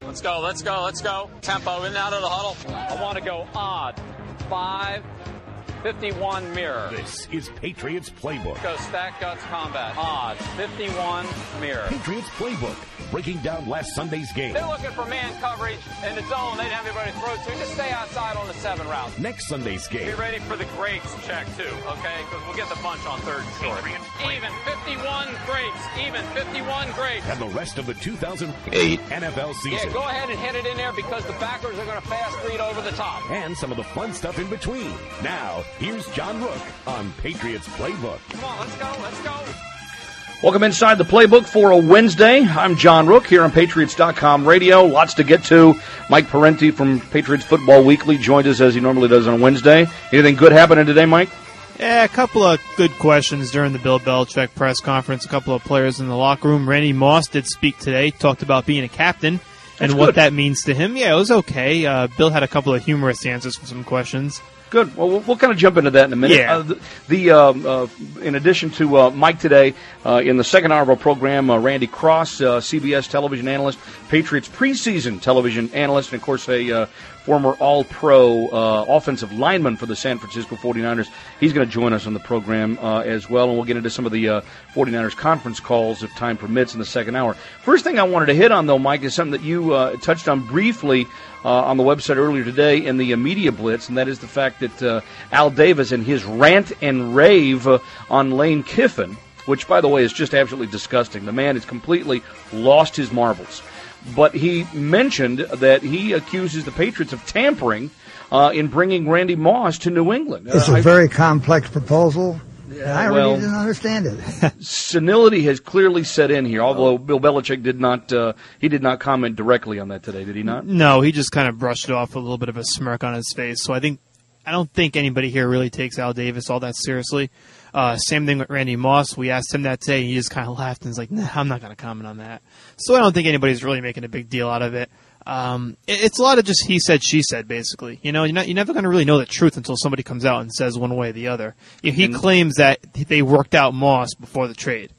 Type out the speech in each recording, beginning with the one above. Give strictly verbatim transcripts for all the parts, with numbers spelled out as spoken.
Let's go, let's go, let's go. Tempo in and out of the huddle. I want to go odd. Five, fifty-one mirror. This is Patriots Playbook. Go stack guts combat. Odd. fifty-one mirror. Patriots Playbook. Breaking down last Sunday's game. They're looking for man coverage in the zone. They didn't have anybody to throw to. Just stay outside on the seven route. Next Sunday's game. Be ready for the grapes check, too, okay? Because we'll get the bunch on third and short. Even fifty-one grapes. Even fifty-one grapes. And the rest of the two thousand eight N F L season. Yeah, go ahead and hit it in there because the backers are going to fast read over the top. And some of the fun stuff in between. Now, here's John Rook on Patriots Playbook. Come on, let's go, let's go. Welcome inside the Playbook for a Wednesday. I'm John Rook here on Patriots dot com radio. Lots to get to. Mike Parenti from Patriots Football Weekly joined us as he normally does on Wednesday. Anything good happening today, Mike? Yeah, a couple of good questions during the Bill Belichick press conference. A couple of players in the locker room. Randy Moss did speak today, talked about being a captain and That's what good. that means to him. Yeah, it was okay. Uh, Bill had a couple of humorous answers for some questions. Good. Well, we'll, we'll kind of jump into that in a minute. Yeah. Uh, the, the um, uh, in addition to uh, Mike today, uh, in the second hour of our program, uh, Randy Cross, uh, C B S television analyst, Patriots preseason television analyst, and, of course, a uh, former All-Pro uh, offensive lineman for the San Francisco forty-niners. He's going to join us on the program uh, as well, and we'll get into some of the uh, forty-niners conference calls if time permits in the second hour. First thing I wanted to hit on, though, Mike, is something that you uh, touched on briefly uh, on the website earlier today in the uh, media blitz, and that is the fact that uh, Al Davis and his rant and rave uh, on Lane Kiffin, which, by the way, is just absolutely disgusting. The man has completely lost his marbles. But he mentioned that he accuses the Patriots of tampering uh, in bringing Randy Moss to New England. It's uh, a I, very complex proposal. Yeah, I well, really didn't understand it. Senility has clearly set in here, although Bill Belichick did not uh, he did not comment directly on that today, did he not? No, he just kind of brushed it off with a little bit of a smirk on his face. So I think I don't think anybody here really takes Al Davis all that seriously. Uh, same thing with Randy Moss. We asked him that today, and he just kind of laughed and was like, nah, I'm not going to comment on that. So I don't think anybody's really making a big deal out of it. Um, it it's a lot of just he said, she said, basically. You know, you're, not, you're never going to really know the truth until somebody comes out and says one way or the other. He and, claims that they worked out Moss before the trade.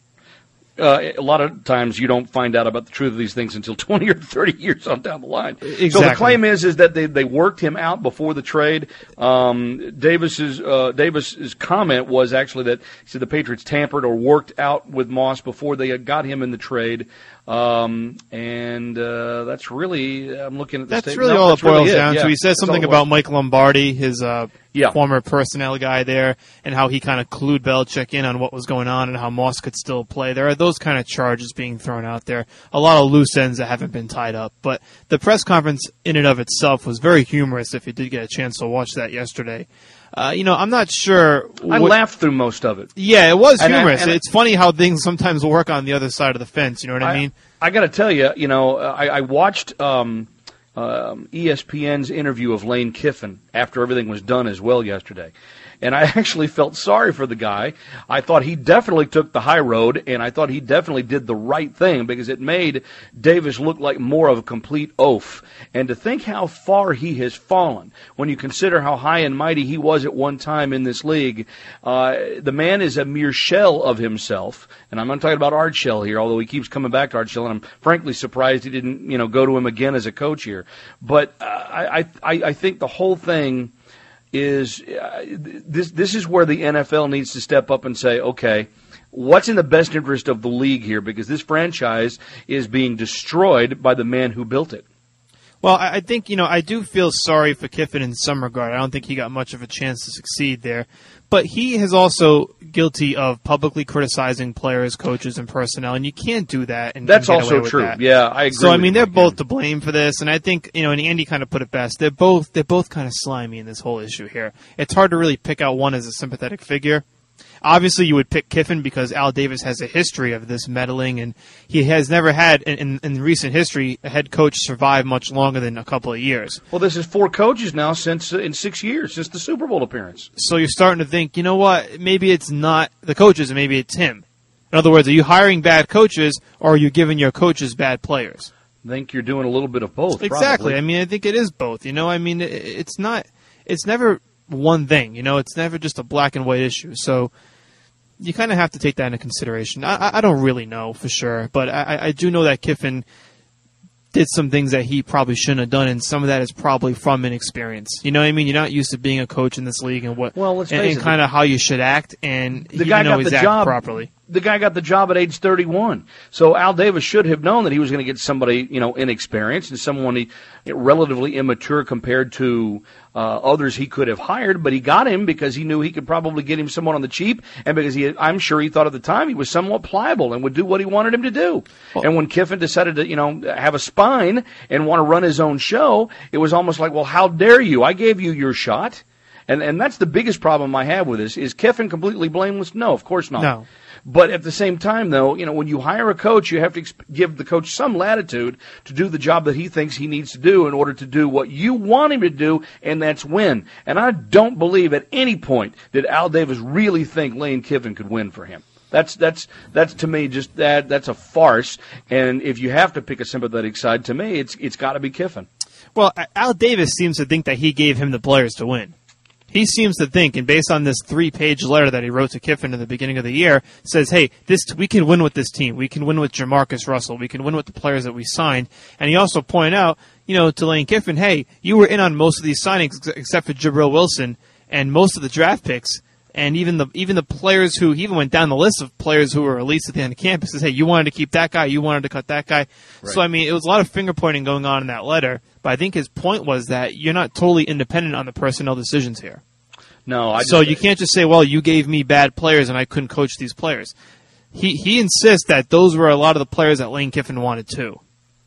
Uh, a lot of times you don't find out about the truth of these things until twenty or thirty years on down the line. Exactly. So the claim is is that they, they worked him out before the trade. Um, Davis's uh, Davis's comment was actually that he said the Patriots tampered or worked out with Moss before they had got him in the trade. Um, and uh, that's really, I'm looking at the That's statement. really no, all that's it boils really down it. to. Yeah, he says something all about Mike Lombardi, his uh, yeah. former personnel guy there, and how he kind of clued Belichick in on what was going on and how Moss could still play. There are those kind of charges being thrown out there. A lot of loose ends that haven't been tied up. But the press conference in and of itself was very humorous if you did get a chance to watch that yesterday. Uh, you know, I'm not sure. I what, laughed through most of it. Yeah, it was and humorous. I, and it's I, funny how things sometimes work on the other side of the fence. You know what I, I mean? I got to tell you, you know, I, I watched um, um, E S P N's interview of Lane Kiffin after everything was done as well yesterday. And I actually felt sorry for the guy. I thought he definitely took the high road, and I thought he definitely did the right thing because it made Davis look like more of a complete oaf. And to think how far he has fallen when you consider how high and mighty he was at one time in this league, uh, the man is a mere shell of himself. And I'm not talking about Art Shell here, although he keeps coming back to Art Shell, and I'm frankly surprised he didn't, you know, go to him again as a coach here. But uh, I, I, I think the whole thing is uh, this this is where the N F L needs to step up and say, okay, what's in the best interest of the league here? Because this franchise is being destroyed by the man who built it. Well, I think, you know, I do feel sorry for Kiffin in some regard. I don't think he got much of a chance to succeed there. But he is also guilty of publicly criticizing players, coaches, and personnel, and you can't do that. And That's and get also away with true. That. Yeah, I agree. So I mean, they're you, both to blame for this, and I think, you know, and Andy kind of put it best. They're both they're both kind of slimy in this whole issue here. It's hard to really pick out one as a sympathetic figure. Obviously, you would pick Kiffin because Al Davis has a history of this meddling, and he has never had, in, in, in recent history, a head coach survive much longer than a couple of years. Well, this is four coaches now since uh, in six years, since the Super Bowl appearance. So you're starting to think, you know what, maybe it's not the coaches, and maybe it's him. In other words, are you hiring bad coaches, or are you giving your coaches bad players? I think you're doing a little bit of both. Exactly. Probably. I mean, I think it is both. You know, I mean, it, it's not, it's never one thing. You know, it's never just a black and white issue. So you kind of have to take that into consideration. I, I don't really know for sure, but I, I do know that Kiffin did some things that he probably shouldn't have done, and some of that is probably from inexperience. You know what I mean? You're not used to being a coach in this league and what, well, let's and, face and it, kind of how you should act, and the he guy didn't got always the act job properly. The guy got the job at age thirty-one. So Al Davis should have known that he was going to get somebody, you know, inexperienced and someone he, relatively immature compared to uh, others he could have hired. But he got him because he knew he could probably get him someone on the cheap, and because he, I'm sure he thought at the time he was somewhat pliable and would do what he wanted him to do. Well, and when Kiffin decided to, you know, have a spine and want to run his own show, it was almost like, well, how dare you? I gave you your shot. And and that's the biggest problem I have with this. Is Kiffin completely blameless? No, of course not. No. But at the same time, though, you know, when you hire a coach, you have to exp- give the coach some latitude to do the job that he thinks he needs to do in order to do what you want him to do, and that's win. And I don't believe at any point did Al Davis really think Lane Kiffin could win for him. That's that's that's to me just that that's a farce. And if you have to pick a sympathetic side, to me, it's it's got to be Kiffin. Well, Al Davis seems to think that he gave him the players to win. He seems to think, and based on this three-page letter that he wrote to Kiffin in the beginning of the year, says, hey, this we can win with this team. We can win with Jamarcus Russell. We can win with the players that we signed. And he also pointed out, you know, to Lane Kiffin, hey, you were in on most of these signings except for Jabril Wilson and most of the draft picks. And even the even the players who, he even went down the list of players who were released at the end of camp, says, hey, you wanted to keep that guy, you wanted to cut that guy. Right. So, I mean, it was a lot of finger-pointing going on in that letter, but I think his point was that you're not totally independent on the personnel decisions here. No, I just, So you can't just say, well, you gave me bad players and I couldn't coach these players. He he insists that those were a lot of the players that Lane Kiffin wanted too.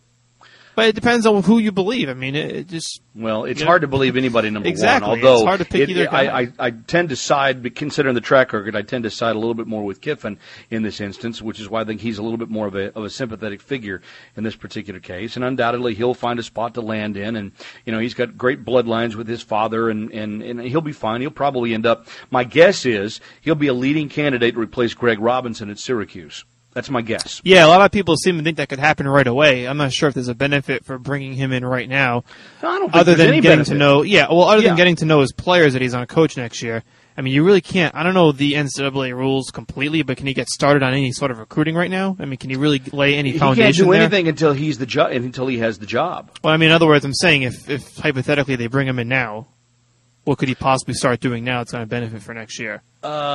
But it depends on who you believe. I mean, it, it just... Well, it's you hard know, to believe anybody, number exactly. one. Although it's hard to pick it, either guy. I, I, I tend to side, but considering the track record, I tend to side a little bit more with Kiffin in this instance, which is why I think he's a little bit more of a, of a sympathetic figure in this particular case. And undoubtedly, he'll find a spot to land in. And, you know, he's got great bloodlines with his father, and, and, and he'll be fine. He'll probably end up, my guess is, he'll be a leading candidate to replace Greg Robinson at Syracuse. That's my guess. Yeah, a lot of people seem to think that could happen right away. I'm not sure if there's a benefit for bringing him in right now. No, I don't think other there's than any getting benefit. to know, yeah, well, other Yeah. than getting to know his players that he's on a coach next year. I mean, you really can't. I don't know the N C double A rules completely, but can he get started on any sort of recruiting right now? I mean, can he really lay any He foundation can't do there? anything until he's the jo- until he has the job. Well, I mean, in other words, I'm saying if, if hypothetically they bring him in now, what could he possibly start doing now that's going to benefit for next year?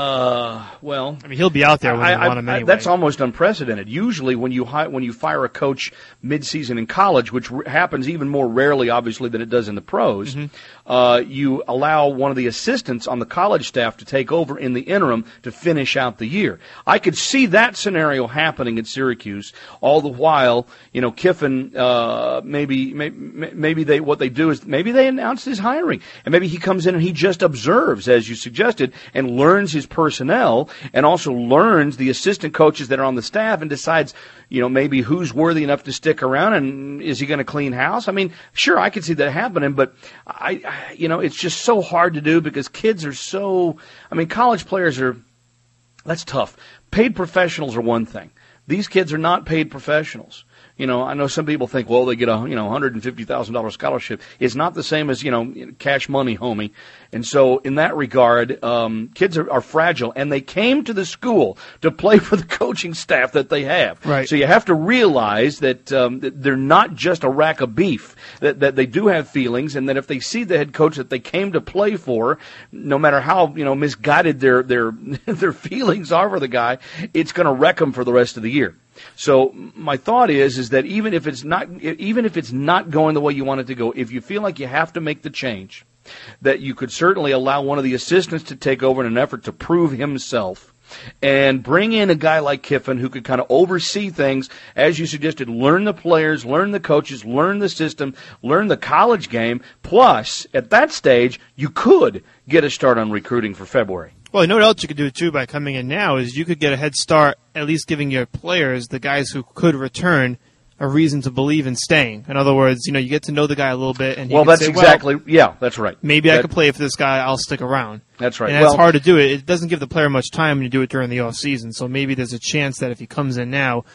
Uh, well, I mean, he'll be out there when I, they want him I, anyway. That's almost unprecedented. Usually, when you hi- when you fire a coach mid-season in college, which r- happens even more rarely, obviously, than it does in the pros, Mm-hmm. uh, you allow one of the assistants on the college staff to take over in the interim to finish out the year. I could see that scenario happening at Syracuse. All the while, you know, Kiffin, uh, maybe, maybe maybe they what they do is maybe they announce his hiring, and maybe he comes in and he just observes, as you suggested, and learns his personnel, and also learns the assistant coaches that are on the staff, and decides, you know, maybe who's worthy enough to stick around, and is he going to clean house? I mean, sure, I could see that happening, but I, I, you know, it's just so hard to do because kids are so. I mean, college players are. That's tough. Paid professionals are one thing. These kids are not paid professionals. You know, I know some people think, well, they get a, you know, one hundred fifty thousand dollars scholarship. It's not the same as, you know, cash money, homie. And so in that regard, um, kids are, are fragile, and they came to the school to play for the coaching staff that they have. Right. So you have to realize that, um, that they're not just a rack of beef, that, that they do have feelings, and that if they see the head coach that they came to play for, no matter how, you know, misguided their, their, their feelings are for the guy, it's going to wreck them for the rest of the year. So my thought is, is that even if it's not, even if it's not going the way you want it to go, if you feel like you have to make the change, that you could certainly allow one of the assistants to take over in an effort to prove himself, and bring in a guy like Kiffin who could kind of oversee things, as you suggested, learn the players, learn the coaches, learn the system, learn the college game. Plus, at that stage, you could get a start on recruiting for February. Well, you know what else you could do, too, by coming in now is you could get a head start, at least giving your players, the guys who could return, a reason to believe in staying. In other words, you know, you get to know the guy a little bit. And you well, can that's say, exactly, well, yeah, that's right. Maybe that, I could play for this guy, I'll stick around. That's right. And that's well, hard to do it. It doesn't give the player much time when you do it during the off season. So maybe there's a chance that if he comes in now,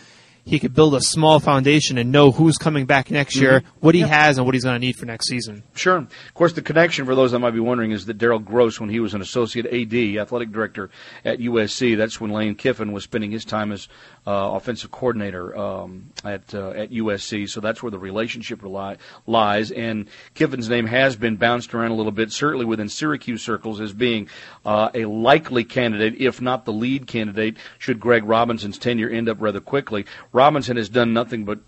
he could build a small foundation and know who's coming back next year, Mm-hmm. what he Yep. has, and what he's going to need for next season. Sure. Of course, the connection for those that might be wondering is that Darryl Gross, when he was an associate A D, athletic director at U S C, that's when Lane Kiffin was spending his time as uh, offensive coordinator um, at uh, at U S C. So that's where the relationship rely, lies. And Kiffin's name has been bounced around a little bit, certainly within Syracuse circles, as being uh, a likely candidate, if not the lead candidate, should Greg Robinson's tenure end up rather quickly. Robinson has done nothing but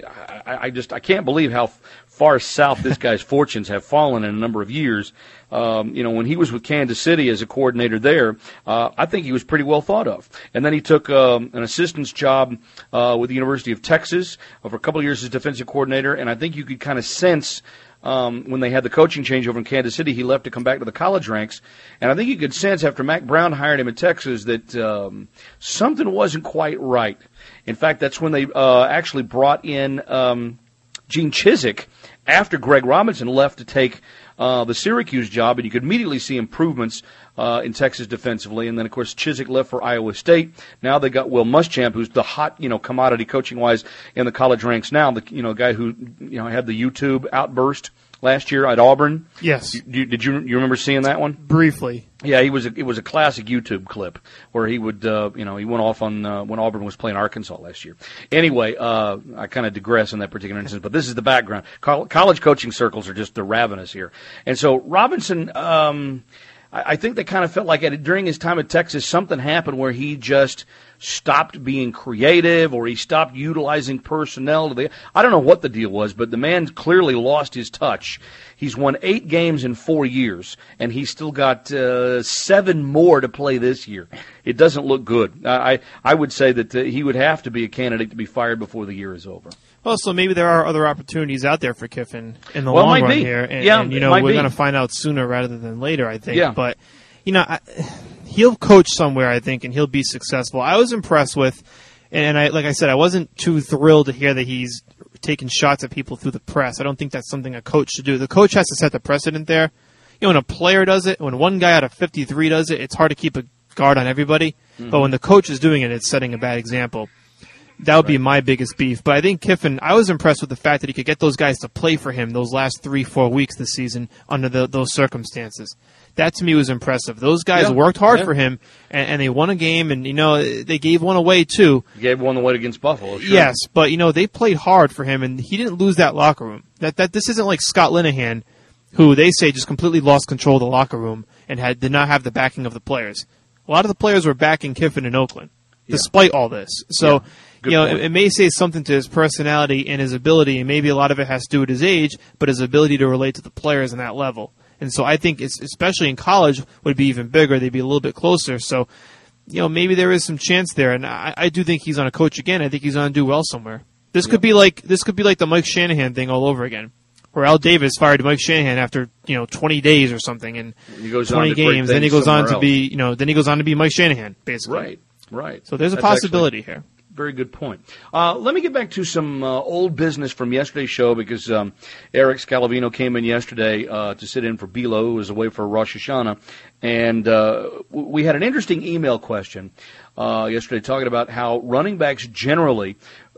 I, I just I can't believe how far south this guy's fortunes have fallen in a number of years. Um, you know, when he was with Kansas City as a coordinator there, uh, I think he was pretty well thought of. And then he took um, an assistant's job uh, with the University of Texas uh, for a couple of years as defensive coordinator, and I think you could kind of sense um, when they had the coaching change over in Kansas City, he left to come back to the college ranks. And I think you could sense after Mack Brown hired him in Texas that um, something wasn't quite right. In fact, that's when they uh, actually brought in um, Gene Chizik after Greg Robinson left to take uh, the Syracuse job, and you could immediately see improvements uh, in Texas defensively. And then, of course, Chizik left for Iowa State. Now they got Will Muschamp, who's the hot, you know, commodity coaching-wise in the college ranks now. The you know guy who you know had the YouTube outburst last year at Auburn. Yes. Did you, did you you remember seeing that one? Briefly. Yeah, he was. A, it was a classic YouTube clip where he would, uh, you know, he went off on uh, when Auburn was playing Arkansas last year. Anyway, uh, I kind of digress in that particular instance, but this is the background. Col- college coaching circles are just they're ravenous here, and so Robinson, um, I, I think they kind of felt like at, during his time at Texas, something happened where he just stopped being creative, or he stopped utilizing personnel. To the, I don't know what the deal was, but the man clearly lost his touch. He's won eight games in four years, and he's still got uh, seven more to play this year. It doesn't look good. I I would say that uh, he would have to be a candidate to be fired before the year is over. Well, so maybe there are other opportunities out there for Kiffin in the Well, long might run be. here. And, Yeah, and, you it know, might we're be. going to find out sooner rather than later, I think. Yeah. But, you know, I, he'll coach somewhere, I think, and he'll be successful. I was impressed with, and I like I said, I wasn't too thrilled to hear that he's taking shots at people through the press. I don't think that's something a coach should do. The coach has to set the precedent there. You know, when a player does it, when one guy out of fifty-three does it, it's hard to keep a guard on everybody. Mm-hmm. But when the coach is doing it, it's setting a bad example. That would right. be my biggest beef. But I think Kiffin, I was impressed with the fact that he could get those guys to play for him those last three, four weeks this season under the, those circumstances. That to me was impressive. Those guys yeah. worked hard yeah. for him, and, and they won a game, and, you know, they gave one away, too. You gave one away against Buffalo, sure. Yes, but, you know, they played hard for him, and he didn't lose that locker room. That that This isn't like Scott Linehan, who they say just completely lost control of the locker room and had did not have the backing of the players. A lot of the players were backing Kiffin in Oakland, yeah. despite all this. So, yeah. you know, it, it may say something to his personality and his ability, and maybe a lot of it has to do with his age, but his ability to relate to the players on that level. And so I think, it's, especially in college, would be even bigger. They'd be a little bit closer. So, you know, maybe there is some chance there. And I, I do think he's on a coach again. I think he's going to do well somewhere. This yeah. could be like this could be like the Mike Shanahan thing all over again, where Al Davis fired Mike Shanahan after you know twenty days or something and he goes twenty on to games. Then he goes on to else. be you know then he goes on to be Mike Shanahan basically. Right, right. So there's a That's possibility actually- here. Very good point. Uh, let me get back to some uh, old business from yesterday's show because um, Eric Scalavino came in yesterday uh, to sit in for Bilo, who was away for Rosh Hashanah, and uh, we had an interesting email question uh, yesterday talking about how running backs generally,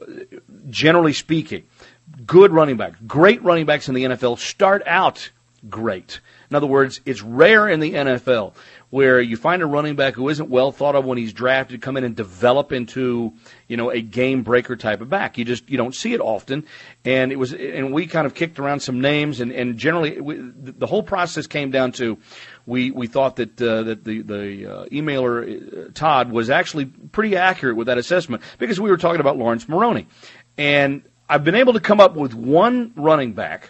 generally speaking, good running backs, great running backs in the N F L start out great. In other words, it's rare in the N F L where you find a running back who isn't well thought of when he's drafted come in and develop into, you know, a game breaker type of back. You just you don't see it often, and it was and we kind of kicked around some names, and and generally we, the whole process came down to we we thought that uh, that the the uh, emailer uh, Todd was actually pretty accurate with that assessment because we were talking about Lawrence Maroney, and I've been able to come up with one running back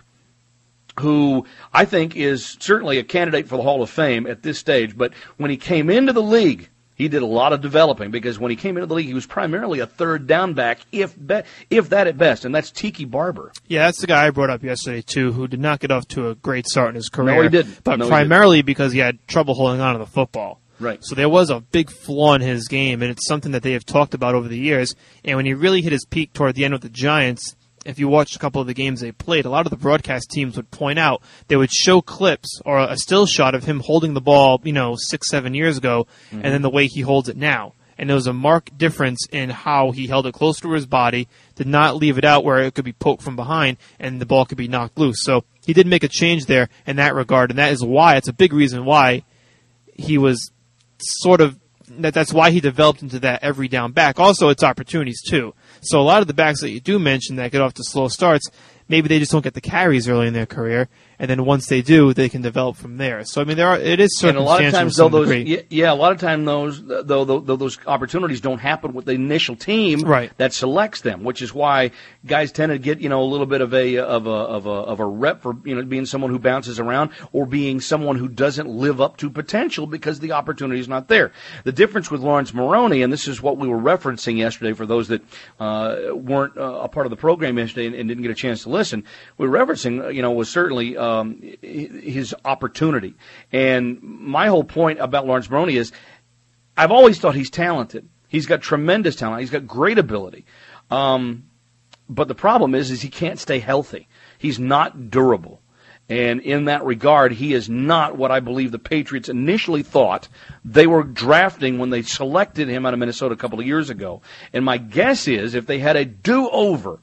who I think is certainly a candidate for the Hall of Fame at this stage. But when he came into the league, he did a lot of developing because when he came into the league, he was primarily a third down back, if be, if that at best, and that's Tiki Barber. Yeah, that's the guy I brought up yesterday, too, who did not get off to a great start in his career. No, he didn't. But no, primarily he didn't. because he had trouble holding on to the football. Right. So there was a big flaw in his game, and it's something that they have talked about over the years. And when he really hit his peak toward the end with the Giants, if you watched a couple of the games they played, a lot of the broadcast teams would point out, they would show clips or a still shot of him holding the ball, you know, six, seven years ago, mm-hmm. and then the way he holds it now. And there was a marked difference in how he held it close to his body, did not leave it out where it could be poked from behind and the ball could be knocked loose. So he did make a change there in that regard, and that is why, it's a big reason why he was sort of, that that's why he developed into that every down back. Also, it's opportunities too. So a lot of the backs that you do mention that get off to slow starts, maybe they just don't get the carries early in their career, and then once they do, they can develop from there. So I mean, there are it is circumstantial. And a lot of times, though, those yeah, yeah, a lot of times those though, though, though those opportunities don't happen with the initial team right. that selects them, which is why guys tend to get you know a little bit of a of a of a of a rep for you know being someone who bounces around or being someone who doesn't live up to potential because the opportunity is not there. The difference with Lawrence Maroney, and this is what we were referencing yesterday for those that uh, weren't uh, a part of the program yesterday and, and didn't get a chance to listen, we were referencing you know was certainly. Uh, Um, his opportunity. And my whole point about Lawrence Maroney is I've always thought he's talented. He's got tremendous talent. He's got great ability. Um, but the problem is, is he can't stay healthy. He's not durable. And in that regard, he is not what I believe the Patriots initially thought they were drafting when they selected him out of Minnesota a couple of years ago. And my guess is if they had a do-over,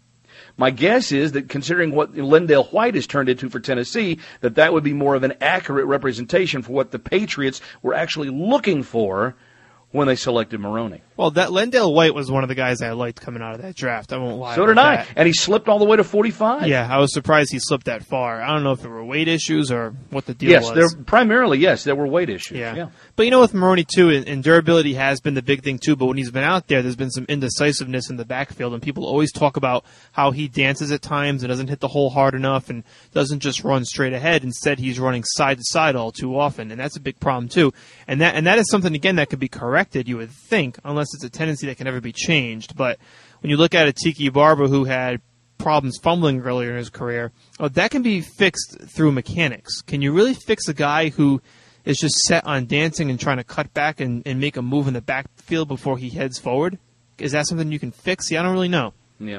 my guess is that considering what Lendale White has turned into for Tennessee, that that would be more of an accurate representation for what the Patriots were actually looking for when they selected Maroney. Well, that Lendale White was one of the guys I liked coming out of that draft. I won't lie. So did I. That. And he slipped all the way to forty-five. Yeah, I was surprised he slipped that far. I don't know if there were weight issues or what the deal yes, was. Yes, there primarily, yes, there were weight issues. Yeah. yeah. But you know, with Maroney, too, and, and durability has been the big thing, too. But when he's been out there, there's been some indecisiveness in the backfield. And people always talk about how he dances at times and doesn't hit the hole hard enough and doesn't just run straight ahead. Instead, he's running side to side all too often. And that's a big problem, too. And that, and that is something, again, that could be corrected, you would think, unless it's a tendency that can never be changed. But when you look at a Tiki Barber who had problems fumbling earlier in his career, oh, that can be fixed through mechanics. Can you really fix a guy who is just set on dancing and trying to cut back and, and make a move in the backfield before he heads forward? Is that something you can fix? Yeah, I don't really know. Yeah.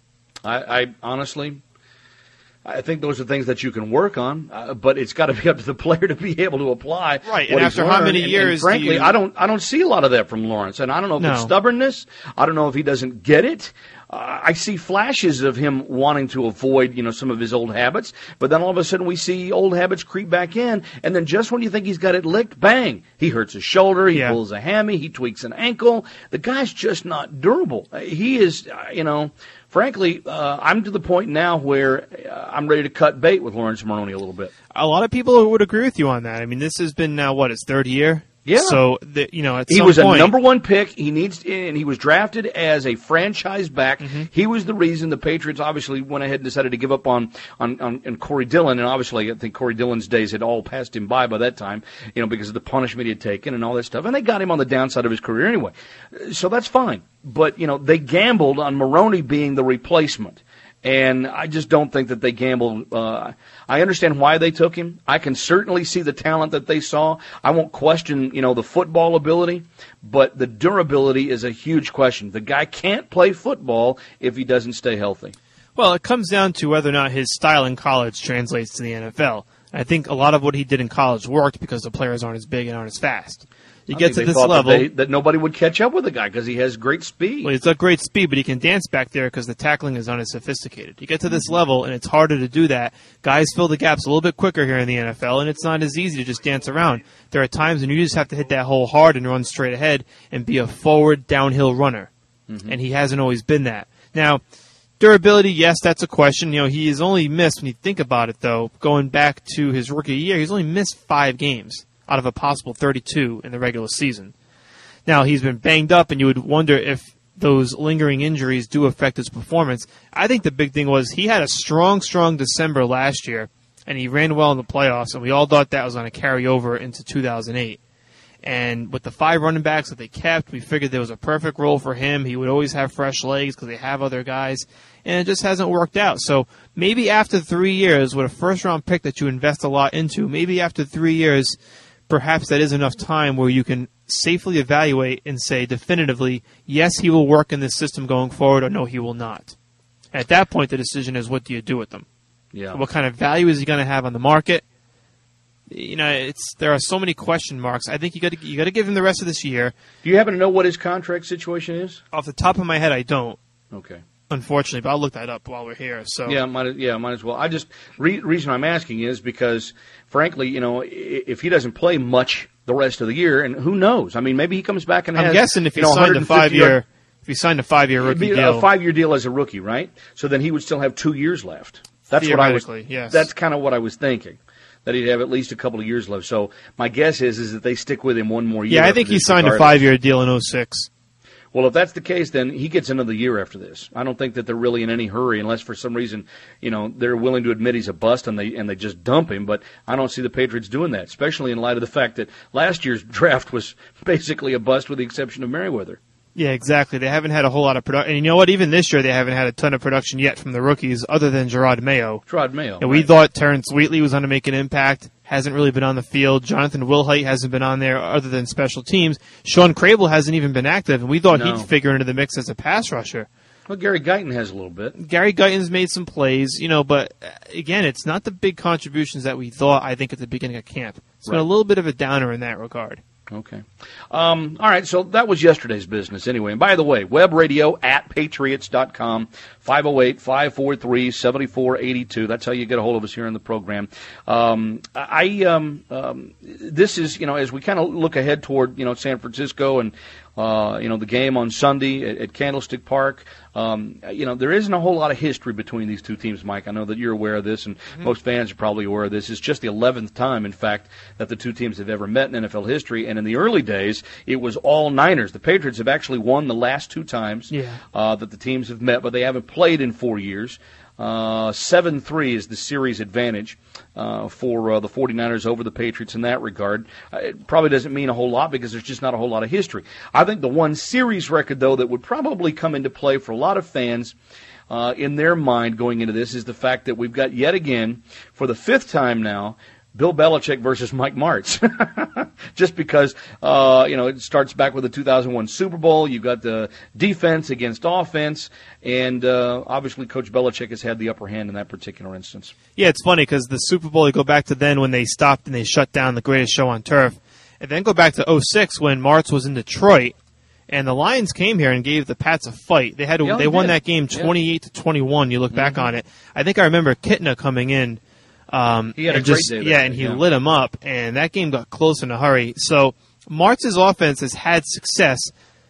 I, I honestly, I think those are things that you can work on, uh, but it's got to be up to the player to be able to apply. Right, and after how many and, years? And frankly, do you... I don't, I don't see a lot of that from Lawrence, and I don't know if no. it's stubbornness. I don't know if he doesn't get it. Uh, I see flashes of him wanting to avoid, you know, some of his old habits, but then all of a sudden we see old habits creep back in, and then just when you think he's got it licked, bang, he hurts his shoulder, he yeah. pulls a hammy, he tweaks an ankle. The guy's just not durable. He is, uh, you know. Frankly, uh, I'm to the point now where uh, I'm ready to cut bait with Lawrence Maroney a little bit. A lot of people would agree with you on that. I mean, this has been now, what, his third year? Yeah. So, the, you know, at he some was point, a number one pick. He needs, and he was drafted as a franchise back. Mm-hmm. He was the reason the Patriots obviously went ahead and decided to give up on, on, on, on Corey Dillon. And obviously, I think Corey Dillon's days had all passed him by by that time, you know, because of the punishment he had taken and all that stuff. And they got him on the downside of his career anyway. So that's fine. But, you know, they gambled on Maroney being the replacement. And I just don't think that they gambled. Uh, I understand why they took him. I can certainly see the talent that they saw. I won't question, you know, the football ability, but the durability is a huge question. The guy can't play football if he doesn't stay healthy. Well, it comes down to whether or not his style in college translates to the N F L. I think a lot of what he did in college worked because the players aren't as big and aren't as fast. You I get to they this thought level that, they, that nobody would catch up with the guy because he has great speed. Well, he's got great speed, but he can dance back there because the tackling is not as sophisticated. You get to this level, and it's harder to do that. Guys fill the gaps a little bit quicker here in the N F L, and it's not as easy to just dance around. There are times when you just have to hit that hole hard and run straight ahead and be a forward downhill runner, mm-hmm. and he hasn't always been that. Now, durability, yes, that's a question. You know, he has only missed, when you think about it, though, going back to his rookie year, he's only missed five games out of a possible thirty-two in the regular season. Now, he's been banged up, and you would wonder if those lingering injuries do affect his performance. I think the big thing was he had a strong, strong December last year, and he ran well in the playoffs, and we all thought that was going to carry over into two thousand eight. And with the five running backs that they kept, we figured there was a perfect role for him. He would always have fresh legs because they have other guys, and it just hasn't worked out. So maybe after three years, with a first-round pick that you invest a lot into, maybe after three years, perhaps that is enough time where you can safely evaluate and say definitively, yes, he will work in this system going forward, or no, he will not. At that point, the decision is, what do you do with them? Yeah. What kind of value is he going to have on the market? you know, it's there are so many question marks. I think you got to you got to give him the rest of this year. Do you happen to know what his contract situation is? Off the top of my head, I don't. Okay. Unfortunately, but I'll look that up while we're here. So yeah, might yeah, might as well. I just re- reason I'm asking is because, frankly, you know, if he doesn't play much the rest of the year, and who knows? I mean, maybe he comes back and I'm has. guessing if you he know, signed a five year, yard, if he signed a five year rookie it'd be deal, a five year deal as a rookie, right? So then he would still have two years left. That's what I was. Yes. That's kind of what I was thinking. That he'd have at least a couple of years left. So my guess is is that they stick with him one more year. Yeah, I think he signed regardless. a five year deal in oh six. Well, if that's the case, then he gets another year after this. I don't think that they're really in any hurry, unless for some reason, you know, they're willing to admit he's a bust and they and they just dump him. But I don't see the Patriots doing that, especially in light of the fact that last year's draft was basically a bust, with the exception of Merriweather. Yeah, exactly. They haven't had a whole lot of production, and you know what? Even this year, they haven't had a ton of production yet from the rookies, other than Gerard Mayo. Gerard Mayo. And right. we thought Terrence Wheatley was going to make an impact. Hasn't really been on the field. Jonathan Wilhite hasn't been on there other than special teams. Sean Crable hasn't even been active, and we thought no. he'd figure into the mix as a pass rusher. Well, Gary Guyton has a little bit. Gary Guyton's made some plays, you know, but again, it's not the big contributions that we thought, I think, at the beginning of camp. It's right. been a little bit of a downer in that regard. Okay. Um, all right, so that was yesterday's business anyway. And by the way, web radio at patriots dot com, five oh eight, five four three, seven four eight two. That's how you get a hold of us here in the program. Um, I um, um, this is, you know, as we kind of look ahead toward, you know, San Francisco and, uh, you know, the game on Sunday at, at Candlestick Park. Um, you know, there isn't a whole lot of history between these two teams, Mike. I know that you're aware of this, and mm-hmm. most fans are probably aware of this. It's just the eleventh time, in fact, that the two teams have ever met in N F L history. And in the early days, it was all Niners. The Patriots have actually won the last two times yeah. uh, that the teams have met, but they haven't played in four years. Uh, seven three is the series advantage uh, for uh, the 49ers over the Patriots in that regard. Uh, it probably doesn't mean a whole lot because there's just not a whole lot of history. I think the one series record, though, that would probably come into play for a lot of fans uh, in their mind going into this is the fact that we've got yet again, for the fifth time now, Bill Belichick versus Mike Martz. Just because, uh, you know, it starts back with the two thousand one Super Bowl. You've got the defense against offense. And uh, obviously Coach Belichick has had the upper hand in that particular instance. Yeah, it's funny because the Super Bowl, you go back to then when they stopped and they shut down the greatest show on turf. And then go back to oh six when Martz was in Detroit. And the Lions came here and gave the Pats a fight. They had to, yeah, they they won did. that game twenty-eight to twenty-one. You look mm-hmm. back on it. I think I remember Kitna coming in. Um, he had a and great just, day. Yeah, and he yeah. lit him up, and that game got close in a hurry. So Martz's offense has had success,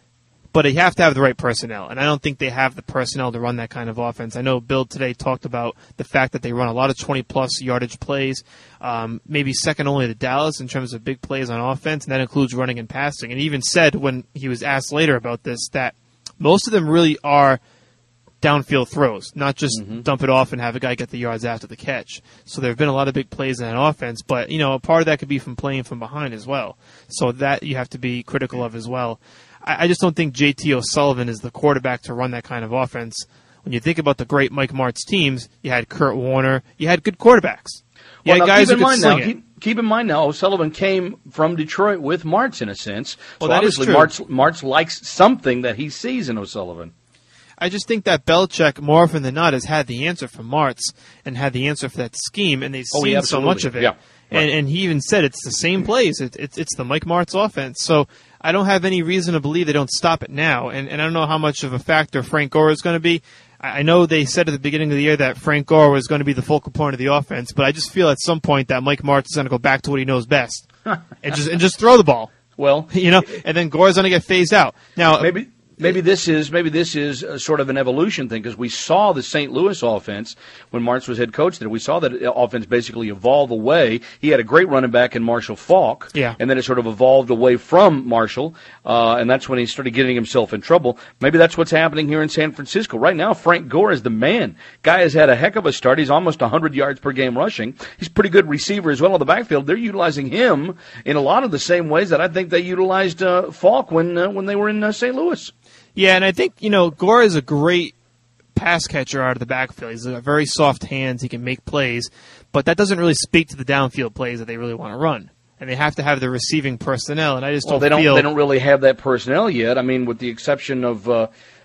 but you have to have the right personnel, and I don't think they have the personnel to run that kind of offense. I know Bill today talked about the fact that they run a lot of twenty-plus yardage plays, um, maybe second only to Dallas in terms of big plays on offense, and that includes running and passing. And he even said when he was asked later about this that most of them really are downfield throws, not just mm-hmm. dump it off and have a guy get the yards after the catch. So there have been a lot of big plays in that offense, but, you know, a part of that could be from playing from behind as well. So that you have to be critical of as well. I, I just don't think J T O'Sullivan is the quarterback to run that kind of offense. When you think about the great Mike Martz teams, you had Kurt Warner, you had good quarterbacks. You well, had now, guys keep who in could mind sling now, it. keep, keep in mind now, O'Sullivan came from Detroit with Martz in a sense. Well, so that is obviously true. Martz, Martz likes something that he sees in O'Sullivan. I just think that Belichick, more often than not, has had the answer for Martz and had the answer for that scheme, and they've oh, seen yeah, so much of it. Yeah, right. And and he even said it's the same plays. It, it's it's the Mike Martz offense. So I don't have any reason to believe they don't stop it now. And and I don't know how much of a factor Frank Gore is going to be. I, I know they said at the beginning of the year that Frank Gore was going to be the focal point of the offense, but I just feel at some point that Mike Martz is going to go back to what he knows best and just and just throw the ball. Well, you know, and then Gore's going to get phased out. Now maybe. Maybe this is maybe this is a sort of an evolution thing because we saw the Saint Louis offense when Martz was head coach there. We saw that offense basically evolve away. He had a great running back in Marshall Faulk, yeah. and then it sort of evolved away from Marshall, uh, and that's when he started getting himself in trouble. Maybe that's what's happening here in San Francisco. Right now, Frank Gore is the man. Guy has had a heck of a start. He's almost one hundred yards per game rushing. He's a pretty good receiver as well in the backfield. They're utilizing him in a lot of the same ways that I think they utilized uh, Faulk when, uh, when they were in uh, Saint Louis. Yeah, and I think, you know, Gore is a great pass catcher out of the backfield. He's got very soft hands. He can make plays. But that doesn't really speak to the downfield plays that they really want to run. And they have to have the receiving personnel, and I just well, don't they don't, feel... they don't really have that personnel yet. I mean, with the exception of, uh,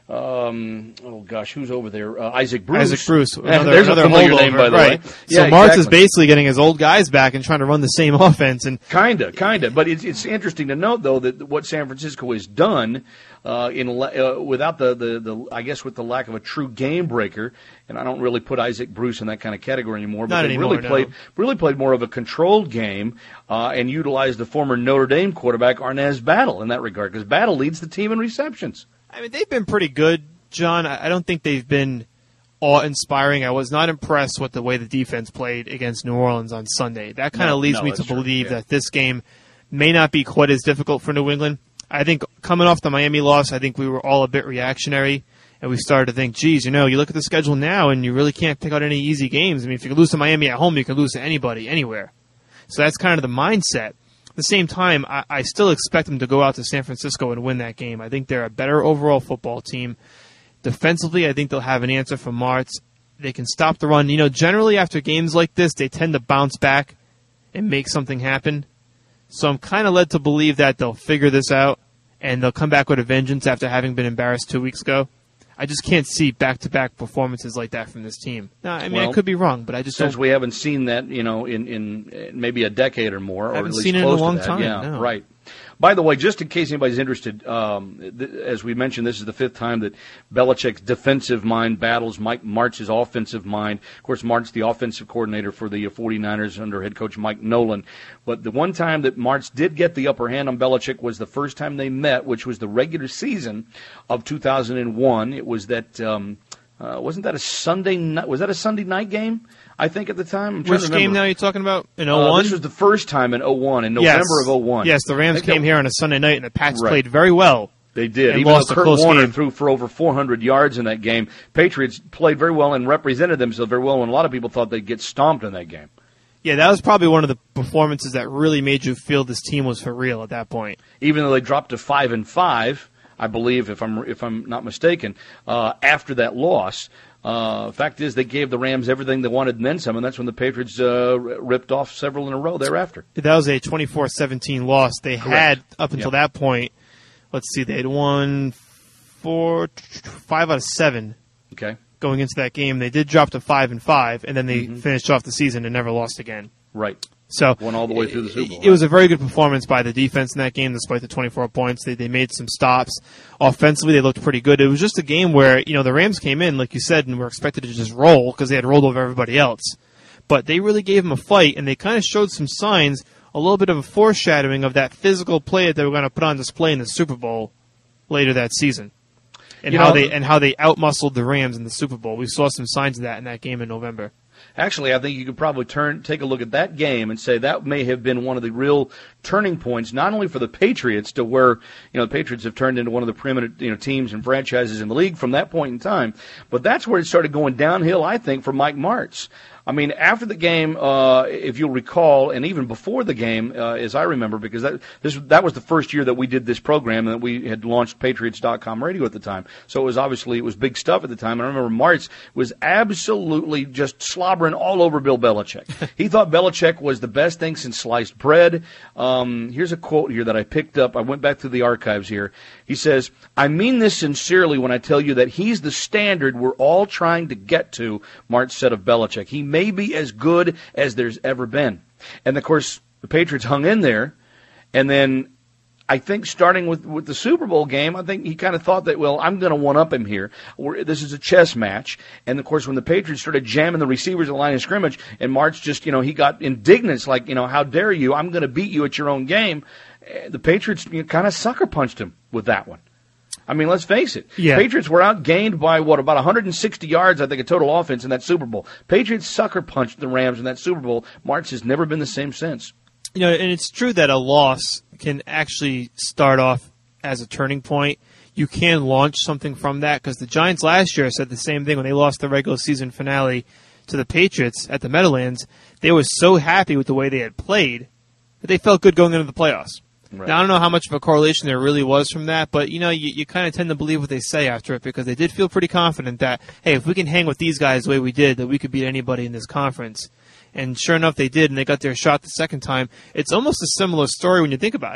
Um, oh gosh, who's over there? Uh, Isaac Bruce. Isaac Bruce. Another, There's another a familiar holdover, name, by the right. way. So Yeah, Martz exactly. is basically getting his old guys back and trying to run the same offense. And Kinda, kinda. But it's it's interesting to note though that what San Francisco has done uh, in uh, without the, the the I guess with the lack of a true game breaker, and I don't really put Isaac Bruce in that kind of category anymore. But Not they anymore, really no. played really played more of a controlled game uh, and utilized the former Notre Dame quarterback Arnaz Battle in that regard because Battle leads the team in receptions. I mean, they've been pretty good, John. I I don't think they've been awe-inspiring. I was not impressed with the way the defense played against New Orleans on Sunday. That kind of No, leads no, me that's to true, believe yeah. that this game may not be quite as difficult for New England. I think coming off the Miami loss, I think we were all a bit reactionary, and we started to think, geez, you know, you look at the schedule now, and you really can't pick out any easy games. I mean, if you can lose to Miami at home, you can lose to anybody, anywhere. So that's kind of the mindset. At the same time, I, I still expect them to go out to San Francisco and win that game. I think they're a better overall football team. Defensively, I think they'll have an answer for Martz. They can stop the run. You know, generally after games like this, they tend to bounce back and make something happen. So I'm kind of led to believe that they'll figure this out and they'll come back with a vengeance after having been embarrassed two weeks ago. I just can't see back-to-back performances like that from this team. Now, I mean, Well, I could be wrong, but I just Since don't. we haven't seen that, you know, in, in maybe a decade or more, or Haven't at least seen it in a close long to that. time, Yeah, no. right. By the way, just in case anybody's interested, um, th- as we mentioned, this is the fifth time that Belichick's defensive mind battles Mike Martz's offensive mind. Of course, Martz, the offensive coordinator for the 49ers under head coach Mike Nolan. But the one time that Martz did get the upper hand on Belichick was the first time they met, which was the regular season of two thousand one. It was that, um, uh, wasn't that a Sunday night? Was that a Sunday night game? I think at the time. I'm trying Which to game remember. now are you talking about? In Uh, oh one? this was the first time in oh one, in November yes. of oh one. Yes, the Rams I think came that- here on a Sunday night, and the Pats Right. played very well. They did. and Even lost though a Kurt close Warner game. threw for over four hundred yards in that game, Patriots played very well and represented themselves very well, and a lot of people thought they'd get stomped in that game. Yeah, that was probably one of the performances that really made you feel this team was for real at that point. Even though they dropped to five and five, I believe, if I'm if I'm not mistaken, uh, after that loss. Uh, fact is, they gave the Rams everything they wanted and then some, and that's when the Patriots uh, ripped off several in a row thereafter. That was a twenty-four seventeen loss. They Correct. had, up until Yeah. that point, let's see, they had won four, five out of seven Okay, going into that game. They did drop to five and five, and then they Mm-hmm. finished off the season and never lost again. right. So Won all the way through the Super Bowl. It was a very good performance by the defense in that game, despite the twenty-four points. They they made some stops. Offensively, they looked pretty good. It was just a game where, you know, the Rams came in, like you said, and were expected to just roll because they had rolled over everybody else. But they really gave them a fight, and they kind of showed some signs, a little bit of a foreshadowing of that physical play that they were going to put on display in the Super Bowl later that season. And You how know- they and how they outmuscled the Rams in the Super Bowl. We saw some signs of that in that game in November. Actually, I think you could probably turn, take a look at that game and say that may have been one of the real turning points, not only for the Patriots, to where, you know, the Patriots have turned into one of the preeminent, you know, teams and franchises in the league from that point in time, but that's where it started going downhill, I think, for Mike Martz. I mean, after the game, uh, if you'll recall, and even before the game, uh, as I remember, because that this that was the first year that we did this program and that we had launched Patriots dot com radio at the time. So it was obviously, it was big stuff at the time. And I remember Martz was absolutely just slobbering all over Bill Belichick. He thought Belichick was the best thing since sliced bread. Um, here's a quote here that I picked up. I went back through the archives here. He says, "I mean this sincerely when I tell you that he's the standard we're all trying to get to," Martz said of Belichick. He may be as good as there's ever been. And, of course, the Patriots hung in there. And then I think starting with, with the Super Bowl game, I think he kind of thought that, well, I'm going to one-up him here. We're, this is a chess match. And, of course, when the Patriots started jamming the receivers at the line of scrimmage, and Martz just, you know, he got indignant. It's like, you know, how dare you? I'm going to beat you at your own game. The Patriots, you know, kind of sucker punched him with that one. I mean, let's face it. Yeah. Patriots were outgained by, what, about one hundred sixty yards, I think, a total offense in that Super Bowl. Patriots sucker punched the Rams in that Super Bowl. Martz has never been the same since. You know, and it's true that a loss can actually start off as a turning point. You can launch something from that because the Giants last year said the same thing when they lost the regular season finale to the Patriots at the Meadowlands. They were so happy with the way they had played that they felt good going into the playoffs. Right. Now, I don't know how much of a correlation there really was from that, but, you know, you, you kind of tend to believe what they say after it because they did feel pretty confident that, hey, if we can hang with these guys the way we did, that we could beat anybody in this conference. And sure enough, they did, and they got their shot the second time. It's almost a similar story when you think about it.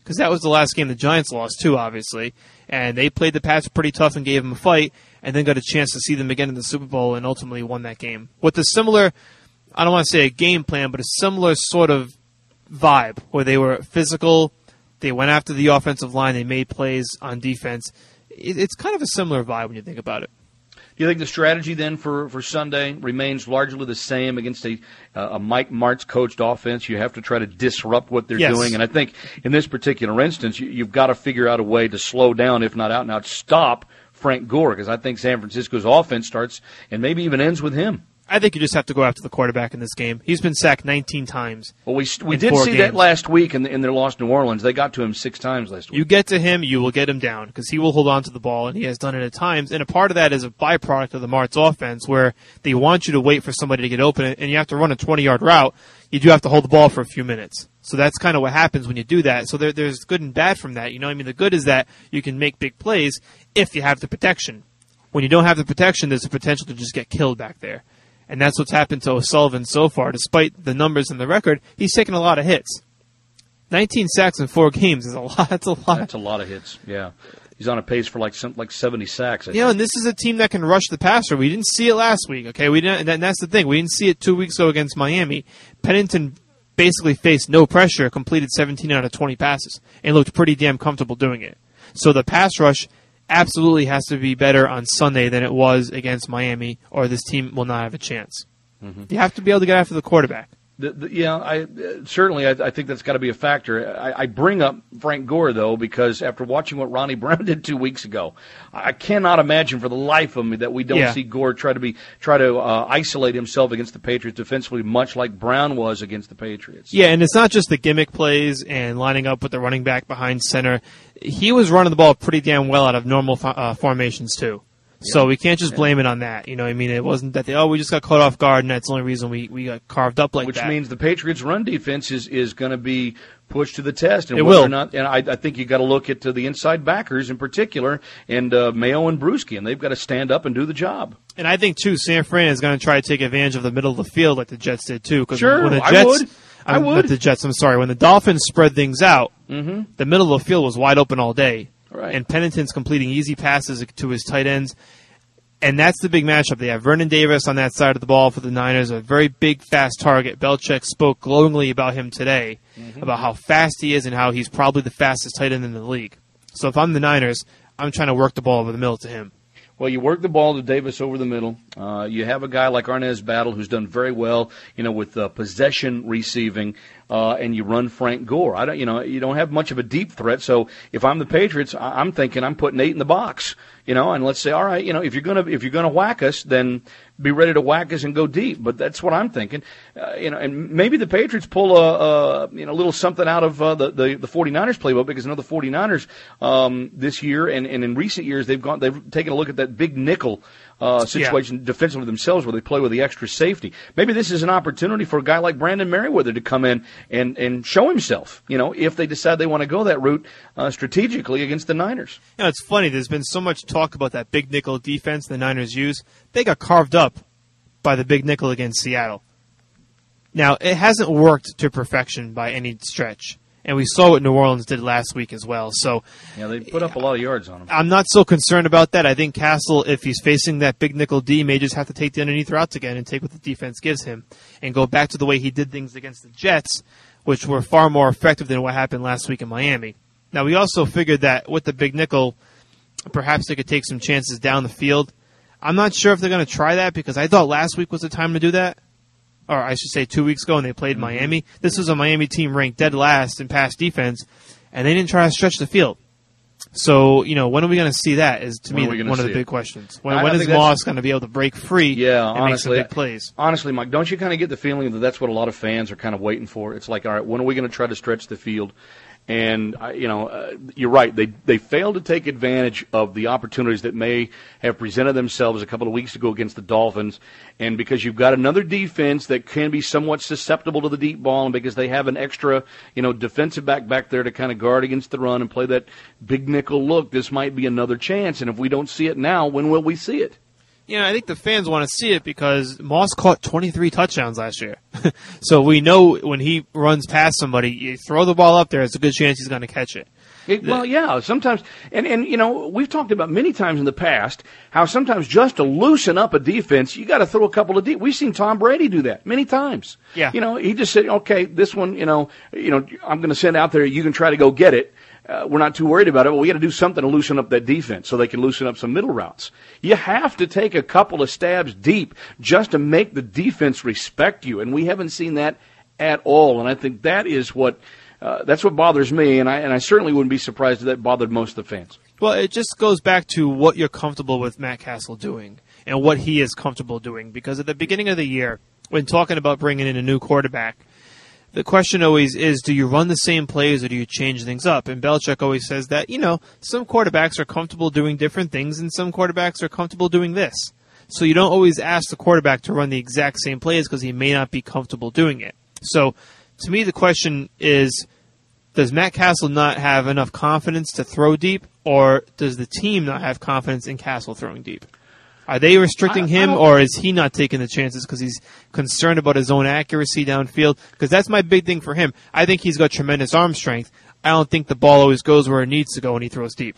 because that was the last game the Giants lost too, obviously. And they played the Pats pretty tough and gave them a fight, and then got a chance to see them again in the Super Bowl and ultimately won that game. With a similar, I don't want to say a game plan, but a similar sort of vibe where they were physical, they went after the offensive line, they made plays on defense. It, it's kind of a similar vibe when you think about it. Do you think the strategy then for, for Sunday remains largely the same against a uh, a Mike Martz coached offense? You have to try to disrupt what they're Yes. doing, and I think in this particular instance, you, you've got to figure out a way to slow down, if not out and out, stop Frank Gore, because I think San Francisco's offense starts and maybe even ends with him. I think you just have to go after the quarterback in this game. He's been sacked nineteen times. Well, we we in did four see that games. last week in, the, in their loss to New Orleans. They got to him six times last week. You get to him, you will get him down because he will hold on to the ball, and he has done it at times. And a part of that is a byproduct of the Martz offense where they want you to wait for somebody to get open, and you have to run a twenty-yard route. You do have to hold the ball for a few minutes. So that's kind of what happens when you do that. So there, there's good and bad from that. You know, I mean, the good is that you can make big plays if you have the protection. When you don't have the protection, there's a potential to just get killed back there. And that's what's happened to O'Sullivan so far. Despite the numbers in the record, he's taken a lot of hits. nineteen sacks in four games is a lot. That's a lot. That's a lot of hits, yeah. He's on a pace for like some, like seventy sacks. I Yeah, think. and this is a team that can rush the passer. We didn't see it last week, okay? We didn't, and that's the thing. We didn't see it two weeks ago against Miami. Pennington basically faced no pressure, completed seventeen out of twenty passes, and looked pretty damn comfortable doing it. So the pass rush absolutely has to be better on Sunday than it was against Miami, or this team will not have a chance. Mm-hmm. You have to be able to get after the quarterback. The, the, yeah, I, uh, certainly I, I think that's got to be a factor. I, I bring up Frank Gore, though, because after watching what Ronnie Brown did two weeks ago, I cannot imagine for the life of me that we don't Yeah. see Gore try to be try to uh, isolate himself against the Patriots defensively, much like Brown was against the Patriots. Yeah, and it's not just the gimmick plays and lining up with the running back behind center. He was running the ball pretty damn well out of normal fo- uh, formations, too. So we can't just blame it on that. You know, I mean, it wasn't that they, oh, we just got caught off guard, and that's the only reason we, we got carved up like Which that. means the Patriots' run defense is, is going to be pushed to the test. And It whether will. Or not, and I, I think you got to look at uh, the inside backers in particular, and uh, Mayo and Bruschi, and they've got to stand up and do the job. And I think, too, San Fran is going to try to take advantage of the middle of the field like the Jets did, too. Cause Sure, when the I Jets, would. I um, would. Not the Jets, I'm sorry. When the Dolphins spread things out, Mm-hmm. the middle of the field was wide open all day. Right. And Pennington's completing easy passes to his tight ends. And that's the big matchup. They have Vernon Davis on that side of the ball for the Niners, a very big, fast target. Belichick spoke glowingly about him today, mm-hmm. about how fast he is and how he's probably the fastest tight end in the league. So if I'm the Niners, I'm trying to work the ball over the middle to him. Well, you work the ball to Davis over the middle. Uh, you have a guy like Arnaz Battle who's done very well, you know, with uh, possession receiving, uh, and you run Frank Gore. I don't, you know, you don't have much of a deep threat. So if I'm the Patriots, I- I'm thinking I'm putting eight in the box, you know, and let's say, all right, you know, if you're gonna if you're gonna whack us, then be ready to whack us and go deep. But that's what I'm thinking, uh, you know, and maybe the Patriots pull a, a you know, little something out of uh, the, the the 49ers playbook, because I know the 49ers um, this year and, and in recent years they've gone they've taken a look at that big nickel uh, situation Yeah. defensively themselves, where they play with the extra safety. Maybe this is an opportunity for a guy like Brandon Merriweather to come in and, and show himself, you know, if they decide they want to go that route uh, strategically against the Niners. You know, it's funny. There's been so much talk about that big nickel defense the Niners use. They got carved up by the big nickel against Seattle. Now, it hasn't worked to perfection by any stretch. And we saw what New Orleans did last week as well. So Yeah, they put up a lot of yards on them. I'm not so concerned about that. I think Castle, if he's facing that big nickel D, may just have to take the underneath routes again and take what the defense gives him and go back to the way he did things against the Jets, which were far more effective than what happened last week in Miami. Now, we also figured that with the big nickel, perhaps they could take some chances down the field. I'm not sure if they're going to try that, because I thought last week was the time to do that. Or I should say two weeks ago, and they played Mm-hmm. Miami. This was a Miami team ranked dead last in pass defense, and they didn't try to stretch the field. So, you know, when are we going to see that is, to When are we me, gonna one of see the it? big questions. When, I- when I is think that's- Moss going to be able to break free Yeah, and honestly, make some big plays? Honestly, Mike, don't you kind of get the feeling that that's what a lot of fans are kind of waiting for? It's like, all right, when are we going to try to stretch the field? And, I- you know, uh, you're right. They they failed to take advantage of the opportunities that may have presented themselves a couple of weeks ago against the Dolphins. And because you've got another defense that can be somewhat susceptible to the deep ball, and because they have an extra, you know, defensive back back there to kind of guard against the run and play that big nickel look, this might be another chance. And if we don't see it now, when will we see it? You know, I think the fans want to see it because Moss caught twenty-three touchdowns last year. So we know when he runs past somebody, you throw the ball up there, it's a good chance he's going to catch it. It, well, yeah, sometimes, and, and, you know, we've talked about many times in the past how sometimes just to loosen up a defense, you got to throw a couple of deep. We've seen Tom Brady do that many times. Yeah. You know, he just said, okay, this one, you know, you know, I'm going to send out there, you can try to go get it. Uh, we're not too worried about it, but we got to do something to loosen up that defense so they can loosen up some middle routes. You have to take a couple of stabs deep just to make the defense respect you, and we haven't seen that at all, and I think that is what uh, that's what bothers me, and I and I certainly wouldn't be surprised if that bothered most of the fans. Well, it just goes back to what you're comfortable with Matt Castle doing and what he is comfortable doing, because at the beginning of the year, when talking about bringing in a new quarterback, the question always is, do you run the same plays or do you change things up? And Belichick always says that, you know, some quarterbacks are comfortable doing different things and some quarterbacks are comfortable doing this. So you don't always ask the quarterback to run the exact same plays because he may not be comfortable doing it. So to me, the question is, does Matt Castle not have enough confidence to throw deep, or does the team not have confidence in Castle throwing deep? Are they restricting I, him, I or is he not taking the chances because he's concerned about his own accuracy downfield? Because that's my big thing for him. I think he's got tremendous arm strength. I don't think the ball always goes where it needs to go when he throws deep.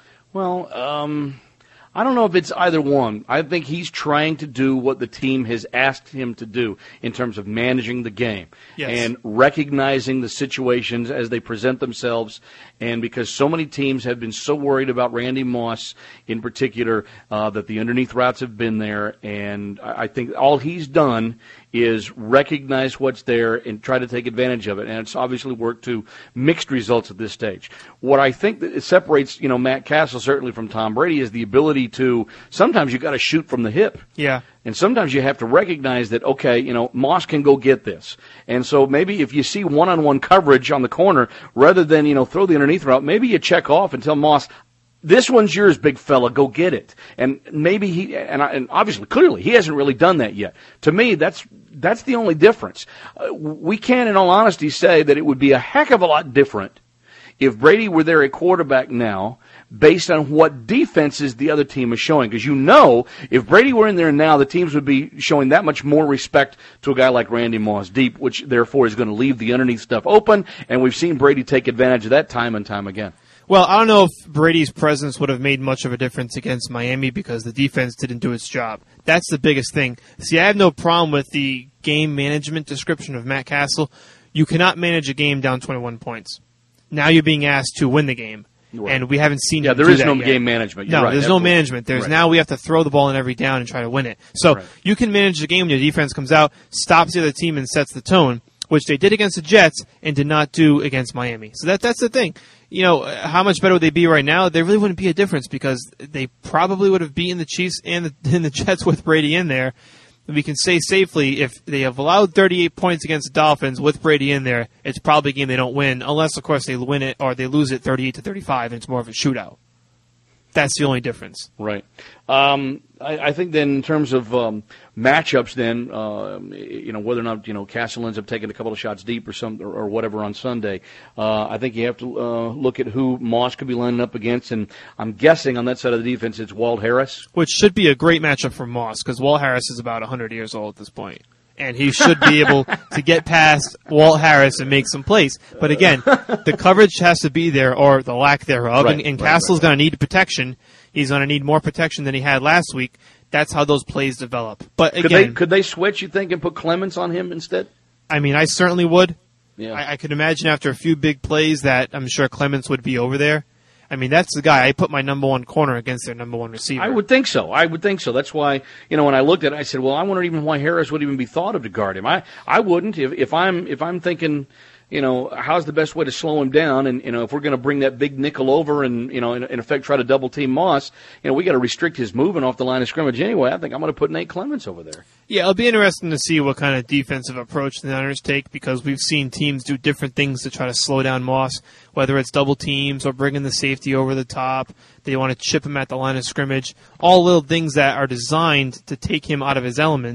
Well, um, I don't know if it's either one. I think he's trying to do what the team has asked him to do in terms of managing the game Yes. and recognizing the situations as they present themselves. And because so many teams have been so worried about Randy Moss in particular, uh, that the underneath routes have been there. And I I think all he's done is recognize what's there and try to take advantage of it. And it's obviously worked to mixed results at this stage. What I think that it separates, you know, Matt Castle certainly from Tom Brady is the ability to, sometimes you got to shoot from the hip. Yeah. And sometimes you have to recognize that, okay, you know, Moss can go get this. And so maybe if you see one-on-one coverage on the corner, rather than, you know, throw the underneath route, maybe you check off and tell Moss, this one's yours, big fella. Go get it. And maybe he, and, I, and obviously, clearly, he hasn't really done that yet. To me, that's that's the only difference. Uh, we can, in all honesty, say that it would be a heck of a lot different if Brady were there at quarterback now, based on what defenses the other team is showing. Because you know, if Brady were in there now, the teams would be showing that much more respect to a guy like Randy Moss deep, which therefore is going to leave the underneath stuff open. And we've seen Brady take advantage of that time and time again. Well, I don't know if Brady's presence would have made much of a difference against Miami because the defense didn't do its job. That's the biggest thing. See, I have no problem with the game management description of Matt Castle. You cannot manage a game down twenty-one points. Now you're being asked to win the game. Right. And we haven't seen Yeah, him there do is that no yet. game management. You're no, right. there's Absolutely. no management. There's Right. now we have to throw the ball in every down and try to win it. So Right. you can manage the game when your defense comes out, stops the other team, and sets the tone, which they did against the Jets and did not do against Miami. So that that's the thing. You know, how much better would they be right now? There really wouldn't be a difference because they probably would have beaten the Chiefs and the, and the Jets with Brady in there. We can say safely if they have allowed thirty-eight points against the Dolphins with Brady in there, it's probably a game they don't win, unless, of course, they win it or they lose it thirty-eight to thirty-five and it's more of a shootout. That's the only difference. Right. Um, I, I think then in terms of um, matchups, then uh, you know whether or not you know Castle ends up taking a couple of shots deep or some or, or whatever on Sunday. Uh, I think you have to uh, look at who Moss could be lining up against, and I'm guessing on that side of the defense it's Walt Harris, Which should be a great matchup for Moss because Walt Harris is about one hundred years old at this point. And he should be able to get past Walt Harris and make some plays. But again, the coverage has to be there, or the lack thereof. Right, and and right, Castle's right. going to need protection. He's going to need more protection than he had last week. That's how those plays develop. But Could again, they could they switch? You think and put Clemens on him instead? I mean, I certainly would. Yeah. I, I could imagine after a few big plays that I'm sure Clemens would be over there. I mean, that's the guy. I put my number one corner against their number one receiver. I would think so. I would think so. That's why, you know, when I looked at it, I said, well, I wonder even why Harris would even be thought of to guard him. I, I wouldn't. If, if I'm if I'm thinking, you know, how's the best way to slow him down? And, you know, if we're going to bring that big nickel over and, you know, in, in effect try to double team Moss, you know, we got to restrict his movement off the line of scrimmage anyway. I think I'm going to put Nate Clemens over there. Yeah, it'll be interesting to see what kind of defensive approach the Niners take because we've seen teams do different things to try to slow down Moss, whether it's double teams or bringing the safety over the top. They want to chip him at the line of scrimmage. All little things that are designed to take him out of his element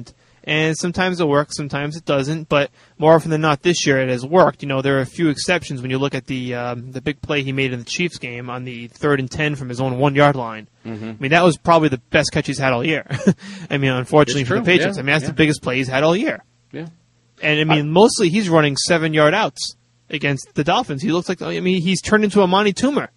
And sometimes it works, sometimes it doesn't. But more often than not, this year it has worked. You know, there are a few exceptions when you look at the um, the big play he made in the Chiefs game on the third and ten from his own one yard line. Mm-hmm. I mean, that was probably the best catch he's had all year. I mean, unfortunately It's for true. the Patriots, Yeah. I mean that's Yeah. the biggest play he's had all year. Yeah. And I mean, I, mostly he's running seven yard outs against the Dolphins. He looks like I mean he's turned into a Monty Toomer.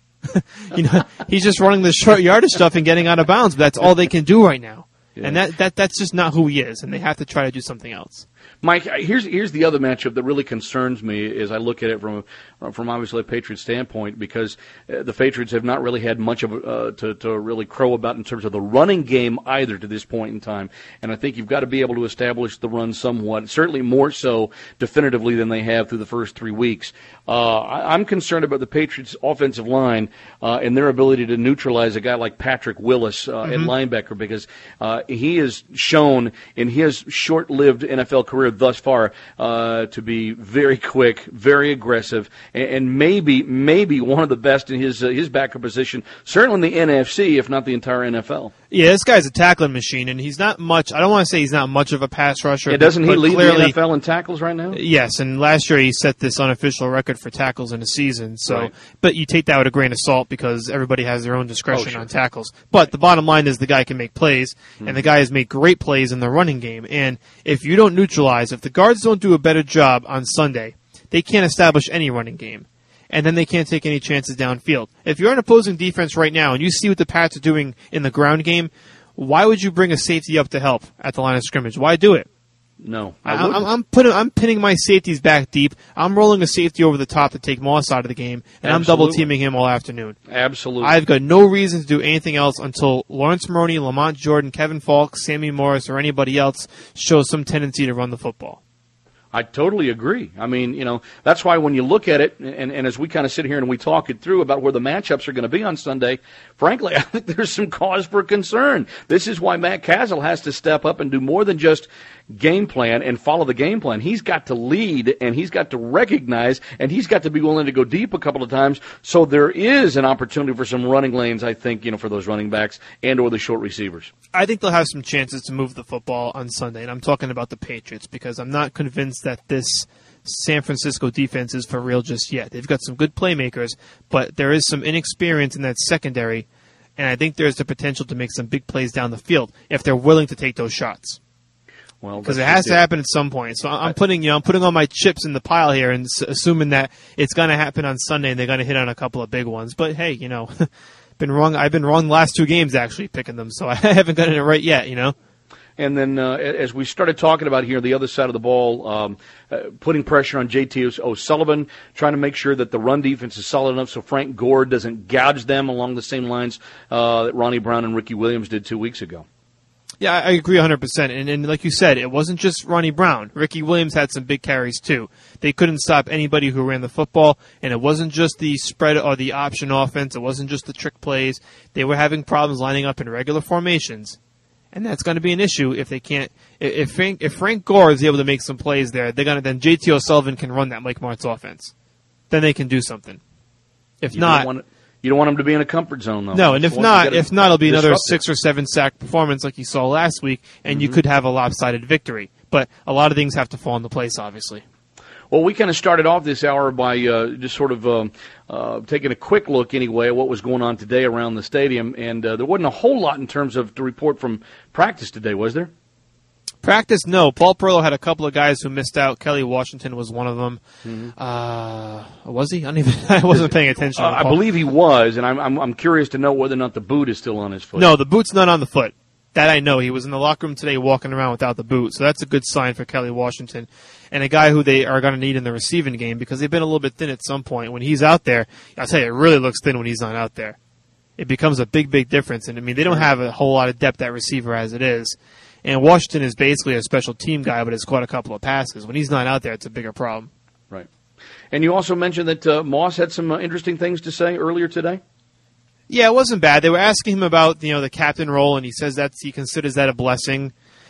You know, he's just running the short yardage stuff and getting out of bounds. But that's all they can do right now. Yeah. And that, that that's just not who he is, and they have to try to do something else. Mike, here's here's the other matchup that really concerns me as I look at it from a, from obviously a Patriots standpoint, because uh, the Patriots have not really had much of uh, to to really crow about in terms of the running game either to this point in time. And I think you've got to be able to establish the run somewhat, certainly more so definitively than they have through the first three weeks. Uh, I, I'm concerned about the Patriots' offensive line uh, and their ability to neutralize a guy like Patrick Willis uh, mm-hmm. at linebacker, because uh, he has shown in his short-lived N F L career thus far uh, to be very quick, very aggressive, and, and maybe maybe one of the best in his uh, his backup position, certainly in the N F C, if not the entire N F L. Yeah, this guy's a tackling machine, and he's not much. I don't want to say he's not much of a pass rusher. Yeah, doesn't he but lead clearly, the N F L in tackles right now? Yes, and last year he set this unofficial record for tackles in a season. So, Right. but you take that with a grain of salt because everybody has their own discretion Oh, sure. on tackles. But the bottom line is the guy can make plays, mm-hmm. and the guy has made great plays in the running game. And if you don't neutralize, if the guards don't do a better job on Sunday, they can't establish any running game. And then they can't take any chances downfield. If you're an opposing defense right now and you see what the Pats are doing in the ground game, why would you bring a safety up to help at the line of scrimmage? Why do it? No, I I'm, I'm putting, I'm pinning my safeties back deep. I'm rolling a safety over the top to take Moss out of the game, and Absolutely. I'm double teaming him all afternoon. Absolutely. I've got no reason to do anything else until Lawrence Maroney, Lamont Jordan, Kevin Falk, Sammy Morris, or anybody else shows some tendency to run the football. I totally agree. I mean, you know, that's why when you look at it, and, and as we kind of sit here and we talk it through about where the matchups are going to be on Sunday, frankly, I think there's some cause for concern. This is why Matt Castle has to step up and do more than just game plan and follow the game plan. He's got to lead, and he's got to recognize, and he's got to be willing to go deep a couple of times, so there is an opportunity for some running lanes, I think, you know, for those running backs and or the short receivers. I think they'll have some chances to move the football on Sunday, and I'm talking about the Patriots because I'm not convinced that this San Francisco defense is for real just yet. They've got some good playmakers, but there is some inexperience in that secondary, and I think there's the potential to make some big plays down the field if they're willing to take those shots. Well, because it has to happen at some point. So I'm putting, you know, I'm putting all my chips in the pile here and s- assuming that it's going to happen on Sunday and they're going to hit on a couple of big ones. But hey, you know, been wrong. I've been wrong the last two games actually picking them, so I haven't gotten it right yet. You know. And then uh, as we started talking about here, the other side of the ball, um, uh, putting pressure on J T O'Sullivan, trying to make sure that the run defense is solid enough so Frank Gore doesn't gouge them along the same lines uh, that Ronnie Brown and Ricky Williams did two weeks ago. Yeah, I agree one hundred percent. And, and like you said, it wasn't just Ronnie Brown. Ricky Williams had some big carries, too. They couldn't stop anybody who ran the football, and it wasn't just the spread or the option offense. It wasn't just the trick plays. They were having problems lining up in regular formations, and that's going to be an issue if they can't. If Frank, if Frank Gore is able to make some plays there, they're going to then J T O'Sullivan can run that Mike Martz offense. Then they can do something. If You not. don't want, you don't want them to be in a comfort zone, though. No, and if Once you not, get it if not, it'll be another disrupted. six or seven sack performance like you saw last week, and Mm-hmm. you could have a lopsided victory. But a lot of things have to fall into place, obviously. Well, we kind of started off this hour by uh, just sort of um, uh, taking a quick look, anyway, at what was going on today around the stadium, and uh, there wasn't a whole lot in terms of to report from practice today, was there? Practice, no. Paul Perillo had a couple of guys who missed out. Kelly Washington was one of them. Mm-hmm. Uh, was he? I don't even. I wasn't paying attention. Uh, to I Paul. believe he was, and I'm, I'm I'm curious to know whether or not the boot is still on his foot. No, the boot's not on the foot. That I know. He was in the locker room today walking around without the boot, so that's a good sign for Kelly Washington. And a guy who they are going to need in the receiving game because they've been a little bit thin at some point. When he's out there, I'll tell you, it really looks thin when he's not out there. It becomes a big, big difference. And, I mean, they don't have a whole lot of depth at receiver as it is. And Washington is basically a special team guy, but has caught a couple of passes. When he's not out there, it's a bigger problem. Right. And you also mentioned that uh, Moss had some uh, interesting things to say earlier today? Yeah, it wasn't bad. They were asking him about, you know, the captain role, and he says that's he considers that a blessing.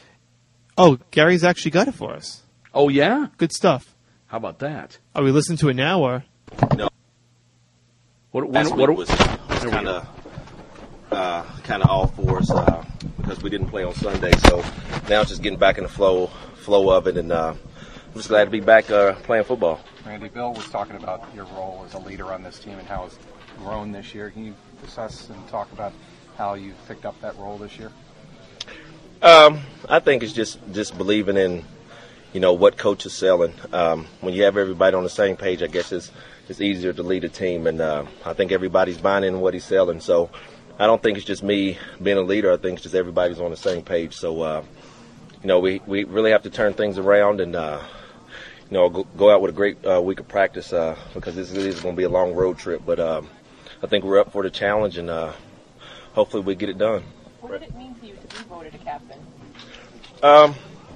Oh, Gary's actually got it for us. Oh, yeah? Good stuff. How about that? Are we listening to it now, or? No. What, Last what, week what, was, was kind of uh, kind of all fours. Uh, because we didn't play on Sunday. So now it's just getting back in the flow flow of it, and uh, I'm just glad to be back uh, playing football. Randy, Bill was talking about your role as a leader on this team and how it's grown this year. Can you discuss and talk about how you've picked up that role this year? Um, I think it's just, just believing in, you know, what coach is selling. Um, when you have everybody on the same page, I guess it's it's easier to lead a team, and uh, I think everybody's buying in what he's selling. So I don't think it's just me being a leader. I think it's just everybody's on the same page. So, uh, you know, we, we really have to turn things around and, uh, you know, go, go out with a great uh, week of practice uh, because this is going to be a long road trip. But um, I think we're up for the challenge, and uh, hopefully we get it done. What did it mean to you to be voted a captain? Um,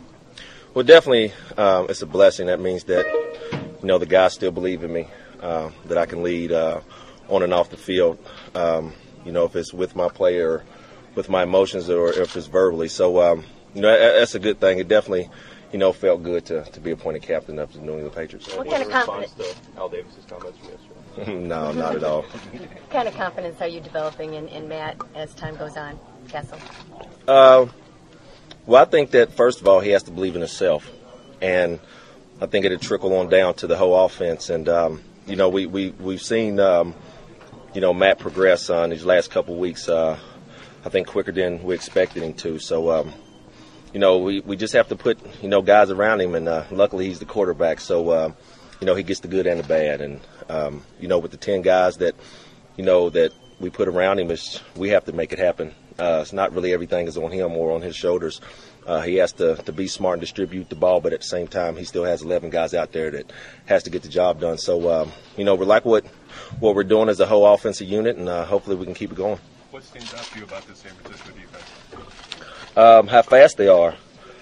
well, definitely um, it's a blessing. That means that, you know, the guys still believe in me, uh, that I can lead uh, on and off the field, um, you know, if it's with my play or with my emotions or if it's verbally. So, um, you know, that, that's a good thing. It definitely, you know, felt good to, to be appointed captain of the New England Patriots. What kind of confidence? To Al Davis's comments from yesterday? No, not at all. What kind of confidence are you developing in, in Matt as time goes on, Kessel? Uh, well, I think that, first of all, he has to believe in himself. And I think it'll trickle on down to the whole offense. And, um, you know, we, we, we've seen, um, you know, Matt progress on these last couple of weeks, uh, I think, quicker than we expected him to. So, um, you know, we, we just have to put, you know, guys around him. And uh, luckily he's the quarterback. So, uh, you know, he gets the good and the bad. And, um, you know, with the ten guys that, you know, that we put around him, it's, we have to make it happen. Uh, it's not really everything is on him or on his shoulders. Uh, he has to, to be smart and distribute the ball, but at the same time, he still has eleven guys out there that has to get the job done. So, um, you know, we like what what we're doing as a whole offensive unit, and uh, hopefully we can keep it going. What stands out to you about the San Francisco defense? Um, how fast they are.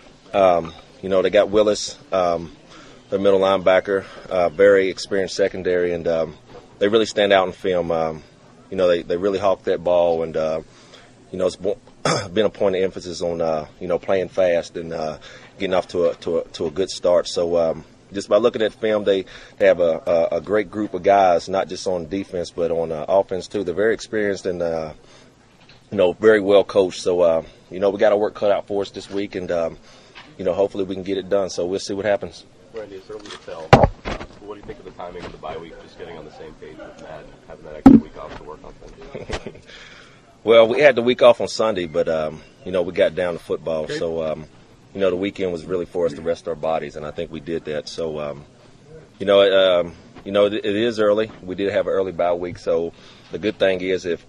Um, you know, they got Willis, um, their middle linebacker, uh, very experienced secondary, and um, they really stand out in film. Um, you know, they, they really hawk that ball, and, uh, you know, it's been a point of emphasis on, uh, you know, playing fast and uh, getting off to a, to a to a good start. So um, just by looking at film, they, they have a, a, a great group of guys, not just on defense but on uh, offense too. They're very experienced and, uh, you know, very well coached. So, uh, you know, we got our work cut out for us this week, and, um, you know, hopefully we can get it done. So we'll see what happens. Randy, it's early to tell. What do you think of the timing of the bye week, just getting on the same page with Matt and having that extra week off to work on things? Well, we had the week off on Sunday, but, um, you know, we got down to football. Okay. So, um, you know, the weekend was really for us to rest our bodies, and I think we did that. So, um, you know, um, you know, it, it is early. We did have an early bye week. So the good thing is if,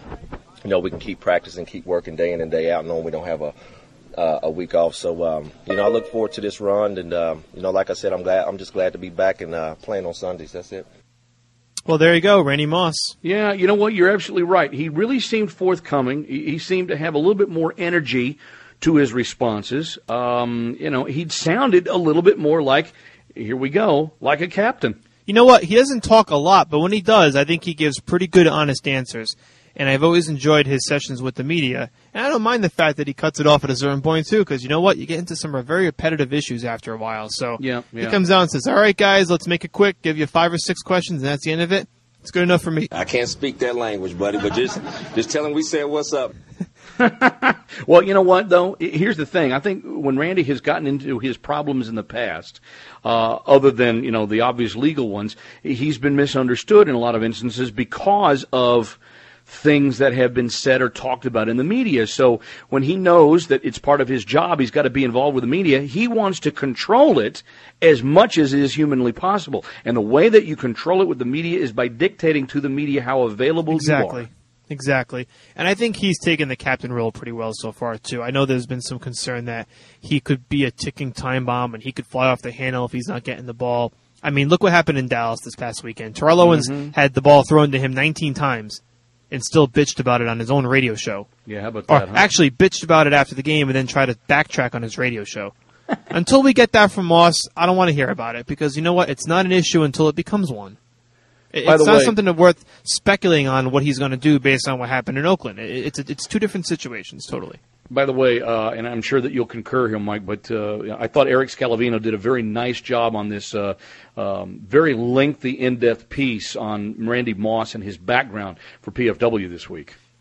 you know, we can keep practicing, keep working day in and day out, knowing we don't have a uh, a week off. So, um, you know, I look forward to this run. And, um, you know, like I said, I'm glad. I'm just glad to be back and uh, playing on Sundays. That's it. Well, there you go, Randy Moss. Yeah, you know what? You're absolutely right. He really seemed forthcoming. He, he seemed to have a little bit more energy to his responses. Um, you know, he sounded a little bit more like, here we go, like a captain. You know what? He doesn't talk a lot, but when he does, I think he gives pretty good, honest answers. And I've always enjoyed his sessions with the media. And I don't mind the fact that he cuts it off at a certain point, too, because you know what? You get into some very repetitive issues after a while. So yeah, yeah. he comes out and says, all right, guys, let's make it quick, give you five or six questions, and that's the end of it. It's good enough for me. I can't speak that language, buddy, but just just tell him we said what's up. Well, you know what, though? Here's the thing. I think when Randy has gotten into his problems in the past, uh, other than, you know, the obvious legal ones, he's been misunderstood in a lot of instances because of things that have been said or talked about in the media. So when he knows that it's part of his job, he's got to be involved with the media, he wants to control it as much as is humanly possible. And the way that you control it with the media is by dictating to the media how available exactly. you are. Exactly. And I think he's taken the captain role pretty well so far, too. I know there's been some concern that he could be a ticking time bomb and he could fly off the handle if he's not getting the ball. I mean, look what happened in Dallas this past weekend. Terrell Owens mm-hmm. had the ball thrown to him nineteen times and still bitched about it on his own radio show. Yeah, how about that? Or huh? actually bitched about it after the game and then tried to backtrack on his radio show. Until we get that from Moss, I don't want to hear about it because, you know what, it's not an issue until it becomes one. It's not way, something that's worth speculating on what he's going to do based on what happened in Oakland. It's it's two different situations, totally. By the way, uh, and I'm sure that you'll concur here, Mike, but uh, I thought Eric Scalavino did a very nice job on this uh, um, very lengthy, in-depth piece on Randy Moss and his background for P F W this week.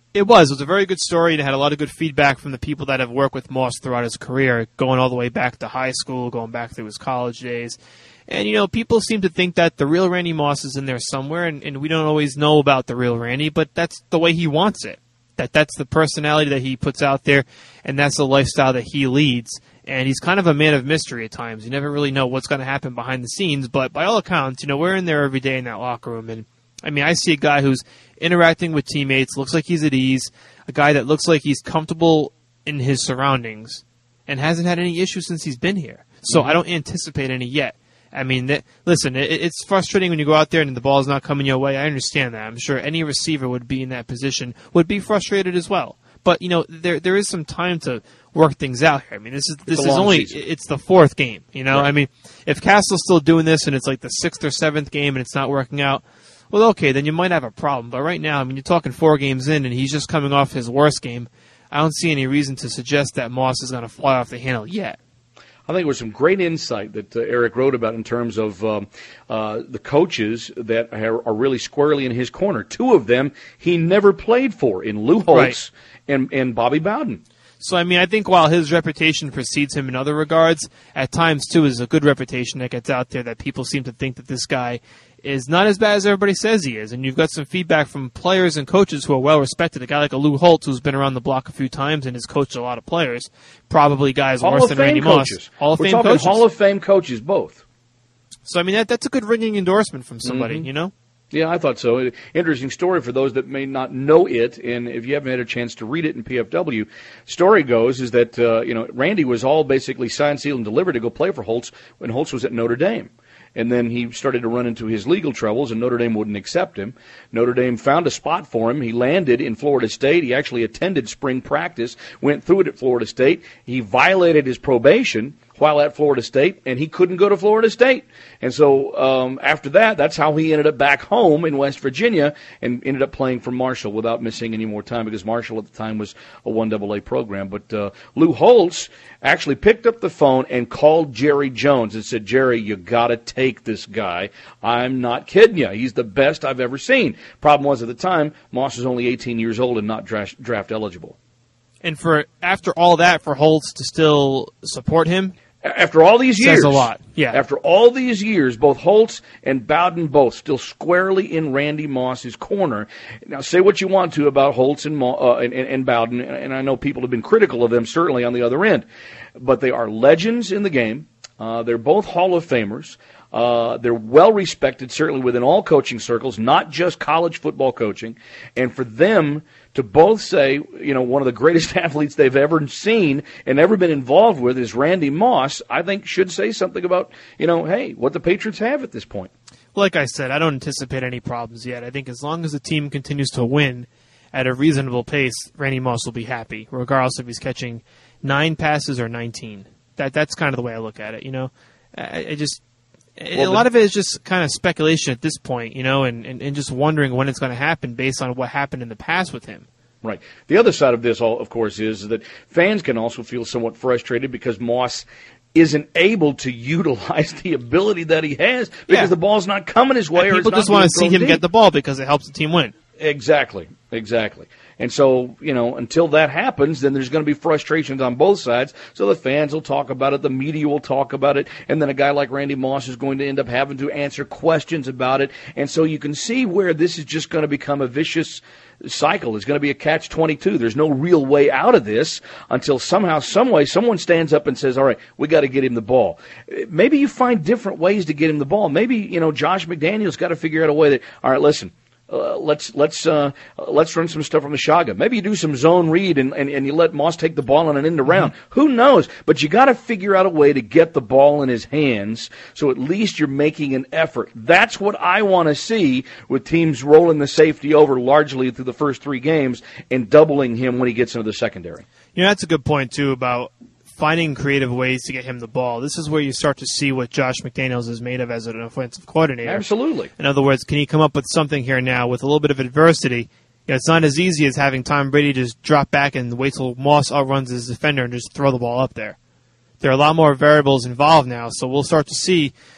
It was. It was a very good story, and it had a lot of good feedback from the people that have worked with Moss throughout his career, going all the way back to high school, going back through his college days. And, you know, people seem to think that the real Randy Moss is in there somewhere, and, and we don't always know about the real Randy, but that's the way he wants it. That That's the personality that he puts out there, and that's the lifestyle that he leads. And he's kind of a man of mystery at times. You never really know what's going to happen behind the scenes, but by all accounts, you know, we're in there every day in that locker room, and I mean, I see a guy who's interacting with teammates, looks like he's at ease, a guy that looks like he's comfortable in his surroundings, and hasn't had any issues since he's been here. So mm-hmm. I don't anticipate any yet. I mean, that, listen, it, it's frustrating when you go out there and the ball's not coming your way. I understand that. I'm sure any receiver would be in that position, would be frustrated as well. But, you know, there there is some time to work things out here. I mean, this is this is only, season. It's the fourth game, you know? Right. I mean, if Castle's still doing this and it's like the sixth or seventh game and it's not working out, well, okay, then you might have a problem. But right now, I mean, you're talking four games in, and he's just coming off his worst game. I don't see any reason to suggest that Moss is going to fly off the handle yet. I think it was some great insight that uh, Eric wrote about in terms of um, uh, the coaches that are, are really squarely in his corner. Two of them he never played for, in Lou Holtz right. and, and Bobby Bowden. So, I mean, I think while his reputation precedes him in other regards, at times, too, is a good reputation that gets out there that people seem to think that this guy is not as bad as everybody says he is. And you've got some feedback from players and coaches who are well-respected. A guy like a Lou Holtz, who's been around the block a few times and has coached a lot of players, probably guys Hall worse than Randy coaches. Moss. Hall of We're Fame talking coaches. Hall of Fame coaches, both. So, I mean, that that's a good ringing endorsement from somebody, mm-hmm. you know? Yeah, I thought so. Interesting story for those that may not know it, and if you haven't had a chance to read it in P F W, story goes is that uh, you know Randy was all basically signed, sealed, and delivered to go play for Holtz when Holtz was at Notre Dame. And then he started to run into his legal troubles, and Notre Dame wouldn't accept him. Notre Dame found a spot for him. He landed in Florida State. He actually attended spring practice, went through it at Florida State. He violated his probation while at Florida State, and he couldn't go to Florida State. And so um, after that, that's how he ended up back home in West Virginia and ended up playing for Marshall without missing any more time because Marshall at the time was a one double A program. But uh, Lou Holtz actually picked up the phone and called Jerry Jones and said, Jerry, you got to take this guy. I'm not kidding you. He's the best I've ever seen. Problem was at the time, Moss was only eighteen years old and not draft, draft eligible. And for after all that, for Holtz to still support him, after all these years, says a lot. Yeah. After all these years, both Holtz and Bowden both still squarely in Randy Moss's corner. Now, say what you want to about Holtz and, Mo, uh, and, and Bowden, and I know people have been critical of them certainly on the other end, but they are legends in the game. Uh, they're both Hall of Famers. Uh, they're well respected, certainly within all coaching circles, not just college football coaching. And for them to both say, you know, one of the greatest athletes they've ever seen and ever been involved with is Randy Moss, I think should say something about, you know, hey, what the Patriots have at this point. Well, like I said, I don't anticipate any problems yet. I think as long as the team continues to win at a reasonable pace, Randy Moss will be happy, regardless if he's catching nine passes or nineteen. That That's kind of the way I look at it, you know. I, I just... Well, a lot of it is just kind of speculation at this point, you know, and, and, and just wondering when it's going to happen based on what happened in the past with him. Right. The other side of this, all, of course, is that fans can also feel somewhat frustrated because Moss isn't able to utilize the ability that he has because yeah. the ball's not coming his way. And or people it's just not want to see him deep. get the ball because it helps the team win. Exactly, exactly. And so, you know, until that happens, then there's going to be frustrations on both sides. So the fans will talk about it, the media will talk about it, and then a guy like Randy Moss is going to end up having to answer questions about it. And so you can see where this is just going to become a vicious cycle. It's going to be a catch twenty-two. There's no real way out of this until somehow, some way, someone stands up and says, all right, we got to get him the ball. Maybe you find different ways to get him the ball. Maybe, you know, Josh McDaniels got to figure out a way that, all right, listen, Uh, let's let's uh, let's run some stuff from the shotgun. Maybe you do some zone read and, and, and you let Moss take the ball on an end around. Mm-hmm. Who knows? But you got to figure out a way to get the ball in his hands so at least you're making an effort. That's what I want to see with teams rolling the safety over largely through the first three games and doubling him when he gets into the secondary. You know, that's a good point, too, about finding creative ways to get him the ball. This is where you start to see what Josh McDaniels is made of as an offensive coordinator. Absolutely. In other words, can he come up with something here now with a little bit of adversity? You know, it's not as easy as having Tom Brady just drop back and wait till Moss outruns his defender and just throw the ball up there. There are a lot more variables involved now, so we'll start to see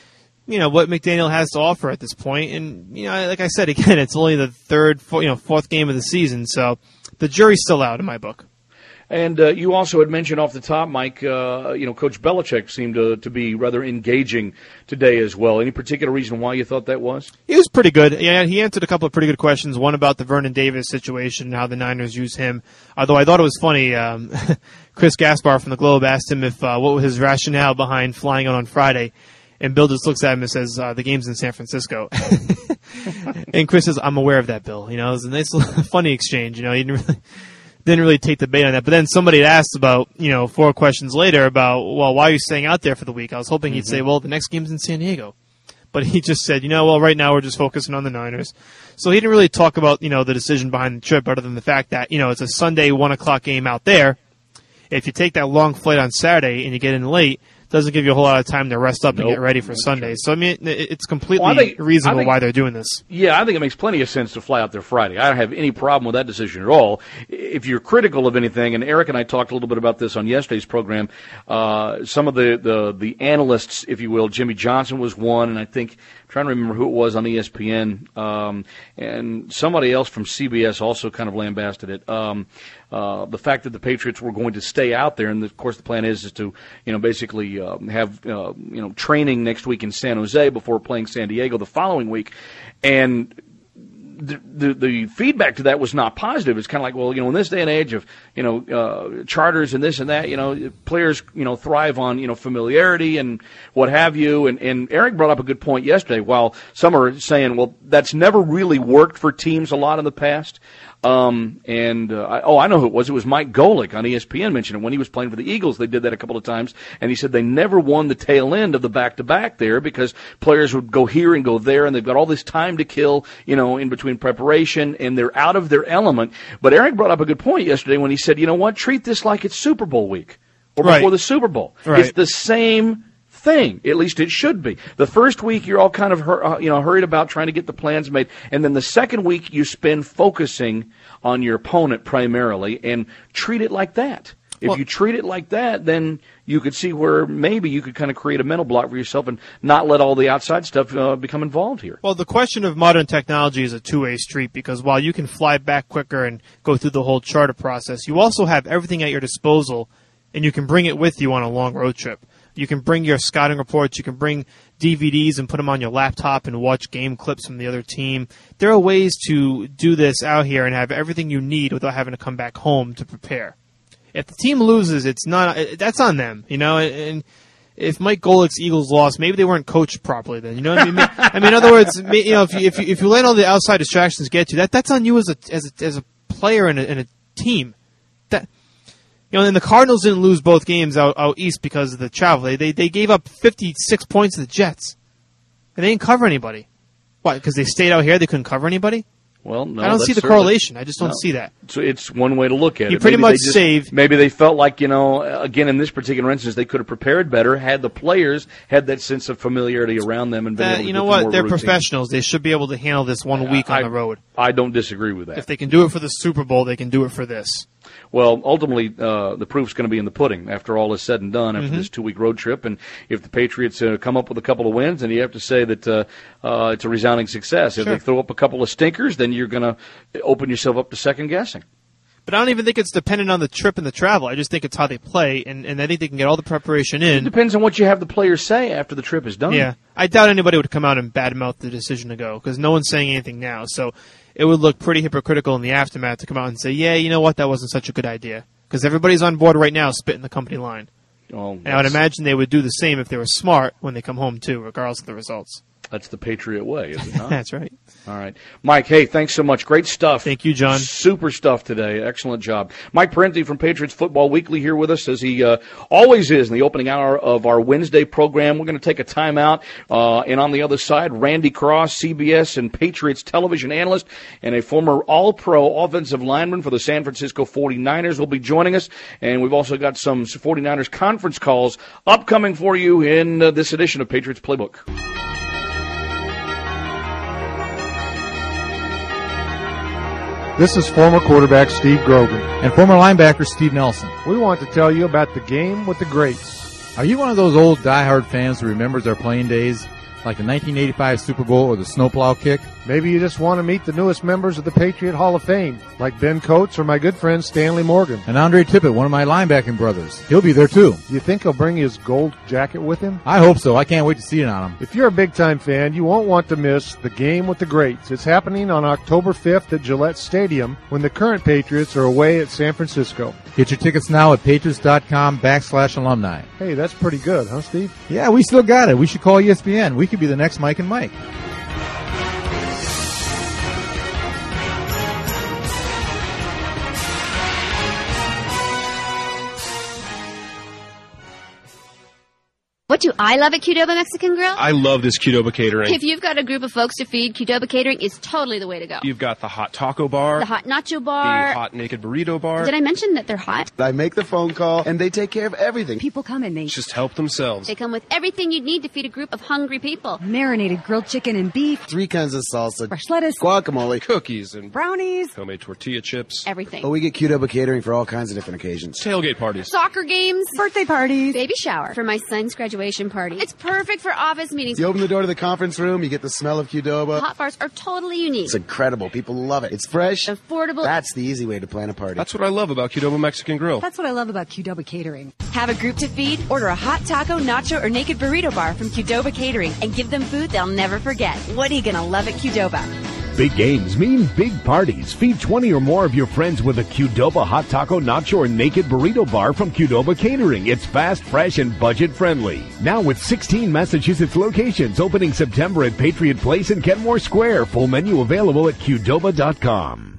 you know, what McDaniel has to offer at this point. And, you know, like I said, again, it's only the third, four, you know, fourth game of the season. So the jury's still out in my book. And uh, you also had mentioned off the top, Mike, uh, you know, Coach Belichick seemed to, to be rather engaging today as well. Any particular reason why you thought that was? He was pretty good. Yeah, he answered a couple of pretty good questions. One about the Vernon Davis situation and how the Niners use him. Although I thought it was funny, um, Chris Gaspar from the Globe asked him if uh, what was his rationale behind flying out on Friday. And Bill just looks at him and says, uh, the game's in San Francisco. And Chris says, I'm aware of that, Bill. You know, it was a nice, funny exchange. You know, he didn't really... Didn't really take the bait on that. But then somebody had asked about, you know, four questions later about, well, why are you staying out there for the week? I was hoping he'd mm-hmm. say, well, the next game's in San Diego. But he just said, you know, well, right now we're just focusing on the Niners. So he didn't really talk about, you know, the decision behind the trip other than the fact that, you know, it's a Sunday one o'clock game out there. If you take that long flight on Saturday and you get in late, it doesn't give you a whole lot of time to rest up nope. and get ready for Sunday. So, I mean, it's completely well, think, reasonable think, why they're doing this. Yeah, I think it makes plenty of sense to fly out there Friday. I don't have any problem with that decision at all. If you're critical of anything, and Eric and I talked a little bit about this on yesterday's program, uh, some of the, the, the analysts, if you will, Jimmy Johnson was one, and I think, I'm trying to remember who it was on E S P N, um, and somebody else from C B S also kind of lambasted it. Um, uh, the fact that the Patriots were going to stay out there, and of course the plan is, is to, you know, basically uh, have, uh, you know, training next week in San Jose before playing San Diego the following week, and The, the the feedback to that was not positive. It's kind of like, well, you know, in this day and age of, you know, uh, charters and this and that, you know, players, you know, thrive on, you know, familiarity and what have you. And, and Eric brought up a good point yesterday. While some are saying, well, that's never really worked for teams a lot in the past. Um, and, uh, I, oh, I know who it was. It was Mike Golick on E S P N mentioned it. When he was playing for the Eagles, they did that a couple of times. And he said they never won the tail end of the back-to-back there because players would go here and go there, and they've got all this time to kill, you know, in between preparation, and they're out of their element. But Eric brought up a good point yesterday when he said, you know what, treat this like it's Super Bowl week or right. before the Super Bowl. Right. It's the same thing. At least it should be. The first week you're all kind of hur- you know hurried about trying to get the plans made, and then the second week you spend focusing on your opponent primarily, and treat it like that. If well, you treat it like that, then you could see where maybe you could kind of create a mental block for yourself and not let all the outside stuff uh, become involved here. Well, the question of modern technology is a two-way street, because while you can fly back quicker and go through the whole charter process, you also have everything at your disposal, and you can bring it with you on a long road trip. You can bring your scouting reports. You can bring D V Ds and put them on your laptop and watch game clips from the other team. There are ways to do this out here and have everything you need without having to come back home to prepare. If the team loses, it's not that's on them, you know. And if Mike Golick's Eagles lost, maybe they weren't coached properly. Then you know what I mean. I mean, in other words, you know, if you, if you, if you let all the outside distractions get you, that that's on you as a as a, as a player and a, and a team. That. You know, and the Cardinals didn't lose both games out, out east because of the travel. They, they they gave up fifty-six points to the Jets, and they didn't cover anybody. Why? Because they stayed out here, they couldn't cover anybody? Well, no. I don't see the correlation. I just don't no. see that. So it's one way to look at you it. You pretty maybe much just, saved. Maybe they felt like, you know, again, in this particular instance, they could have prepared better had the players had that sense of familiarity around them and been that, able to you know do what? more They're routine. professionals. They should be able to handle this one uh, week on I, the road. I don't disagree with that. If they can do it for the Super Bowl, they can do it for this. Well, ultimately, uh, the proof's going to be in the pudding after all is said and done after mm-hmm. this two-week road trip. And if the Patriots uh, come up with a couple of wins, then you have to say that uh, uh, it's a resounding success. If sure. they throw up a couple of stinkers, then you're going to open yourself up to second-guessing. But I don't even think it's dependent on the trip and the travel. I just think it's how they play, and, and I think they can get all the preparation in. It depends on what you have the players say after the trip is done. Yeah. I doubt anybody would come out and badmouth the decision to go, because no one's saying anything now. So it would look pretty hypocritical in the aftermath to come out and say, yeah, you know what, that wasn't such a good idea. Because everybody's on board right now spitting the company line. Well, and I would imagine they would do the same if they were smart when they come home, too, regardless of the results. That's the Patriot way, is it not? That's right. All right. Mike, hey, thanks so much. Great stuff. Thank you, John. Super stuff today. Excellent job. Mike Parenti from Patriots Football Weekly here with us, as he uh, always is in the opening hour of our Wednesday program. We're going to take a timeout. Uh, and on the other side, Randy Cross, C B S and Patriots television analyst and a former All-Pro offensive lineman for the San Francisco forty-niners will be joining us. And we've also got some forty-niners conference calls upcoming for you in uh, this edition of Patriots Playbook. This is former quarterback Steve Grogan and former linebacker Steve Nelson. We want to tell you about the game with the greats. Are you one of those old diehard fans who remembers our playing days? like the nineteen eighty-five Super Bowl or the snowplow kick. Maybe you just want to meet the newest members of the Patriot Hall of Fame, like Ben Coates or my good friend Stanley Morgan. And Andre Tippett, one of my linebacking brothers. He'll be there too. Do you think he'll bring his gold jacket with him? I hope so. I can't wait to see it on him. If you're a big-time fan, you won't want to miss the Game with the Greats. It's happening on October fifth at Gillette Stadium when the current Patriots are away at San Francisco. Get your tickets now at patriots.com backslash alumni. Hey, that's pretty good, huh, Steve? Yeah, we still got it. We should call E S P N. We could be the next Mike and Mike. What do I love at Qdoba Mexican Grill? I love this Qdoba catering. If you've got a group of folks to feed, Qdoba Catering is totally the way to go. You've got the hot taco bar, the hot nacho bar, the hot naked burrito bar. Did I mention that they're hot? I make the phone call, and they take care of everything. People come and they just help themselves. They come with everything you'd need to feed a group of hungry people. Marinated grilled chicken and beef. Three kinds of salsa. Fresh lettuce. Guacamole. Cookies and brownies. Homemade tortilla chips. Everything. Oh, we get Qdoba catering for all kinds of different occasions. Tailgate parties. Soccer games. Birthday parties. Baby shower. For my son's graduation party. It's perfect for office meetings. You open the door to the conference room, you get the smell of Qdoba. Hot bars are totally unique. It's incredible. People love it. It's fresh. Affordable. That's the easy way to plan a party. That's what I love about Qdoba Mexican Grill. That's what I love about Qdoba Catering. Have a group to feed? Order a hot taco, nacho, or naked burrito bar from Qdoba Catering and give them food they'll never forget. What are you going to love at Qdoba? Big games mean big parties. Feed twenty or more of your friends with a Qdoba hot taco, nacho, or naked burrito bar from Qdoba Catering. It's fast, fresh, and budget-friendly. Now with sixteen Massachusetts locations opening September at Patriot Place and Kenmore Square. Full menu available at Qdoba dot com.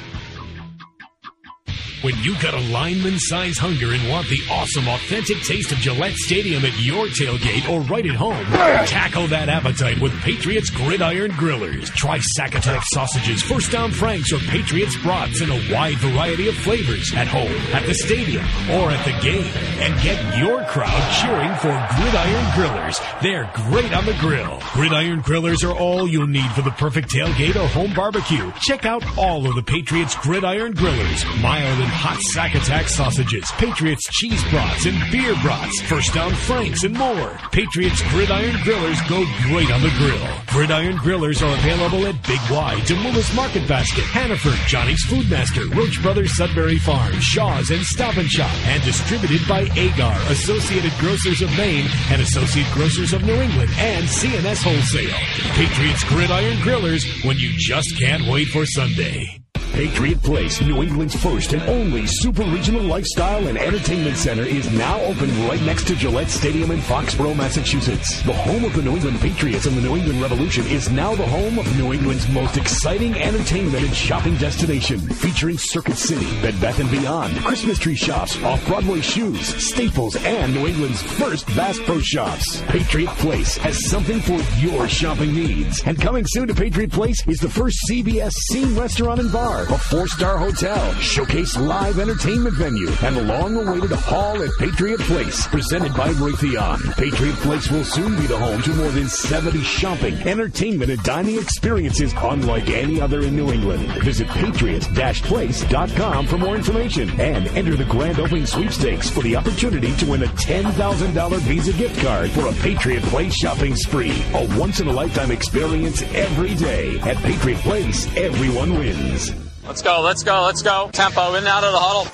When you got a lineman-size hunger and want the awesome, authentic taste of Gillette Stadium at your tailgate or right at home, tackle that appetite with Patriots Gridiron Grillers. Try Sack-Attack sausages, First Down Franks, or Patriots brats in a wide variety of flavors at home, at the stadium, or at the game. And get your crowd cheering for Gridiron Grillers. They're great on the grill. Gridiron Grillers are all you'll need for the perfect tailgate or home barbecue. Check out all of the Patriots Gridiron Grillers. Mild and hot Sack-Attack sausages, Patriots cheese brats and beer brats, First Down Franks, and more. Patriots Gridiron Grillers go great on the grill. Gridiron Grillers are available at Big Y, Demoulas Market Basket, Hannaford, Johnny's Food Master, Roach Brothers Sudbury Farm, Shaw's, and Stop and Shop, and distributed by Agar, Associated Grocers of Maine, and Associate Grocers of New England, and C N S Wholesale. Patriots Gridiron Grillers, when you just can't wait for Sunday. Patriot Place, New England's first and only super regional lifestyle and entertainment center, is now open right next to Gillette Stadium in Foxborough, Massachusetts. The home of the New England Patriots and the New England Revolution is now the home of New England's most exciting entertainment and shopping destination, featuring Circuit City, Bed Bath and Beyond, Christmas tree shops, off-Broadway shoes, Staples, and New England's first Bass Pro Shops. Patriot Place has something for your shopping needs. And coming soon to Patriot Place is the first C B S Scene Restaurant and Bar, a four-star hotel, showcase live entertainment venue, and the long-awaited Hall at Patriot Place, presented by Raytheon. Patriot Place will soon be the home to more than seventy shopping, entertainment, and dining experiences unlike any other in New England. Visit patriots dash place dot com for more information and enter the grand opening sweepstakes for the opportunity to win a ten thousand dollars Visa gift card for a Patriot Place shopping spree. A once-in-a-lifetime experience every day. At Patriot Place, everyone wins. Let's go, let's go, let's go. Tempo, in and out of the huddle.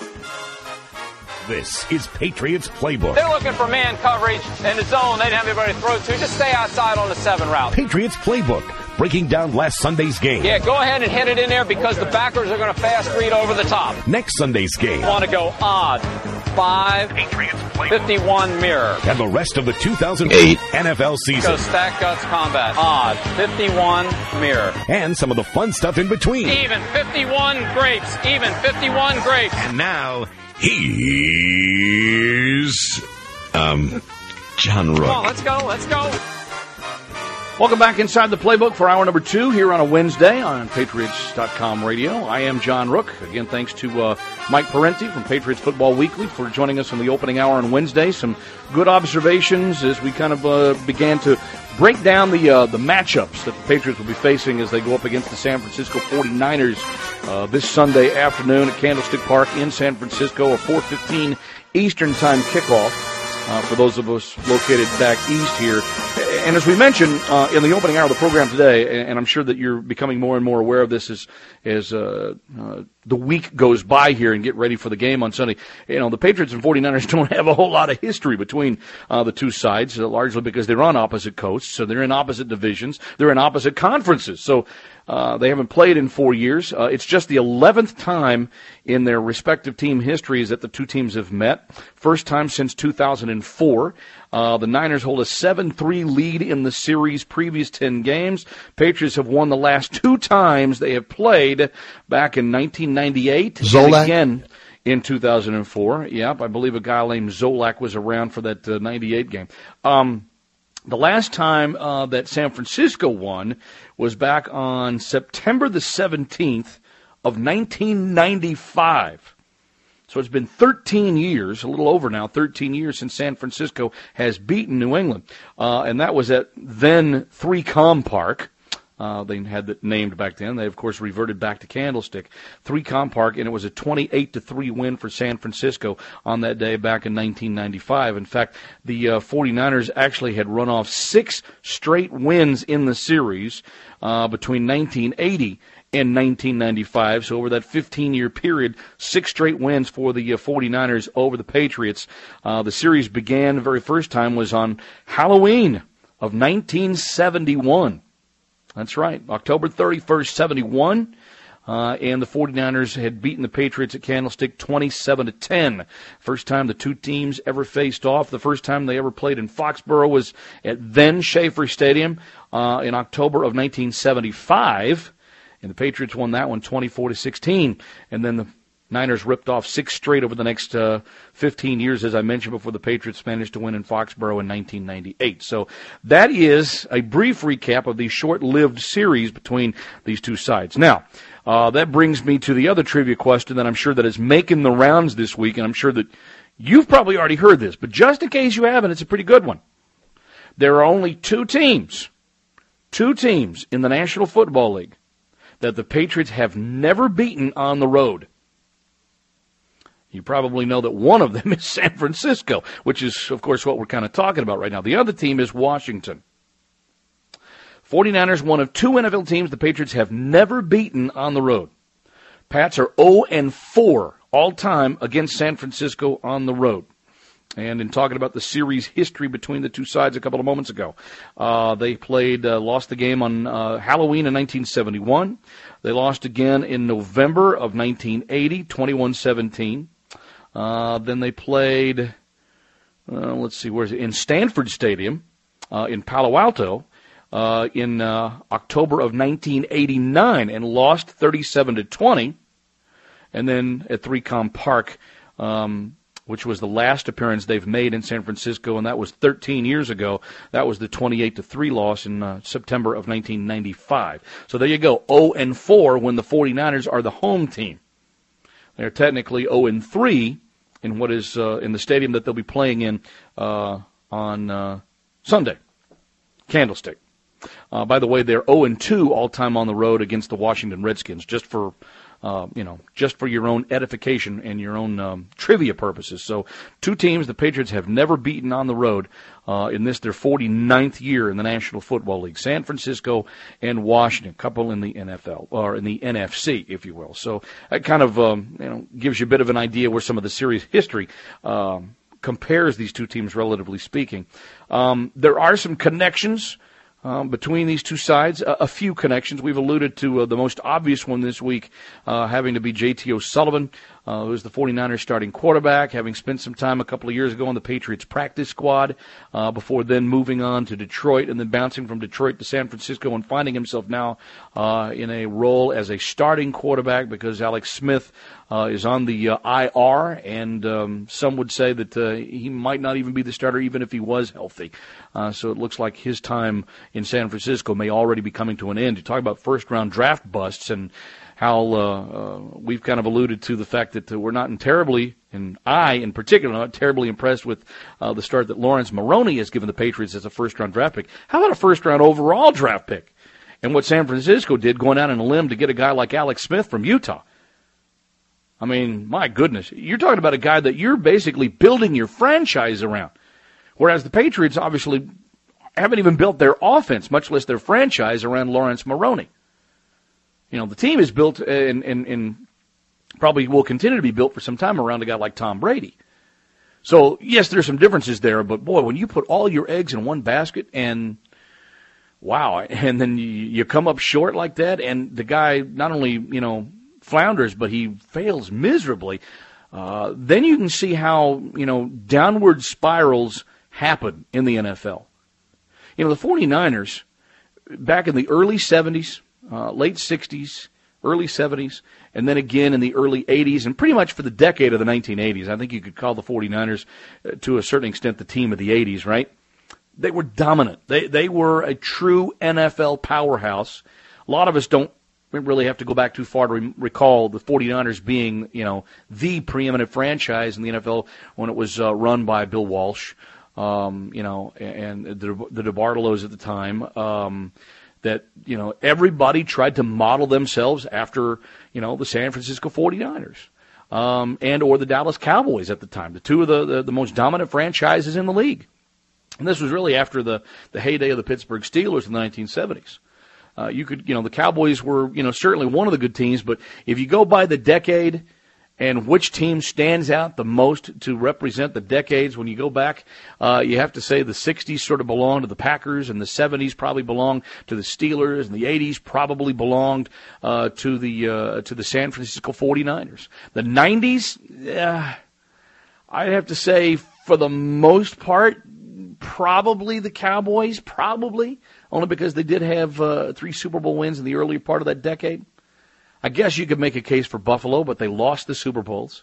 This is Patriots Playbook. They're looking for man coverage in the zone. They didn't have anybody to throw to. Just stay outside on the seven route. Patriots Playbook, breaking down last Sunday's game. Yeah, go ahead and hit it in there because the backers are going to fast read over the top. Next Sunday's game. Want to go odd. Five, fifty-one mirror. And the rest of the two thousand eight N F L season. Go stack guts combat. Odd, fifty-one mirror. And some of the fun stuff in between. Even fifty-one grapes. Even fifty-one grapes. And now, here's, um, John Rook. Come on, let's go, let's go. Welcome back inside the playbook for hour number two here on a Wednesday on Patriots dot com radio. I am John Rook. Again, thanks to uh, Mike Parenti from Patriots Football Weekly for joining us on the opening hour on Wednesday. Some good observations as we kind of uh, began to break down the uh, the matchups that the Patriots will be facing as they go up against the San Francisco forty-niners uh, this Sunday afternoon at Candlestick Park in San Francisco, a four fifteen Eastern Time kickoff. Uh, for those of us located back east here. and as we mentioned uh, in the opening hour of the program today, and I'm sure that you're becoming more and more aware of this as as uh, uh, the week goes by here and get ready for the game on Sunday. You know, the Patriots and 49ers don't have a whole lot of history between uh, the two sides, uh, largely because they're on opposite coasts, so they're in opposite divisions, they're in opposite conferences. So uh, they haven't played in four years. Uh, it's just the eleventh time in their respective team histories that the two teams have met. First time since two thousand four. Uh, the Niners hold a seven three lead in the series' previous ten games. Patriots have won the last two times they have played, back in nineteen ninety-eight. Zolak? And again in two thousand four. Yep, I believe a guy named Zolak was around for that uh, ninety-eight game. Um, the last time uh, that San Francisco won was back on September the seventeenth of nineteen ninety-five. So it's been thirteen years, a little over now, thirteen years since San Francisco has beaten New England. Uh, and that was at then three Com Park. Uh, they had that named back then. They, of course, reverted back to Candlestick. three Com Park, and it was a twenty-eight to three win for San Francisco on that day back in nineteen ninety-five. In fact, the uh, 49ers actually had run off six straight wins in the series uh, between nineteen eighty in nineteen ninety-five, so over that fifteen-year period, six straight wins for the uh, 49ers over the Patriots. Uh, the series began, the very first time was on Halloween of nineteen seventy-one. That's right, October thirty-first, seventy-one, uh, and the 49ers had beaten the Patriots at Candlestick twenty-seven to ten. First time the two teams ever faced off. The first time they ever played in Foxborough was at then Schaefer Stadium uh, in October of nineteen seventy-five. And the Patriots won that one twenty-four to sixteen. And then the Niners ripped off six straight over the next uh, fifteen years, as I mentioned before. The Patriots managed to win in Foxborough in nineteen ninety-eight. So that is a brief recap of the short-lived series between these two sides. Now, uh, that brings me to the other trivia question that I'm sure that is making the rounds this week, and I'm sure that you've probably already heard this, but just in case you haven't, it's a pretty good one. There are only two teams, two teams in the National Football League that the Patriots have never beaten on the road. You probably know that one of them is San Francisco, which is, of course, what we're kind of talking about right now. The other team is Washington. 49ers, one of two N F L teams the Patriots have never beaten on the road. Pats are oh and four all-time against San Francisco on the road. And in talking about the series history between the two sides a couple of moments ago, uh, they played, uh, lost the game on uh, Halloween in nineteen seventy-one. They lost again in November of nineteen eighty, twenty-one seventeen. Uh, then they played, uh, let's see, where's it? In Stanford Stadium uh, in Palo Alto uh, in uh, October of nineteen eighty-nine and lost thirty-seven to twenty. And then at three Com Park, um, which was the last appearance they've made in San Francisco, and that was thirteen years ago. That was the twenty-eight to three loss in uh, September of nineteen ninety-five. So there you go, oh and four when the 49ers are the home team. They're technically oh and three in what is uh, in the stadium that they'll be playing in uh, on uh, Sunday, Candlestick. Uh, by the way, they're oh and two all-time on the road against the Washington Redskins, just for Uh, you know, just for your own edification and your own um, trivia purposes. So two teams the Patriots have never beaten on the road uh, in this, their forty-ninth year in the National Football League. San Francisco and Washington, a couple in the N F L, or in the N F C, if you will. So that kind of, um, you know, gives you a bit of an idea where some of the series history um, compares these two teams, relatively speaking. Um, there are some connections Um, between these two sides, a, a few connections. We've alluded to uh, the most obvious one this week, uh, having to be J T O'Sullivan, uh, who's the 49ers starting quarterback, having spent some time a couple of years ago on the Patriots practice squad, uh, before then moving on to Detroit and then bouncing from Detroit to San Francisco and finding himself now uh, in a role as a starting quarterback because Alex Smith uh, is on the uh, I R, and um, some would say that uh, he might not even be the starter even if he was healthy. Uh, so it looks like his time in San Francisco may already be coming to an end. You talk about first-round draft busts and how uh, uh, we've kind of alluded to the fact that uh, we're not in terribly, and I in particular, not terribly impressed with uh, the start that Lawrence Maroney has given the Patriots as a first-round draft pick. How about a first-round overall draft pick? And what San Francisco did going out on a limb to get a guy like Alex Smith from Utah. I mean, my goodness, you're talking about a guy that you're basically building your franchise around. Whereas the Patriots obviously haven't even built their offense, much less their franchise, around Lawrence Maroney. You know, the team is built and, and, and probably will continue to be built for some time around a guy like Tom Brady. So, yes, there's some differences there, but, boy, when you put all your eggs in one basket and, wow, and then you, you come up short like that, and the guy not only, you know, flounders, but he fails miserably, uh, then you can see how, you know, downward spirals happen in the N F L. You know, the 49ers, back in the early seventies, uh, late sixties, early seventies, and then again in the early eighties, and pretty much for the decade of the nineteen eighties. I think you could call the 49ers, uh, to a certain extent, the team of the eighties, right? They were dominant. They they were a true N F L powerhouse. A lot of us don't really have to go back too far to re- recall the 49ers being, you know, the preeminent franchise in the N F L when it was uh, run by Bill Walsh. Um, you know, and the, the DeBartolos at the time, um, that, you know, everybody tried to model themselves after, you know, the San Francisco 49ers, um, and or the Dallas Cowboys at the time, the two of the, the, the most dominant franchises in the league. And this was really after the, the heyday of the Pittsburgh Steelers in the nineteen seventies. Uh, you could, you know, the Cowboys were, you know, certainly one of the good teams, but if you go by the decade and which team stands out the most to represent the decades, when you go back, uh, you have to say the sixties sort of belonged to the Packers, and the seventies probably belonged to the Steelers, and the eighties probably belonged uh, to the uh, to the San Francisco 49ers. The nineties, uh, I'd have to say, for the most part, probably the Cowboys, probably, only because they did have uh, three Super Bowl wins in the earlier part of that decade. I guess you could make a case for Buffalo, but they lost the Super Bowls.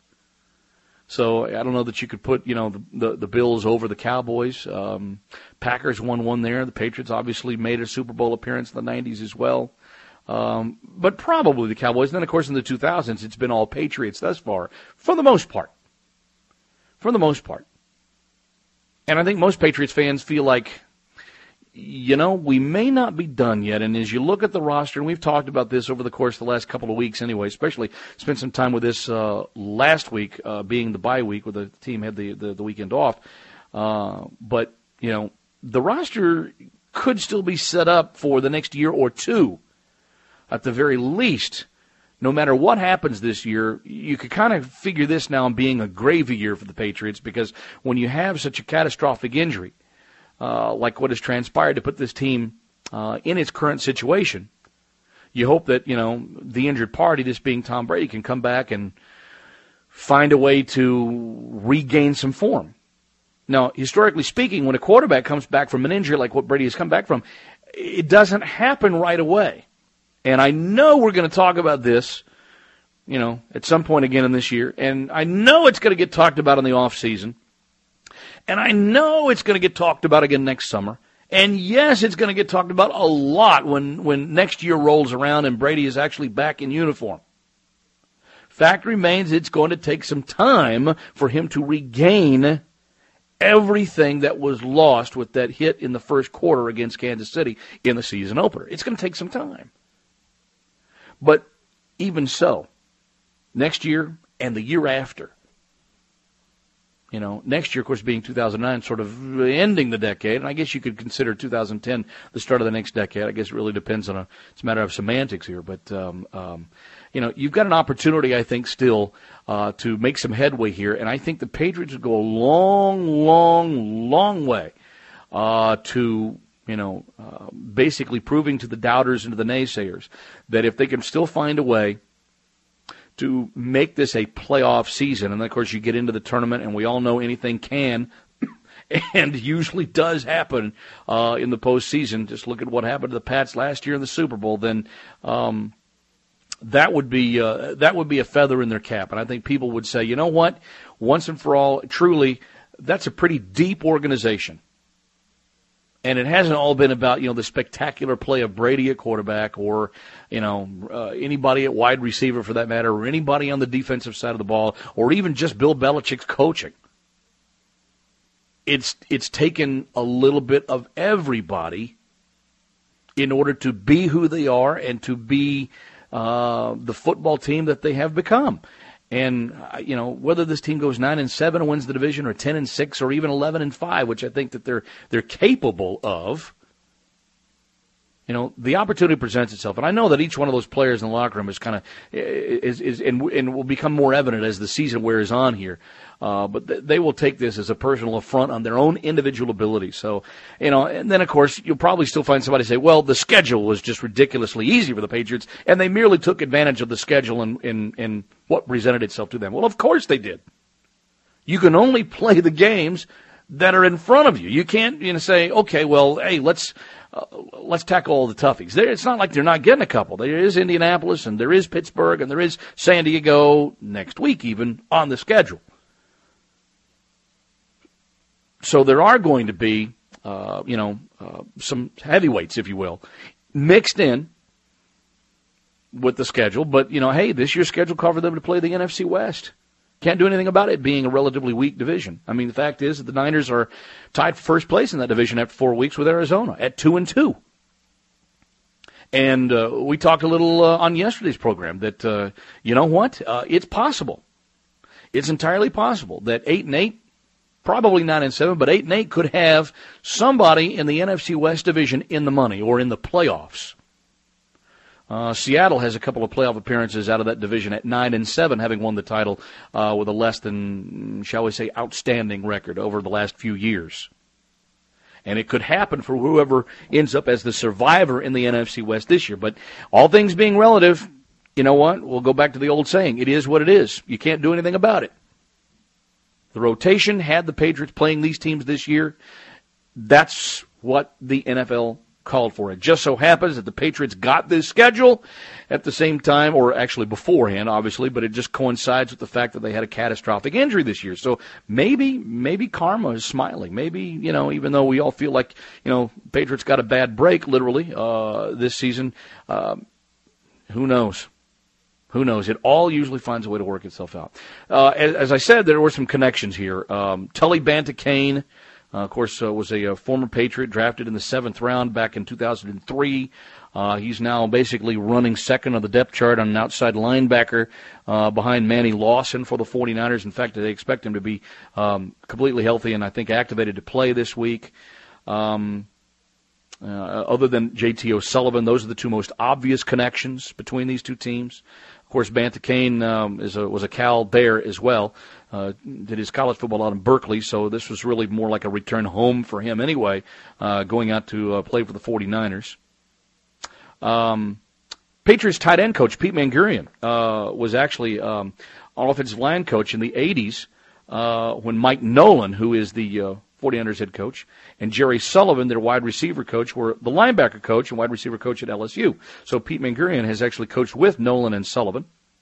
So I don't know that you could put, you know, the, the, the Bills over the Cowboys. Um, Packers won one there. The Patriots obviously made a Super Bowl appearance in the nineties as well. Um, but probably the Cowboys. And then, of course, in the two thousands, it's been all Patriots thus far, for the most part. For the most part. And I think most Patriots fans feel like, you know, we may not be done yet. And as you look at the roster, and we've talked about this over the course of the last couple of weeks anyway, especially spent some time with this uh, last week, uh, being the bye week, where the team had the, the, the weekend off. Uh, but, you know, the roster could still be set up for the next year or two, at the very least. No matter what happens this year, you could kind of figure this now being a gravy year for the Patriots, because when you have such a catastrophic injury, Uh, like what has transpired to put this team uh, in its current situation, you hope that, you know, the injured party, this being Tom Brady, can come back and find a way to regain some form. Now, historically speaking, when a quarterback comes back from an injury like what Brady has come back from, it doesn't happen right away. And I know we're going to talk about this, you know, at some point again in this year, and I know it's going to get talked about in the off season. And I know it's going to get talked about again next summer. And yes, it's going to get talked about a lot when, when next year rolls around and Brady is actually back in uniform. Fact remains, it's going to take some time for him to regain everything that was lost with that hit in the first quarter against Kansas City in the season opener. It's going to take some time. But even so, next year and the year after, you know, next year, of course, being two thousand nine, sort of ending the decade, and I guess you could consider two thousand ten the start of the next decade. I guess it really depends on a, it's a matter of semantics here. But, um, um, you know, you've got an opportunity, I think, still uh, to make some headway here, and I think the Patriots would go a long, long, long way uh, to, you know, uh, basically proving to the doubters and to the naysayers that if they can still find a way to make this a playoff season, and of course you get into the tournament, and we all know anything can and usually does happen uh, in the postseason. Just look at what happened to the Pats last year in the Super Bowl. Then um, that would be uh, that would be a feather in their cap, and I think people would say, you know what, once and for all, truly, that's a pretty deep organization. And it hasn't all been about, you know, the spectacular play of Brady at quarterback, or, you know, uh, anybody at wide receiver for that matter, or anybody on the defensive side of the ball, or even just Bill Belichick's coaching. It's it's taken a little bit of everybody in order to be who they are and to be uh, the football team that they have become. And, uh, you know, whether this team goes nine and seven and wins the division or ten and six or even eleven and five, which I think that they're they're capable of, you know, the opportunity presents itself. And I know that each one of those players in the locker room is kind of is is and, and will become more evident as the season wears on here. Uh, but th- they will take this as a personal affront on their own individual ability. So, you know, and then, of course, you'll probably still find somebody say, well, the schedule was just ridiculously easy for the Patriots, and they merely took advantage of the schedule and, and, and what presented itself to them. Well, of course they did. You can only play the games that are in front of you. You can't, you know, say, okay, well, hey, let's uh, let's tackle all the toughies. There, it's not like they're not getting a couple. There is Indianapolis, and there is Pittsburgh, and there is San Diego next week even on the schedule. So there are going to be, uh, you know, uh, some heavyweights, if you will, mixed in with the schedule. But, you know, hey, this year's schedule covered them to play the N F C West. Can't do anything about it being a relatively weak division. I mean, the fact is that the Niners are tied for first place in that division after four weeks with Arizona at two and two. And uh, we talked a little uh, on yesterday's program that, uh, you know what, uh, it's possible. It's entirely possible that eight and eight, probably nine and seven, but eight and eight could have somebody in the N F C West division in the money or in the playoffs. Uh, Seattle has a couple of playoff appearances out of that division at nine and seven, having won the title uh, with a less than, shall we say, outstanding record over the last few years. And it could happen for whoever ends up as the survivor in the N F C West this year. But all things being relative, you know what? We'll go back to the old saying. It is what it is. You can't do anything about it. The rotation had the Patriots playing these teams this year. That's what the N F L called for. It just so happens that the Patriots got this schedule at the same time, or actually beforehand, obviously, but it just coincides with the fact that they had a catastrophic injury this year. So maybe, maybe karma is smiling. Maybe, you know, even though we all feel like, you know, Patriots got a bad break, literally, uh, this season, uh, who knows? Who knows? It all usually finds a way to work itself out. Uh, as, as I said, there were some connections here. Um, Tully Banta-Cain, Uh, of course, uh, was a, a former Patriot drafted in the seventh round back in two thousand three. Uh, he's now basically running second on the depth chart on an outside linebacker uh, behind Manny Lawson for the 49ers. In fact, they expect him to be um, completely healthy and I think activated to play this week. Um, uh, other than J T O'Sullivan, those are the two most obvious connections between these two teams. Of course, Banta-Cain um, is a, was a Cal Bear as well. Uh, did his college football out in Berkeley, so this was really more like a return home for him anyway, uh, going out to uh, play for the 49ers. Um, Patriots tight end coach Pete Mangurian uh, was actually um, an offensive line coach in the eighties uh, when Mike Nolan, who is the uh, 49ers head coach, and Jerry Sullivan, their wide receiver coach, were the linebacker coach and wide receiver coach at L S U. So Pete Mangurian has actually coached with Nolan and Sullivan.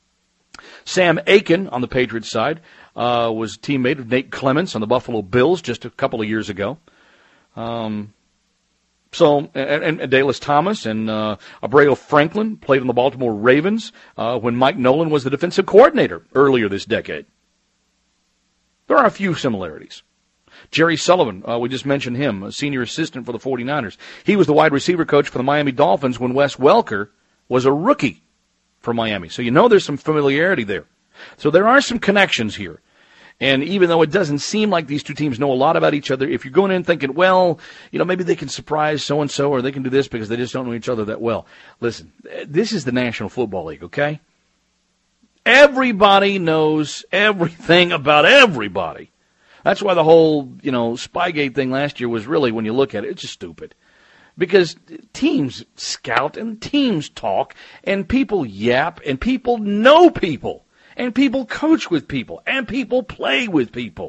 Sam Aiken on the Patriots side uh, was a teammate of Nate Clements on the Buffalo Bills just a couple of years ago. Um, so, and, and Dallas Thomas and uh, Abreu Franklin played on the Baltimore Ravens uh, when Mike Nolan was the defensive coordinator earlier this decade. There are a few similarities. Jerry Sullivan, uh, we just mentioned him, a senior assistant for the 49ers. He was the wide receiver coach for the Miami Dolphins when Wes Welker was a rookie for Miami. So you know there's some familiarity there. So there are some connections here. And even though it doesn't seem like these two teams know a lot about each other, if you're going in thinking, well, you know, maybe they can surprise so-and-so or they can do this because they just don't know each other that well. Listen, this is the National Football League, okay? Everybody knows everything about everybody. That's why the whole, you know, Spygate thing last year was really, when you look at it, it's just stupid. Because teams scout and teams talk and people yap and people know people and people coach with people and people play with people.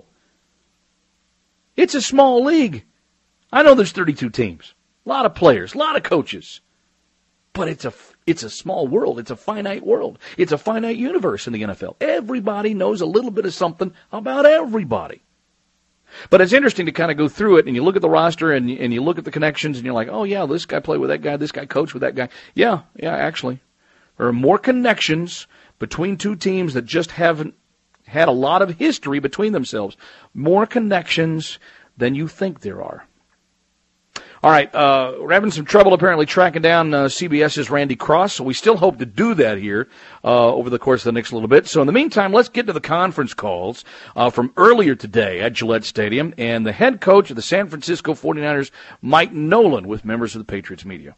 It's a small league. I know there's thirty-two teams, a lot of players, a lot of coaches, but it's a, it's a small world. It's a finite world. It's a finite universe in the N F L. Everybody knows a little bit of something about everybody. But it's interesting to kind of go through it, and you look at the roster, and, and you look at the connections, and you're like, oh, yeah, this guy played with that guy, this guy coached with that guy. Yeah, yeah, actually. There are more connections between two teams that just haven't had a lot of history between themselves. More connections than you think there are. All right, uh, we're having some trouble apparently tracking down uh, CBS's Randy Cross, so we still hope to do that here uh, over the course of the next little bit. So in the meantime, let's get to the conference calls uh, from earlier today at Gillette Stadium, and the head coach of the San Francisco forty-niners, Mike Nolan, with members of the Patriots media.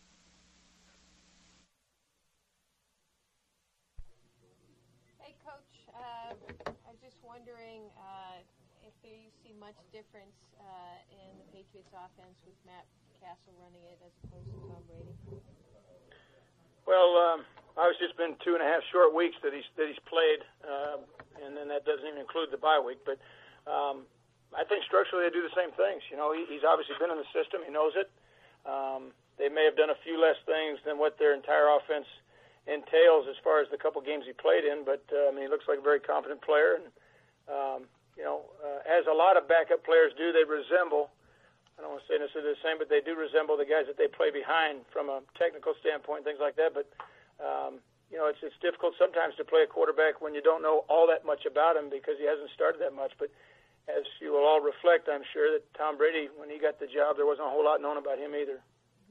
Hey, Coach. Uh, I was just wondering uh, if there you see much difference uh, in the Patriots offense with Matt Castle running it as opposed to Tom Brady? Well, um, obviously it's been two and a half short weeks that he's that he's played, uh, and then that doesn't even include the bye week. But um, I think structurally they do the same things. You know, he, he's obviously been in the system; he knows it. Um, they may have done a few less things than what their entire offense entails as far as the couple games he played in. But uh, I mean, he looks like a very confident player, and um, you know, uh, as a lot of backup players do, they resemble. I don't want to say necessarily the same, but they do resemble the guys that they play behind from a technical standpoint, things like that. But, um, you know, it's it's difficult sometimes to play a quarterback when you don't know all that much about him because he hasn't started that much. But as you will all reflect, I'm sure that Tom Brady, when he got the job, there wasn't a whole lot known about him either.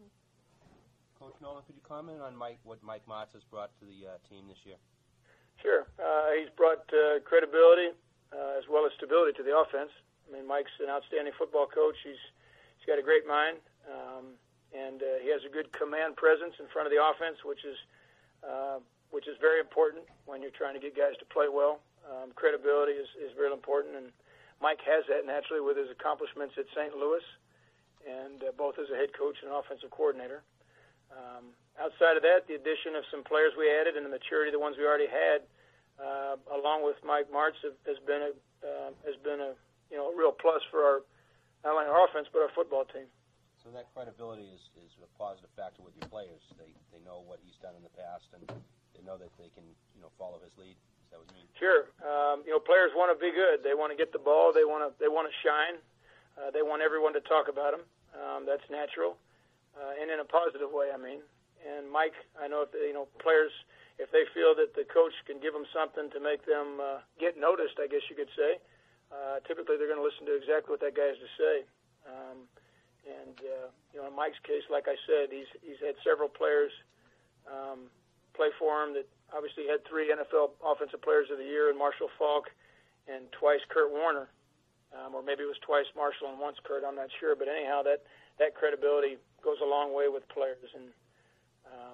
Coach Nolan, could you comment on Mike, what Mike Martz has brought to the uh, team this year? Sure. Uh, he's brought uh, credibility uh, as well as stability to the offense. I mean, Mike's an outstanding football coach. He's He's got a great mind, um, and uh, he has a good command presence in front of the offense, which is uh, which is very important when you're trying to get guys to play well. Um, credibility is, is really important, and Mike has that naturally with his accomplishments at Saint Louis, and uh, both as a head coach and offensive coordinator. Um, outside of that, the addition of some players we added and the maturity of the ones we already had, uh, along with Mike Martz, have, has been a uh, has been a you know a real plus for our. Not only our offense, but our football team. So that credibility is, is a positive factor with your players. They they know what he's done in the past, and they know that they can you know follow his lead. Is that what you mean? Sure. Um, you know, players want to be good. They want to get the ball. They want to they want to shine. Uh, they want everyone to talk about them. Um, that's natural, uh, and in a positive way. I mean, and Mike, I know if they, you know players, if they feel that the coach can give them something to make them uh, get noticed, I guess you could say. Uh, typically, they're going to listen to exactly what that guy has to say. Um, and, uh, you know, in Mike's case, like I said, he's he's had several players um, play for him that obviously had three N F L Offensive Players of the Year, and Marshall Faulk, and twice Kurt Warner. Um, or maybe it was twice Marshall and once Kurt, I'm not sure. But anyhow, that, that credibility goes a long way with players. And um,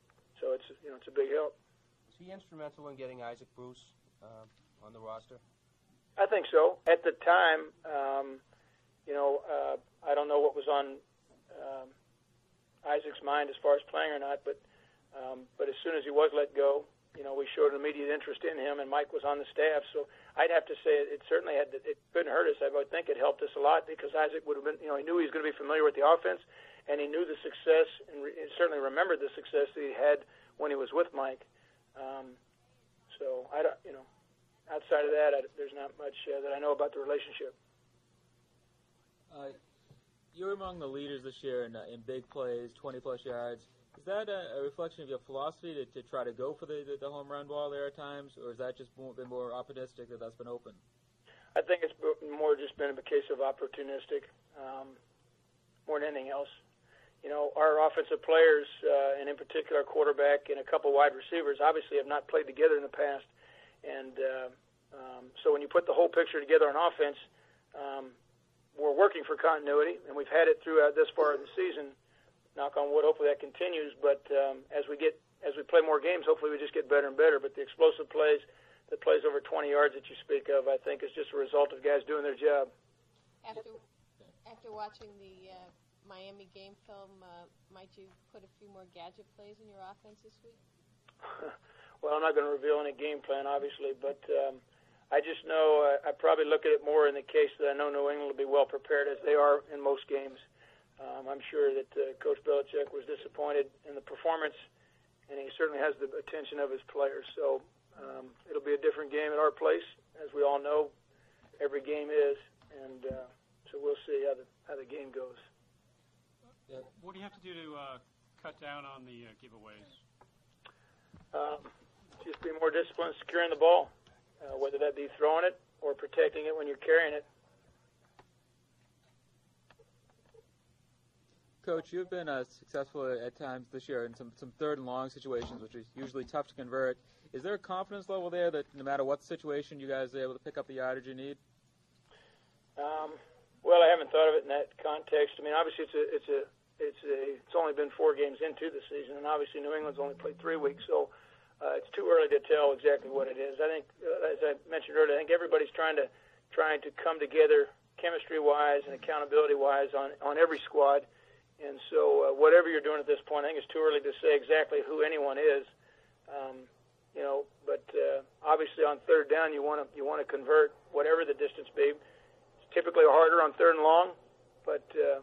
so it's, you know, it's a big help. Was he instrumental in getting Isaac Bruce uh, on the roster? I think so. At the time, um, you know, uh, I don't know what was on um, Isaac's mind as far as playing or not, but um, but as soon as he was let go, you know, we showed an immediate interest in him, and Mike was on the staff. So I'd have to say it, it certainly had to, it couldn't hurt us. I would think it helped us a lot because Isaac would have been, you know, he knew he was going to be familiar with the offense, and he knew the success, and, re- and certainly remembered the success that he had when he was with Mike. Um, so I don't, you know. Outside of that, I, there's not much uh, that I know about the relationship. Uh, you're among the leaders this year in, uh, in big plays, twenty-plus yards. Is that a, a reflection of your philosophy to, to try to go for the, the, the home run ball there at times, or is that just more, been more opportunistic that that's been open? I think it's more just been a case of opportunistic um, more than anything else. You know, our offensive players, uh, and in particular our quarterback and a couple wide receivers, obviously have not played together in the past. And uh, um, so when you put the whole picture together on offense, um, we're working for continuity, and we've had it throughout this far of the season. Knock on wood, hopefully that continues. But um, as we get as we play more games, hopefully we just get better and better. But the explosive plays, that plays over twenty yards that you speak of, I think is just a result of guys doing their job. After after watching the uh, Miami game film, uh, might you put a few more gadget plays in your offense this week? Well, I'm not going to reveal any game plan, obviously, but um, I just know uh, I probably look at it more in the case that I know New England will be well prepared, as they are in most games. Um, I'm sure that uh, Coach Belichick was disappointed in the performance, and he certainly has the attention of his players. So um, it'll be a different game at our place, as we all know. Every game is, and uh, so we'll see how the how the game goes. Yeah. What do you have to do to uh, cut down on the uh, giveaways? Um, just be more disciplined securing the ball, uh, whether that be throwing it or protecting it when you're carrying it. Coach, you've been uh, successful at times this year in some, some third and long situations, which is usually tough to convert. Is there a confidence level there that no matter what situation, you guys are able to pick up the yardage you need? Um, well, I haven't thought of it in that context. I mean, obviously, it's a, it's a, it's a, it's only been four games into the season, and obviously, New England's only played three weeks, so uh, it's too early to tell exactly what it is. I think, uh, as I mentioned earlier, I think everybody's trying to trying to come together chemistry-wise and accountability-wise on on every squad, and so uh, whatever you're doing at this point, I think it's too early to say exactly who anyone is. Um, you know, but uh, obviously, on third down, you want to you want to convert whatever the distance be. Typically harder on third and long, but uh,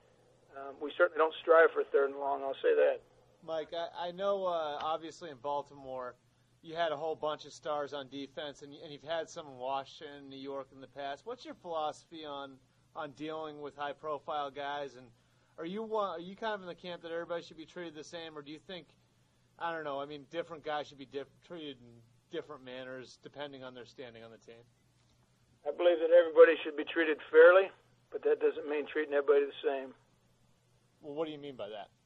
um, we certainly don't strive for third and long, I'll say that. Mike, I, I know uh, obviously in Baltimore you had a whole bunch of stars on defense, and, and you've had some in Washington, New York in the past. What's your philosophy on, on dealing with high-profile guys? And are you are you kind of in the camp that everybody should be treated the same, or do you think, I don't know, I mean, different guys should be diff- treated in different manners depending on their standing on the team? I believe that everybody should be treated fairly, but that doesn't mean treating everybody the same. Well, what do you mean by that?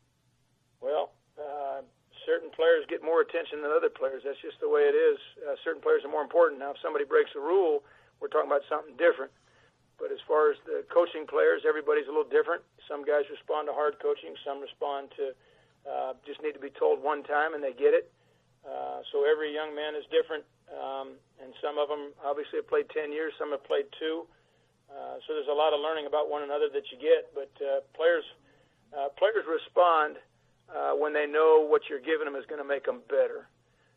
Well, uh, certain players get more attention than other players. That's just the way it is. Uh, certain players are more important. Now, if somebody breaks a rule, we're talking about something different. But as far as the coaching players, everybody's a little different. Some guys respond to hard coaching. Some respond to uh, just need to be told one time, and they get it. Uh, so every young man is different. Um, and some of them obviously have played ten years, some have played two. Uh, so there's a lot of learning about one another that you get. But uh, players uh, players respond uh, when they know what you're giving them is going to make them better.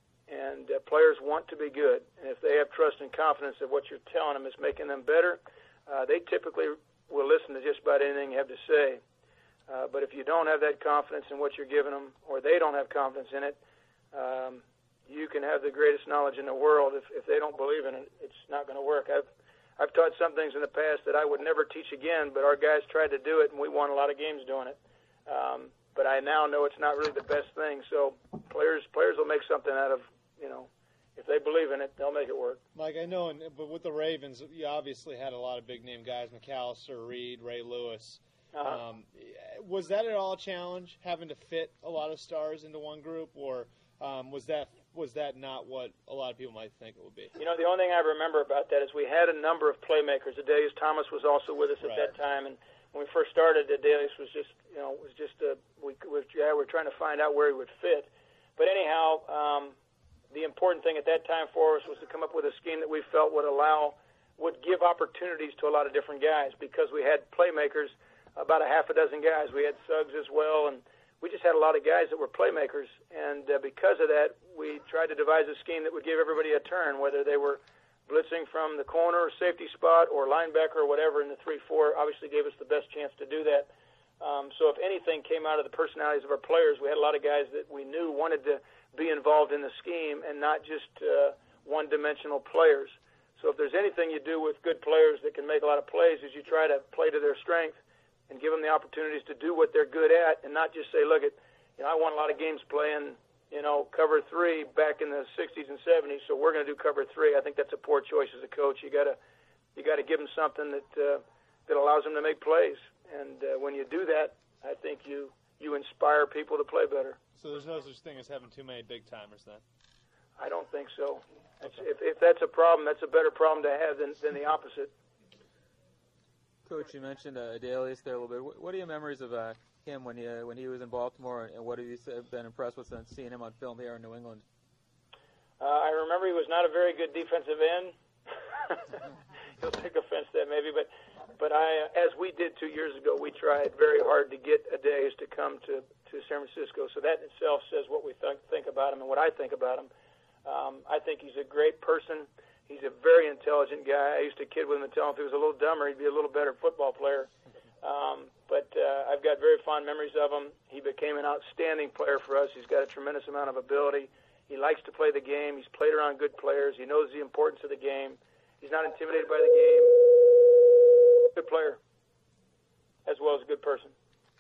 And uh, players want to be good. And if they have trust and confidence that what you're telling them is making them better, uh, they typically will listen to just about anything you have to say. Uh, but if you don't have that confidence in what you're giving them, or they don't have confidence in it, um, you can have the greatest knowledge in the world. If, if they don't believe in it, it's not going to work. I've I've taught some things in the past that I would never teach again, but our guys tried to do it, and we won a lot of games doing it. Um, but I now know it's not really the best thing. So players players will make something out of, you know, if they believe in it, they'll make it work. Mike, I know, but with the Ravens, you obviously had a lot of big-name guys, McAllister, Reed, Ray Lewis. Uh-huh. Um, was that at all a challenge, having to fit a lot of stars into one group, or um, was that was that not what a lot of people might think it would be? You know, the only thing I remember about that is we had a number of playmakers. Adelius Thomas was also with us at Right. that time, and when we first started, Adelius was just, you know, was just a, we was yeah, we're trying to find out where he would fit. But anyhow, um, the important thing at that time for us was to come up with a scheme that we felt would allow, would give opportunities to a lot of different guys, because we had playmakers, about a half a dozen guys. We had Suggs as well, and we just had a lot of guys that were playmakers, and uh, because of that, we tried to devise a scheme that would give everybody a turn, whether they were blitzing from the corner, safety spot, or linebacker, or whatever, in the three four obviously gave us the best chance to do that. Um, so if anything came out of the personalities of our players, we had a lot of guys that we knew wanted to be involved in the scheme and not just uh, one-dimensional players. So if there's anything you do with good players that can make a lot of plays, is you try to play to their strength and give them the opportunities to do what they're good at, and not just say, look, at, you know, I won a lot of games playing, you know, cover three back in the sixties and seventies, so we're going to do cover three. I think that's a poor choice as a coach. You got to you got to give them something that uh, that allows them to make plays, and uh, when you do that, I think you you inspire people to play better. So there's no such thing as having too many big timers then? I don't think so. It's, if, if that's a problem, that's a better problem to have than, than the opposite. Coach, you mentioned uh, Adelius there a little bit. What, what are your memories of uh, him when he uh, when he was in Baltimore, and what have you been impressed with since seeing him on film here in New England? Uh, I remember he was not a very good defensive end. He'll take offense to that maybe, but but I, uh, as we did two years ago, we tried very hard to get Adelius to come to, to San Francisco. So that in itself says what we th- think about him and what I think about him. Um, I think he's a great person. He's a very intelligent guy. I used to kid with him and tell him if he was a little dumber, he'd be a little better football player. Um, but uh, I've got very fond memories of him. He became an outstanding player for us. He's got a tremendous amount of ability. He likes to play the game. He's played around good players. He knows the importance of the game. He's not intimidated by the game. Good player, as well as a good person.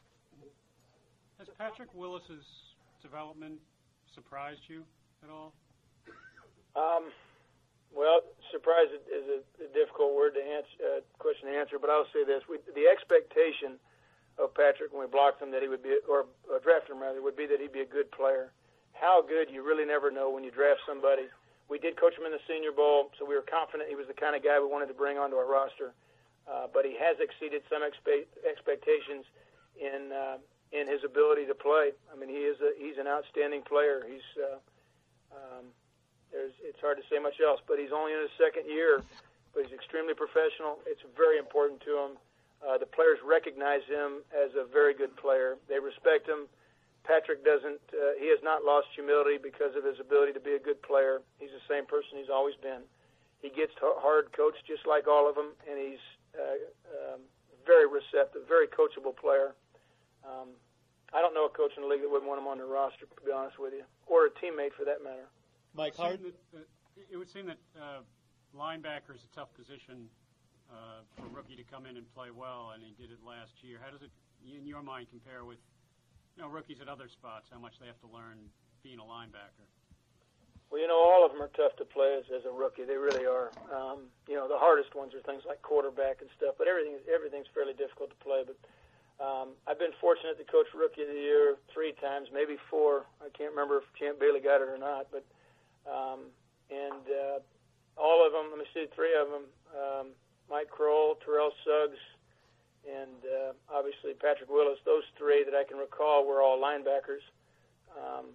Has Patrick Willis's development surprised you at all? Um, well, surprise is a, a difficult word to answer, uh, question to answer, but I'll say this: we, the expectation of Patrick when we blocked him that he would be, or uh, drafted him rather, would be that he'd be a good player. How good, you really never know when you draft somebody. We did coach him in the Senior Bowl, so we were confident he was the kind of guy we wanted to bring onto our roster. Uh, but he has exceeded some expe- expectations in uh, in his ability to play. I mean, he is a, he's an outstanding player. He's uh, um, there's it's hard to say much else, but he's only in his second year. But he's extremely professional. It's very important to him. Uh, the players recognize him as a very good player. They respect him. Patrick doesn't, uh, he has not lost humility because of his ability to be a good player. He's the same person he's always been. He gets hard coached just like all of them, and he's uh, um, very receptive, very coachable player. Um, I don't know a coach in the league that wouldn't want him on their roster, to be honest with you, or a teammate for that matter. Mike Hart? It would seem that uh, linebacker is a tough position uh, for a rookie to come in and play well, and he did it last year. How does it, in your mind, compare with you know, rookies at other spots, how much they have to learn being a linebacker? Well, you know, all of them are tough to play as, as a rookie. They really are. Um, you know, the hardest ones are things like quarterback and stuff, but everything everything's fairly difficult to play. But um, I've been fortunate to coach Rookie of the Year three times, maybe four. I can't remember if Champ Bailey got it or not. But um, and uh, all of them, let me see, three of them, um, Mike Kroll, Terrell Suggs, and uh, obviously Patrick Willis, those three that I can recall were all linebackers. Um,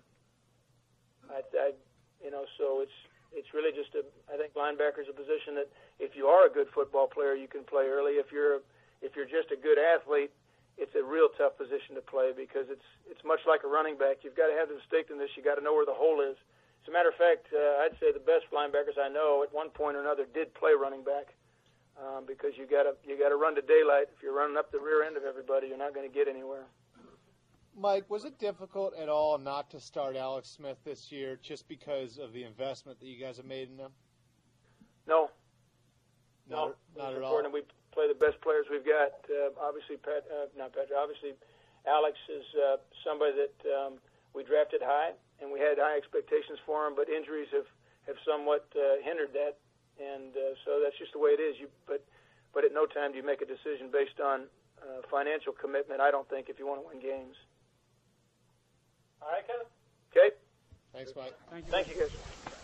I, I, you know, so it's it's really just a. I think linebacker is a position that if you are a good football player, you can play early. If you're if you're just a good athlete, it's a real tough position to play because it's it's much like a running back. You've got to have the distinctiveness. You got to know where the hole is. As a matter of fact, uh, I'd say the best linebackers I know at one point or another did play running back. Um, because you got to you got to run to daylight. If you're running up the rear end of everybody, you're not going to get anywhere. Mike, was it difficult at all not to start Alex Smith this year just because of the investment that you guys have made in him? No, not, no, not at all. We play the best players we've got. Uh, obviously, Pat, uh, not Patrick. Obviously, Alex is uh, somebody that um, we drafted high, and we had high expectations for him. But injuries have have somewhat uh, hindered that. And uh, so that's just the way it is. You, but, but at no time do you make a decision based on uh, financial commitment, I don't think, if you want to win games. All right, Kevin? Okay. Thanks, Mike. Thank you, Thank you guys.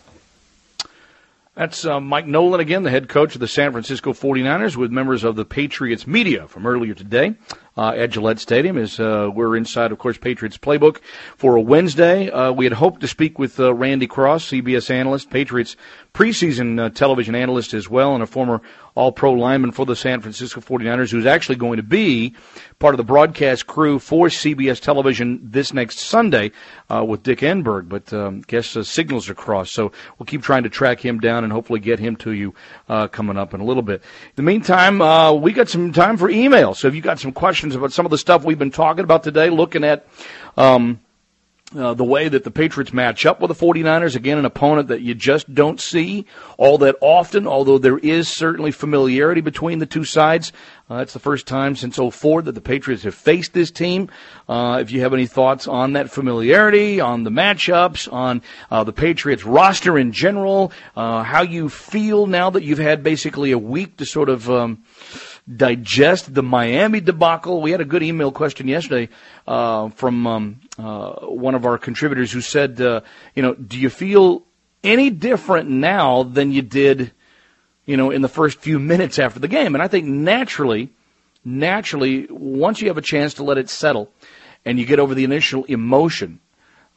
That's uh, Mike Nolan again, the head coach of the San Francisco forty-niners, with members of the Patriots media from earlier today uh, at Gillette Stadium. As uh, we're inside, of course, Patriots playbook for a Wednesday. Uh, we had hoped to speak with uh, Randy Cross, C B S analyst, Patriots preseason uh, television analyst as well, and a former all-pro lineman for the San Francisco forty-niners, who's actually going to be part of the broadcast crew for C B S television this next Sunday uh, with Dick Enberg. But um, I guess uh, signals are crossed, so we'll keep trying to track him down and hopefully get him to you uh, coming up in a little bit. In the meantime, uh, we got some time for email. So if you got some questions about some of the stuff we've been talking about today, looking at um, uh, the way that the Patriots match up with the forty-niners, again, an opponent that you just don't see all that often, although there is certainly familiarity between the two sides. Uh, it's the first time since oh four that the Patriots have faced this team. Uh, if you have any thoughts on that familiarity, on the matchups, on uh, the Patriots roster in general, uh, how you feel now that you've had basically a week to sort of um, digest the Miami debacle. We had a good email question yesterday uh, from um, uh, one of our contributors who said, uh, you know, do you feel any different now than you did, you know, in the first few minutes after the game? And I think naturally, naturally, once you have a chance to let it settle and you get over the initial emotion uh,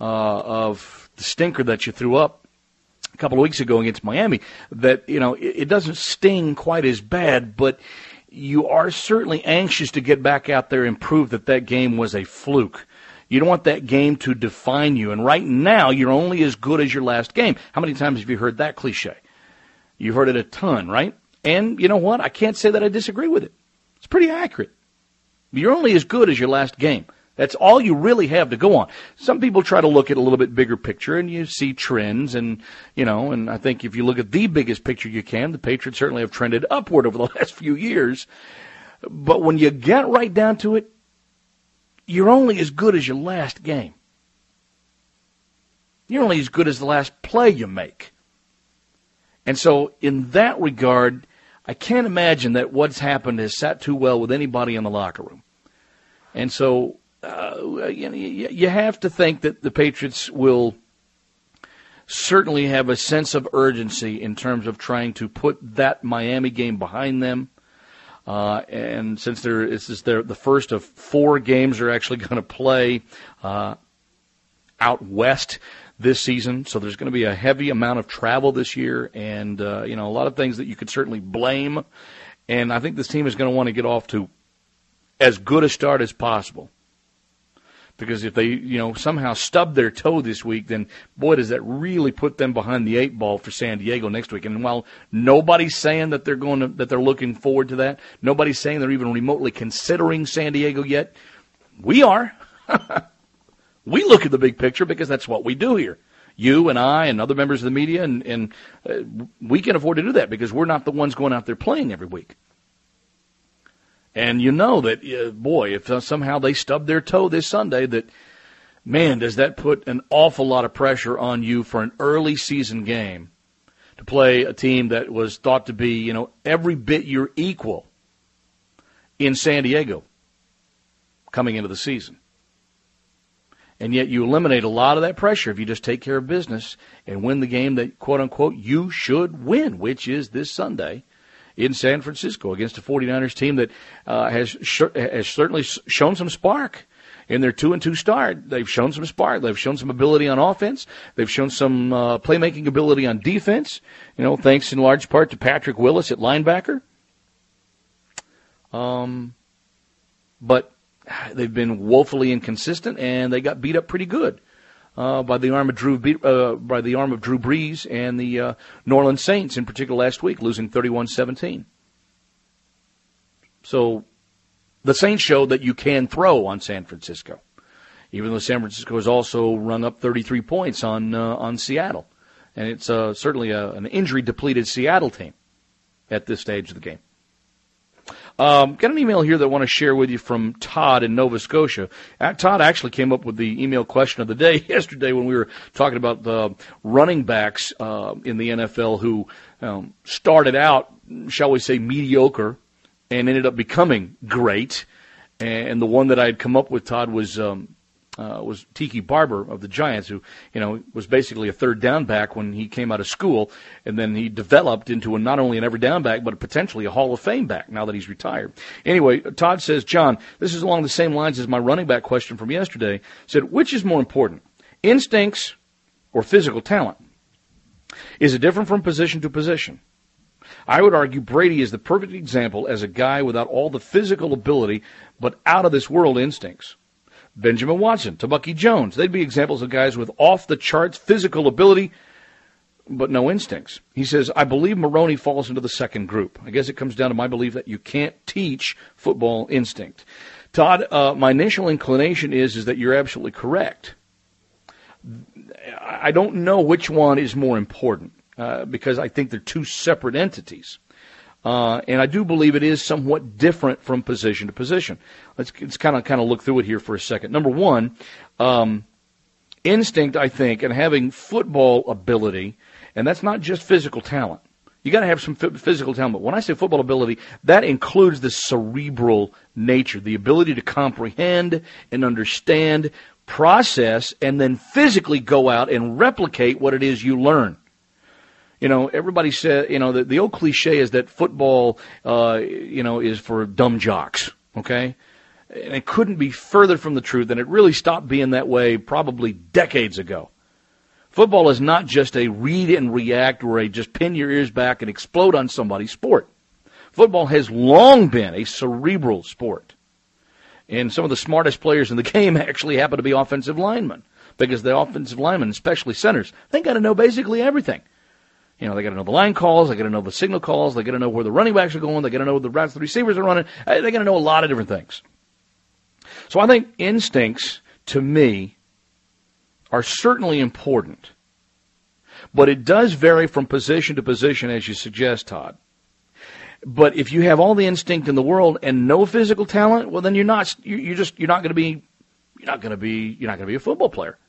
of the stinker that you threw up a couple of weeks ago against Miami, that, you know, it, it doesn't sting quite as bad, but you are certainly anxious to get back out there and prove that that game was a fluke. You don't want that game to define you. And right now, you're only as good as your last game. How many times have you heard that cliche? You've heard it a ton, right? And you know what? I can't say that I disagree with it. It's pretty accurate. You're only as good as your last game. That's all you really have to go on. Some people try to look at a little bit bigger picture, and you see trends, and, you know, and I think if you look at the biggest picture you can, the Patriots certainly have trended upward over the last few years. But when you get right down to it, you're only as good as your last game. You're only as good as the last play you make. And so in that regard, I can't imagine that what's happened has sat too well with anybody in the locker room. And so uh, you know, you, you have to think that the Patriots will certainly have a sense of urgency in terms of trying to put that Miami game behind them. Uh, and since they're, this is their, the first of four games they're actually going to play uh, out west this season, so there's going to be a heavy amount of travel this year, and uh, you know, a lot of things that you could certainly blame. And I think this team is going to want to get off to as good a start as possible. Because if they, you know, somehow stub their toe this week, then, boy, does that really put them behind the eight ball for San Diego next week. And while nobody's saying that they're going to, that they're looking forward to that, nobody's saying they're even remotely considering San Diego yet, we are. We look at the big picture because that's what we do here. You and I and other members of the media, and, and uh, we can afford to do that because we're not the ones going out there playing every week. And you know that, uh, boy, if uh, somehow they stub their toe this Sunday, that, man, does that put an awful lot of pressure on you for an early season game to play a team that was thought to be, you know, every bit your equal in San Diego coming into the season. And yet you eliminate a lot of that pressure if you just take care of business and win the game that, quote, unquote, you should win, which is this Sunday in San Francisco against a 49ers team that uh, has sh- has certainly shown some spark in their two and two start. They've shown some spark. They've shown some ability on offense. They've shown some uh, playmaking ability on defense, you know, thanks in large part to Patrick Willis at linebacker. Um, but they've been woefully inconsistent, and they got beat up pretty good uh, by the arm of Drew uh, by the arm of Drew Brees and the uh, New Orleans Saints in particular last week, losing thirty-one seventeen. So the Saints showed that you can throw on San Francisco, even though San Francisco has also run up thirty-three points on uh, on Seattle, and it's uh, certainly a, an injury-depleted Seattle team at this stage of the game. Um, got an email here that I want to share with you from Todd in Nova Scotia. Uh, Todd actually came up with the email question of the day yesterday when we were talking about the running backs uh, in the N F L who um, started out, shall we say, mediocre and ended up becoming great. And the one that I had come up with, Todd, was um, uh, was Tiki Barber of the Giants, who, you know, was basically a third down back when he came out of school, and then he developed into a, not only an every down back, but potentially a Hall of Fame back now that he's retired. Anyway, Todd says, John, this is along the same lines as my running back question from yesterday, said, which is more important, instincts or physical talent? Is it different from position to position? I would argue Brady is the perfect example as a guy without all the physical ability, but out-of-this-world instincts. Benjamin Watson, Tabucky Jones, they'd be examples of guys with off-the-charts physical ability, but no instincts. He says, I believe Maroney falls into the second group. I guess it comes down to my belief that you can't teach football instinct. Todd, uh, my initial inclination is, is that you're absolutely correct. I don't know which one is more important, uh, because I think they're two separate entities. Uh, and I do believe it is somewhat different from position to position. Let's, let's kind of kind of look through it here for a second. Number one, um, instinct, I think, and having football ability, and that's not just physical talent. You got to have some f- physical talent. But when I say football ability, that includes the cerebral nature, the ability to comprehend and understand, process, and then physically go out and replicate what it is you learn. You know, everybody said, you know, the, the old cliche is that football, uh, you know, is for dumb jocks, okay? And it couldn't be further from the truth, and it really stopped being that way probably decades ago. Football is not just a read and react or a just pin your ears back and explode on somebody's sport. Football has long been a cerebral sport. And some of the smartest players in the game actually happen to be offensive linemen, because the offensive linemen, especially centers, they got to know basically everything. You know, they got to know the line calls, they got to know the signal calls, they got to know where the running backs are going, they got to know where the routes the receivers are running, they got to know a lot of different things. So I think instincts, to me, are certainly important. But it does vary from position to position, as you suggest, Todd. But if you have all the instinct in the world and no physical talent, well, then you're not, you're just, you're not going to be, you're not going to be, you're not going to be a football player.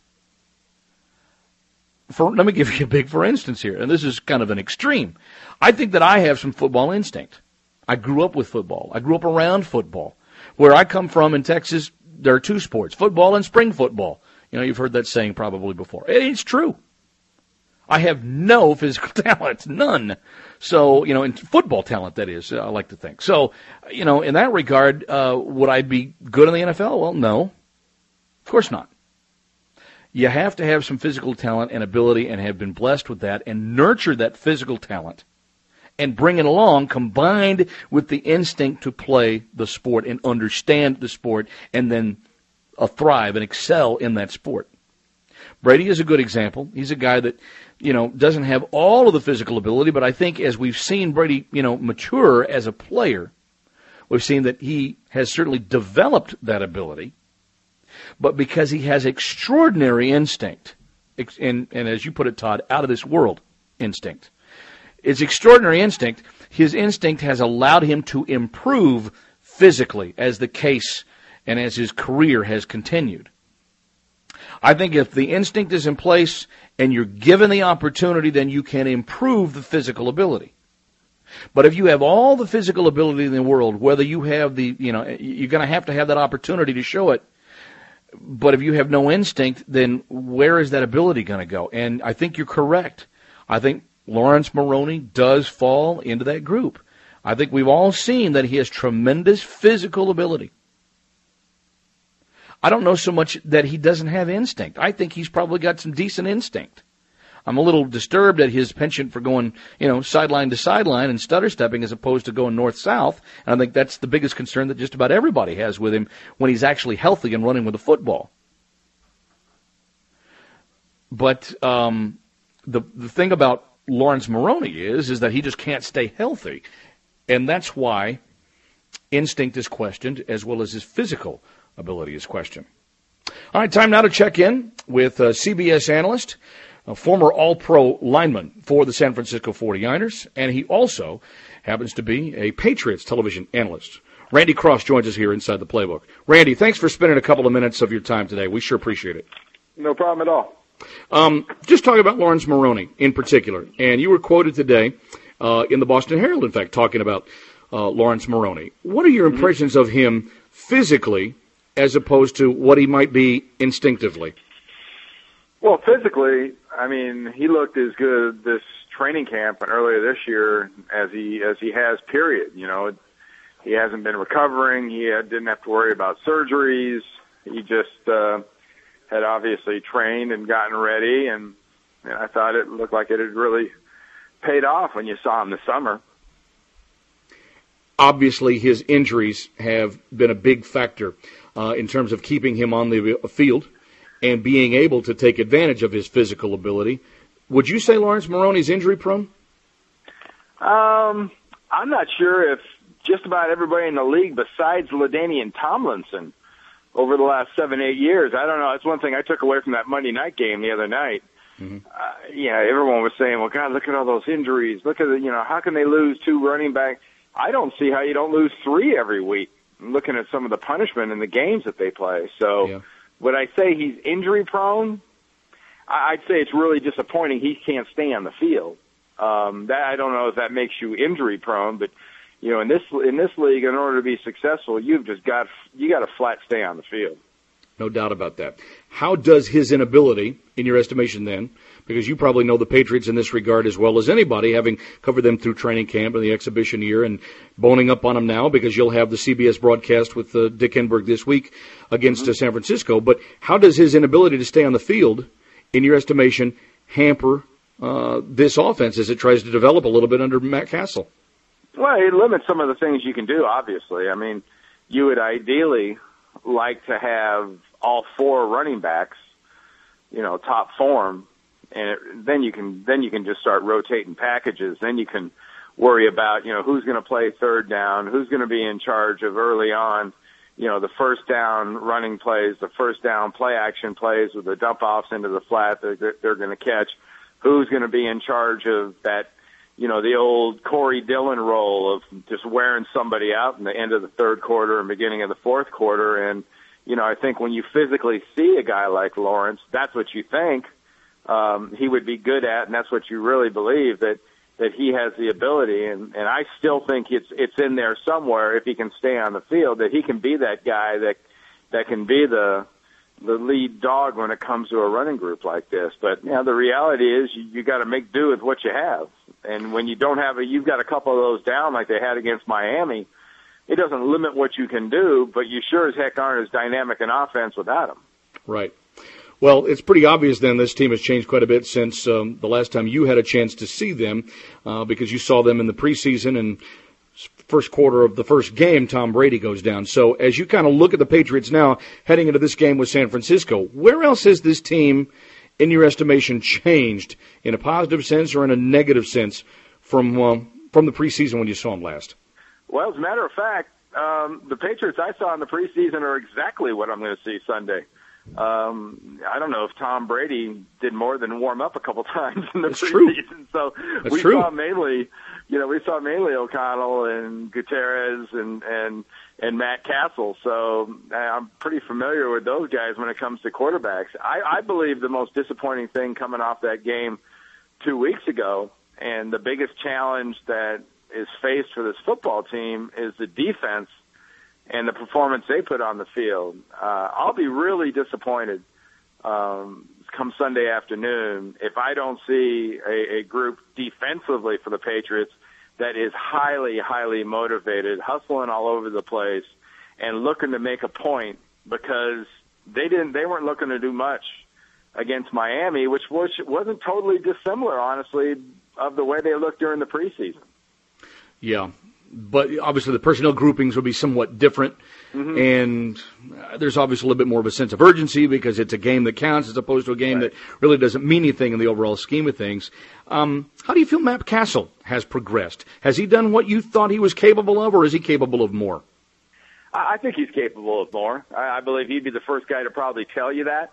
For, let me give you a big for instance here, and this is kind of an extreme. I think that I have some football instinct. I grew up with football. I grew up around football. Where I come from in Texas, there are two sports, football and spring football. You know, you've heard that saying probably before. It's true. I have no physical talent, none. So, you know, in football talent, that is, I like to think. So, you know, in that regard, uh, would I be good in the N F L? Well, no. Of course not. You have to have some physical talent and ability and have been blessed with that and nurture that physical talent and bring it along combined with the instinct to play the sport and understand the sport and then uh, thrive and excel in that sport. Brady is a good example. He's a guy that, you know, doesn't have all of the physical ability, but I think as we've seen Brady, you know, mature as a player, we've seen that he has certainly developed that ability. But because he has extraordinary instinct, and, and as you put it, Todd, out of this world instinct, it's extraordinary instinct. His instinct has allowed him to improve physically as the case and as his career has continued. I think if the instinct is in place and you're given the opportunity, then you can improve the physical ability. But if you have all the physical ability in the world, whether you have the, you know, you're going to have to have that opportunity to show it. But if you have no instinct, then where is that ability going to go? And I think you're correct. I think Lawrence Maroney does fall into that group. I think we've all seen that he has tremendous physical ability. I don't know so much that he doesn't have instinct. I think he's probably got some decent instinct. I'm a little disturbed at his penchant for going, you know, sideline to sideline and stutter stepping as opposed to going north-south. And I think that's the biggest concern that just about everybody has with him when he's actually healthy and running with the football. But um, the the thing about Lawrence Maroney is, is that he just can't stay healthy. And that's why instinct is questioned as well as his physical ability is questioned. All right, time now to check in with uh, C B S analyst, a former All-Pro lineman for the San Francisco forty-niners, and he also happens to be a Patriots television analyst. Randy Cross joins us here inside the Playbook. Randy, thanks for spending a couple of minutes of your time today. We sure appreciate it. No problem at all. Um, just talking about Lawrence Maroney in particular, and you were quoted today uh, in the Boston Herald, in fact, talking about uh, Lawrence Maroney. What are your impressions mm-hmm. of him physically as opposed to what he might be instinctively? Well, physically, I mean, he looked as good this training camp and earlier this year as he as he has, period. You know, he hasn't been recovering. He had, didn't have to worry about surgeries. He just uh, had obviously trained and gotten ready, and, and I thought it looked like it had really paid off when you saw him this summer. Obviously, his injuries have been a big factor uh, in terms of keeping him on the field and being able to take advantage of his physical ability. Would you say Lawrence Maroney's injury prone? Um, I'm not sure if just about everybody in the league besides LaDainian Tomlinson over the last seven, eight years, I don't know. It's one thing I took away from that Monday night game the other night. Mm-hmm. Uh, yeah, everyone was saying, well, God, look at all those injuries. Look at the, you know, how can they lose two running backs? I don't see how you don't lose three every week. I'm looking at some of the punishment in the games that they play. So yeah. Would I say he's injury prone? I'd say it's really disappointing he can't stay on the field. Um, that I don't know if that makes you injury prone, but you know, in this in this league, in order to be successful, you've just got you got to flat stay on the field. No doubt about that. How does his inability, in your estimation, then? Because you probably know the Patriots in this regard as well as anybody, having covered them through training camp and the exhibition year and boning up on them now because you'll have the C B S broadcast with uh, Dick Enberg this week against mm-hmm. uh, San Francisco. But how does his inability to stay on the field, in your estimation, hamper uh, this offense as it tries to develop a little bit under Matt Castle? Well, it limits some of the things you can do, obviously. I mean, you would ideally like to have all four running backs, you know, top form. And it, then you can then you can just start rotating packages. Then you can worry about, you know, who's going to play third down, who's going to be in charge of early on, you know, the first down running plays, the first down play action plays with the dump offs into the flat that they're, they're going to catch, who's going to be in charge of that, you know, the old Corey Dillon role of just wearing somebody out in the end of the third quarter and beginning of the fourth quarter. And, you know, I think when you physically see a guy like Lawrence, that's what you think. Um, he would be good at, and that's what you really believe, that, that he has the ability. And, and I still think it's, it's in there somewhere if he can stay on the field, that he can be that guy that, that can be the the lead dog when it comes to a running group like this. But you know, the reality is you, you got to make do with what you have. And when you don't have a, you've got a couple of those down like they had against Miami. It doesn't limit what you can do, but you sure as heck aren't as dynamic in offense without them. Right. Well, it's pretty obvious then this team has changed quite a bit since um, the last time you had a chance to see them, uh, because you saw them in the preseason and first quarter of the first game, Tom Brady goes down. So as you kind of look at the Patriots now heading into this game with San Francisco, where else has this team, in your estimation, changed in a positive sense or in a negative sense from uh, from the preseason when you saw them last? Well, as a matter of fact, um, the Patriots I saw in the preseason are exactly what I'm going to see Sunday. Um, I don't know if Tom Brady did more than warm up a couple times in the That's preseason. True. So That's we true. saw mainly, you know, we saw mainly O'Connell and Gutierrez and, and, and Matt Castle. So I'm pretty familiar with those guys when it comes to quarterbacks. I, I believe the most disappointing thing coming off that game two weeks ago, and the biggest challenge that is faced for this football team, is the defense and the performance they put on the field. Uh, I'll be really disappointed um, come Sunday afternoon if I don't see a, a group defensively for the Patriots that is highly, highly motivated, hustling all over the place, and looking to make a point, because they didn't, they weren't looking to do much against Miami, which was, wasn't totally dissimilar, honestly, of the way they looked during the preseason. Yeah. But obviously the personnel groupings will be somewhat different, mm-hmm. and there's obviously a little bit more of a sense of urgency because it's a game that counts as opposed to a game right. that really doesn't mean anything in the overall scheme of things. Um, how do you feel Matt Castle has progressed? Has he done what you thought he was capable of, or is he capable of more? I think he's capable of more. I believe he'd be the first guy to probably tell you that.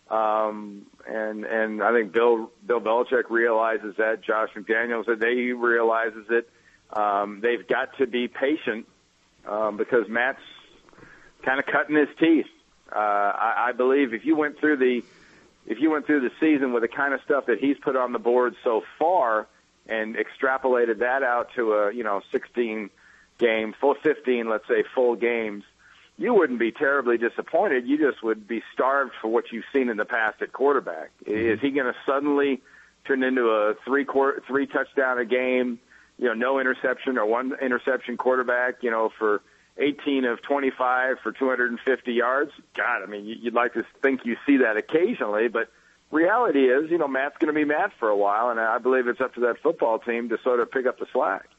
Um, and and I think Bill Bill Belichick realizes that. Josh McDaniels said he realizes it. Um, they've got to be patient um, because Matt's kind of cutting his teeth. Uh, I, I believe if you went through the if you went through the season with the kind of stuff that he's put on the board so far and extrapolated that out to a you know sixteen game, full fifteen, let's say full games, you wouldn't be terribly disappointed. You just would be starved for what you've seen in the past at quarterback. Mm-hmm. Is he going to suddenly turn into a three quarter, three touchdown a game? You know, no interception or one interception quarterback, you know, for eighteen of twenty-five for two hundred fifty yards. God, I mean, you'd like to think you see that occasionally, but reality is, you know, Matt's going to be Matt for a while, and I believe it's up to that football team to sort of pick up the slack.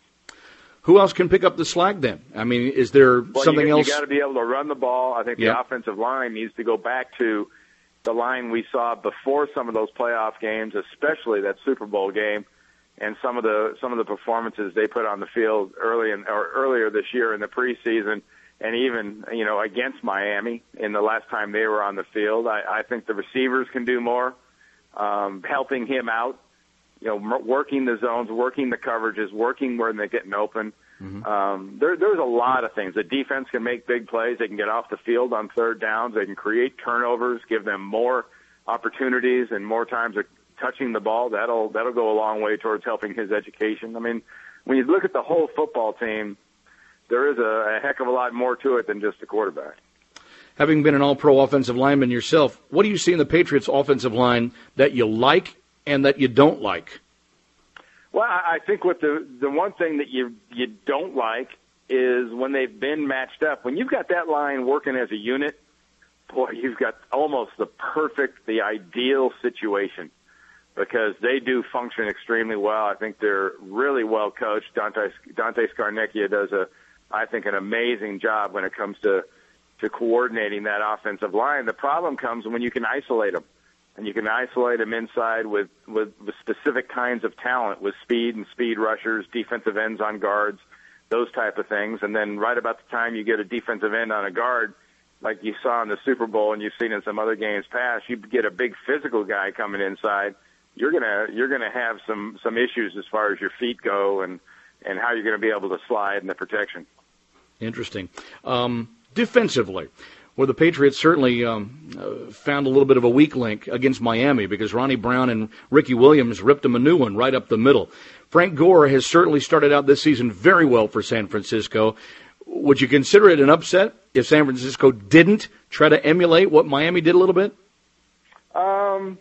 Who else can pick up the slack then? I mean, is there well, something you, else? You got to be able to run the ball. I think the yeah. offensive line needs to go back to the line we saw before some of those playoff games, especially that Super Bowl game. And some of the some of the performances they put on the field early in, or earlier this year in the preseason, and even you know against Miami in the last time they were on the field, I, I think the receivers can do more, um, helping him out, you know, working the zones, working the coverages, working where they're getting open. Mm-hmm. Um, there, there's a lot of things. The defense can make big plays. They can get off the field on third downs. They can create turnovers, give them more opportunities and more times to touching the ball. That'll that'll go a long way towards helping his education. I mean, when you look at the whole football team, there is a, a heck of a lot more to it than just the quarterback. Having been an all-pro offensive lineman yourself, what do you see in the Patriots' offensive line that you like and that you don't like? Well, I think what the the one thing that you you don't like is when they've been matched up. When you've got that line working as a unit, boy, you've got almost the perfect, the ideal situation, because they do function extremely well. I think they're really well coached. Dante, Dante Scarnecchia does, a, I think, an amazing job when it comes to, to coordinating that offensive line. The problem comes when you can isolate them, and you can isolate them inside with, with, with specific kinds of talent, with speed and speed rushers, defensive ends on guards, those type of things. And then right about the time you get a defensive end on a guard, like you saw in the Super Bowl and you've seen in some other games past, you get a big physical guy coming inside. You're gonna you're gonna have some, some issues as far as your feet go and, and how you're gonna be able to slide in the protection. Interesting. Um, defensively, where the Patriots certainly um, uh, found a little bit of a weak link against Miami because Ronnie Brown and Ricky Williams ripped them a new one right up the middle. Frank Gore has certainly started out this season very well for San Francisco. Would you consider it an upset if San Francisco didn't try to emulate what Miami did a little bit? Um,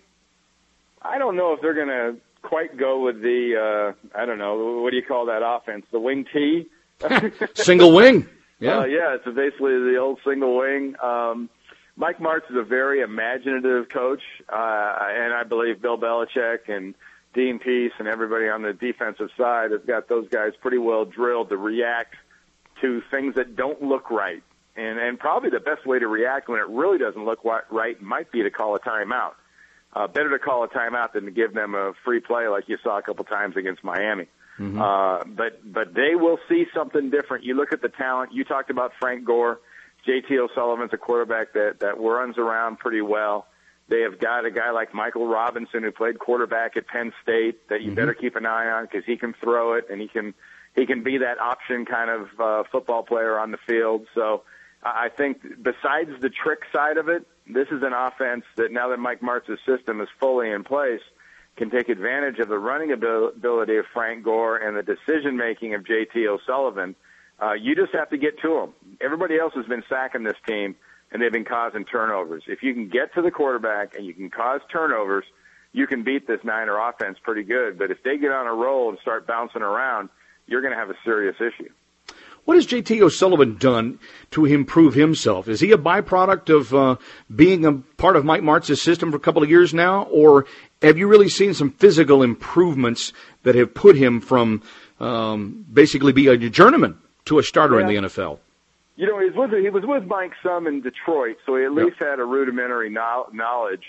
I don't know if they're going to quite go with the, uh, I don't know, what do you call that offense? The wing T? Single wing. Yeah. Uh, yeah, it's basically the old single wing. Um, Mike Martz is a very imaginative coach, uh, and I believe Bill Belichick and Dean Pease and everybody on the defensive side has got those guys pretty well drilled to react to things that don't look right. And, and probably the best way to react when it really doesn't look right might be to call a timeout. Uh, better to call a timeout than to give them a free play like you saw a couple times against Miami. Mm-hmm. Uh, but but they will see something different. You look at the talent. You talked about Frank Gore. J T O'Sullivan's a quarterback that, that runs around pretty well. They have got a guy like Michael Robinson who played quarterback at Penn State that you Mm-hmm. better keep an eye on because he can throw it and he can he can be that option kind of uh, football player on the field. So I think besides the trick side of it, this is an offense that now that Mike Martz's system is fully in place, can take advantage of the running ability of Frank Gore and the decision-making of J T O'Sullivan. Uh, you just have to get to them. Everybody else has been sacking this team, and they've been causing turnovers. If you can get to the quarterback and you can cause turnovers, you can beat this Niner offense pretty good. But if they get on a roll and start bouncing around, you're going to have a serious issue. What has J T O'Sullivan done to improve himself? Is he a byproduct of uh, being a part of Mike Martz's system for a couple of years now, or have you really seen some physical improvements that have put him from um, basically being a journeyman to a starter Yeah. in the N F L? You know, he was with, he was with Mike some in Detroit, so he at least had a rudimentary no- knowledge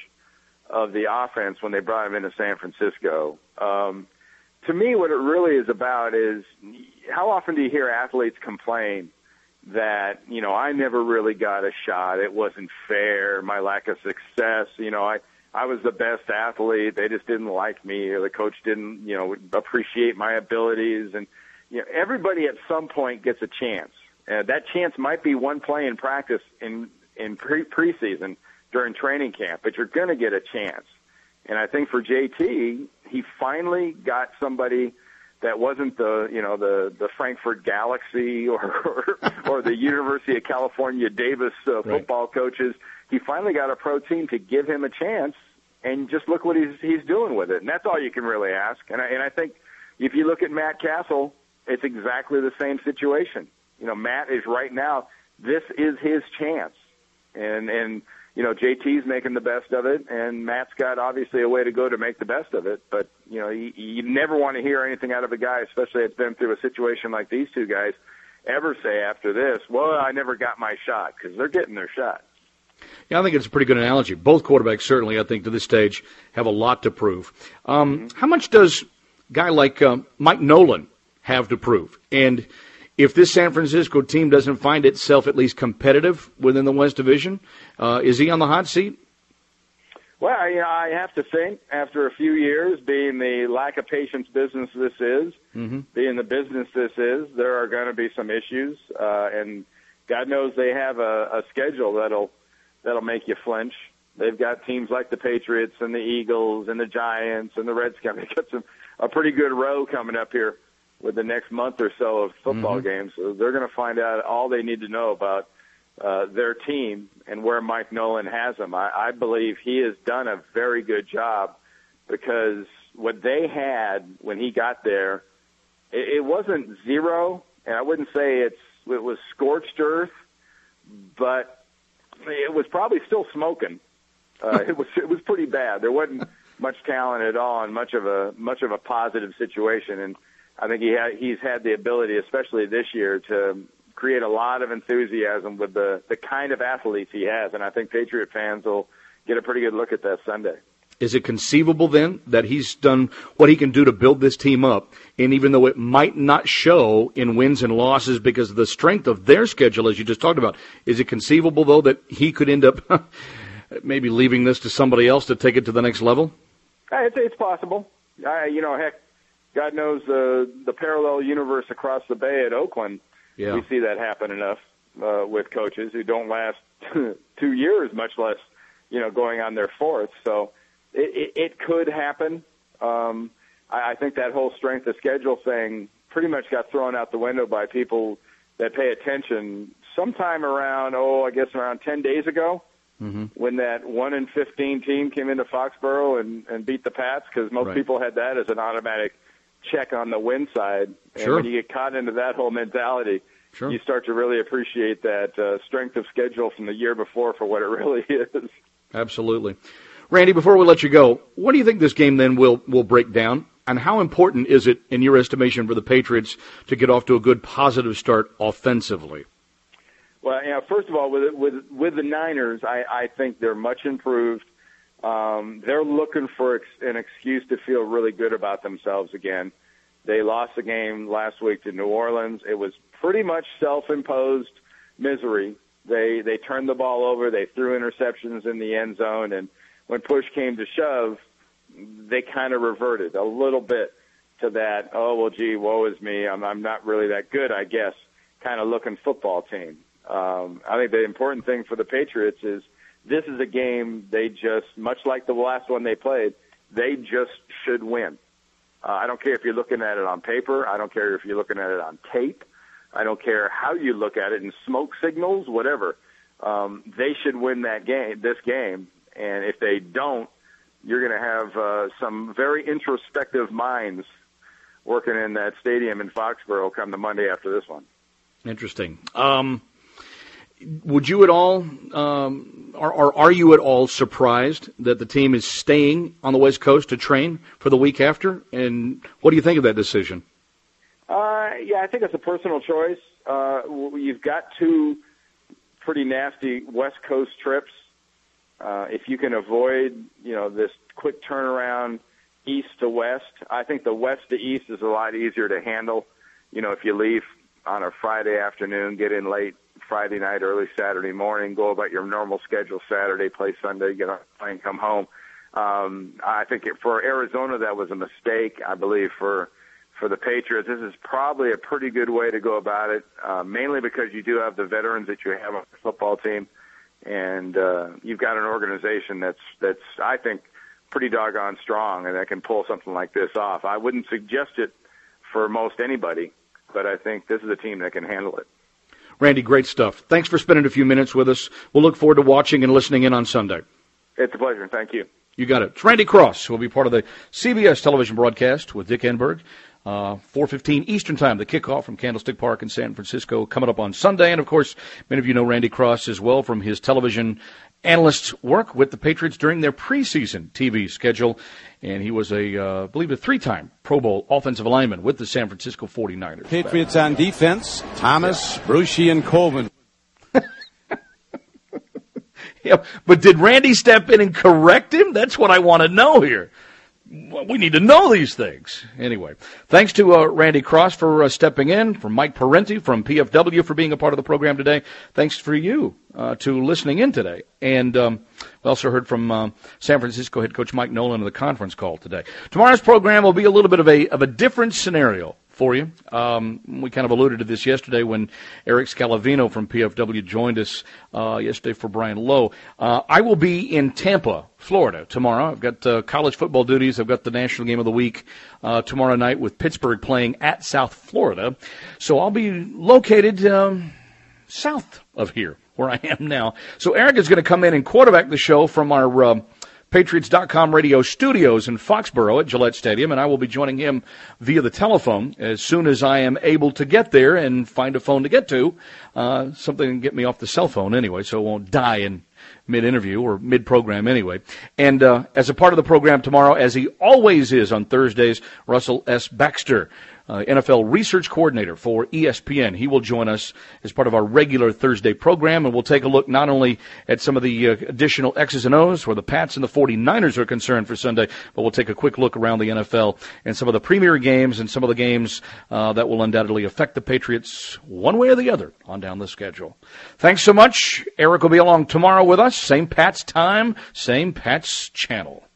of the offense when they brought him into San Francisco. Um, to me, what it really is about is how often do you hear athletes complain that, you know, I never really got a shot, it wasn't fair, my lack of success, you know, I, I was the best athlete, they just didn't like me, or the coach didn't, you know, appreciate my abilities. And, you know, everybody at some point gets a chance. Uh, that chance might be one play in practice in, in pre- preseason during training camp, but you're going to get a chance. And I think for J T, he finally got somebody that wasn't the, you know, the, the Frankfurt Galaxy or, or, or the University of California Davis uh, football right. coaches. He finally got a pro team to give him a chance, and just look what he's, he's doing with it. And that's all you can really ask. And I, and I think if you look at Matt Castle, it's exactly the same situation. You know, Matt is right now, this is his chance. And, and, you know, J T's making the best of it, and Matt's got obviously a way to go to make the best of it. But, you know, you, you never want to hear anything out of a guy, especially if it's been through a situation like these two guys, ever say after this, well, I never got my shot, because they're getting their shot. Yeah, I think it's a pretty good analogy. Both quarterbacks certainly, I think, to this stage, have a lot to prove. Um, mm-hmm. How much does a guy like uh, Mike Nolan have to prove? And if this San Francisco team doesn't find itself at least competitive within the West Division, uh, is he on the hot seat? Well, I, I have to think, after a few years, being the lack of patience business this is, mm-hmm. being the business this is, there are going to be some issues. Uh, and God knows they have a, a schedule that'll that'll make you flinch. They've got teams like the Patriots and the Eagles and the Giants and the Redskins. They've got some, a pretty good row coming up here with the next month or so of football mm-hmm. games. So they're going to find out all they need to know about uh, their team and where Mike Nolan has them. I, I believe he has done a very good job, because what they had when he got there, it, it wasn't zero, and I wouldn't say it's it was scorched earth, but it was probably still smoking. Uh, it was it was pretty bad. There wasn't much talent at all, and much of a much of a positive situation. And I think he ha- he's had the ability, especially this year, to create a lot of enthusiasm with the, the kind of athletes he has. And I think Patriot fans will get a pretty good look at that Sunday. Is it conceivable, then, that he's done what he can do to build this team up, and even though it might not show in wins and losses because of the strength of their schedule, as you just talked about, is it conceivable, though, that he could end up maybe leaving this to somebody else to take it to the next level? It's, it's possible. I, you know, heck, God knows the the parallel universe across the bay at Oakland. Yeah. We see that happen enough uh, with coaches who don't last two years, much less, you know, going on their fourth. So it, it, it could happen. Um, I, I think that whole strength of schedule thing pretty much got thrown out the window by people that pay attention sometime around, oh, I guess around ten days ago, Mm-hmm. when that one in fifteen team came into Foxborough and, and beat the Pats, because most Right. people had that as an automatic check on the win side. And Sure. when you get caught into that whole mentality, Sure. you start to really appreciate that uh, strength of schedule from the year before for what it really is. Absolutely. Randy, before we let you go, what do you think this game then will, will break down? And how important is it, in your estimation, for the Patriots to get off to a good positive start offensively? Well, you know, first of all, with with with the Niners, I, I think they're much improved. Um, they're looking for ex- an excuse to feel really good about themselves again. They lost the game last week to New Orleans. It was pretty much self-imposed misery. They they turned the ball over. They threw interceptions in the end zone, and when push came to shove, they kind of reverted a little bit to that. Oh well, gee, woe is me. I'm I'm not really that good, I guess. Kind of looking football team. Um, I think the important thing for the Patriots is this is a game they just, much like the last one they played, they just should win. Uh, I don't care if you're looking at it on paper. I don't care if you're looking at it on tape. I don't care how you look at it in smoke signals, whatever. Um, they should win that game, this game. And if they don't, you're going to have uh, some very introspective minds working in that stadium in Foxborough come the Monday after this one. Interesting. Um, would you at all, um, or, or are you at all surprised that the team is staying on the West Coast to train for the week after? And what do you think of that decision? Uh, yeah, I think it's a personal choice. Uh, you've got two pretty nasty West Coast trips. Uh, if you can avoid, you know, this quick turnaround east to west, I think the west to east is a lot easier to handle. You know, if you leave on a Friday afternoon, get in late Friday night, early Saturday morning, go about your normal schedule Saturday, play Sunday, get on a plane, come home. Um, I think it, for Arizona, that was a mistake. I believe for for the Patriots, this is probably a pretty good way to go about it, uh, mainly because you do have the veterans that you have on the football team, and uh, you've got an organization that's, that's I think, pretty doggone strong and that can pull something like this off. I wouldn't suggest it for most anybody, but I think this is a team that can handle it. Randy, great stuff. Thanks for spending a few minutes with us. We'll look forward to watching and listening in on Sunday. It's a pleasure. Thank you. You got it. It's Randy Cross, who will be part of the C B S television broadcast with Dick Enberg. Uh, four fifteen Eastern Time, the kickoff from Candlestick Park in San Francisco, coming up on Sunday. And, of course, many of you know Randy Cross as well from his television analyst work with the Patriots during their preseason T V schedule. And he was, a, uh, I believe, a three-time Pro Bowl offensive lineman with the San Francisco forty-niners. Patriots on defense, Thomas, Brucey, and Colvin. Yeah, but did Randy step in and correct him? That's what I want to know here. Well, we need to know these things. Anyway, thanks to uh, Randy Cross for uh, stepping in, from Mike Parenti from P F W for being a part of the program today. Thanks for you uh, to listening in today. And um, we also heard from uh, San Francisco head coach Mike Nolan on the conference call today. Tomorrow's program will be a little bit of a of a different scenario for you. Um, we kind of alluded to this yesterday when Eric Scalavino from P F W joined us uh, yesterday for Brian Lowe. Uh, I will be in Tampa, Florida tomorrow. I've got uh, college football duties. I've got the National Game of the Week uh, tomorrow night with Pittsburgh playing at South Florida. So I'll be located um, south of here where I am now. So Eric is going to come in and quarterback the show from our uh, Patriots dot com radio studios in Foxborough at Gillette Stadium, and I will be joining him via the telephone as soon as I am able to get there and find a phone to get to, uh, something to get me off the cell phone anyway, so it won't die in mid-interview or mid-program anyway. And uh, as a part of the program tomorrow, as he always is on Thursdays, Russell S. Baxter, Uh, N F L research coordinator for E S P N. He will join us as part of our regular Thursday program, and we'll take a look not only at some of the uh, additional X's and O's where the Pats and the forty-niners are concerned for Sunday, but we'll take a quick look around the N F L and some of the premier games and some of the games uh, that will undoubtedly affect the Patriots one way or the other on down the schedule. Thanks so much. Eric will be along tomorrow with us. Same Pats time, same Pats channel.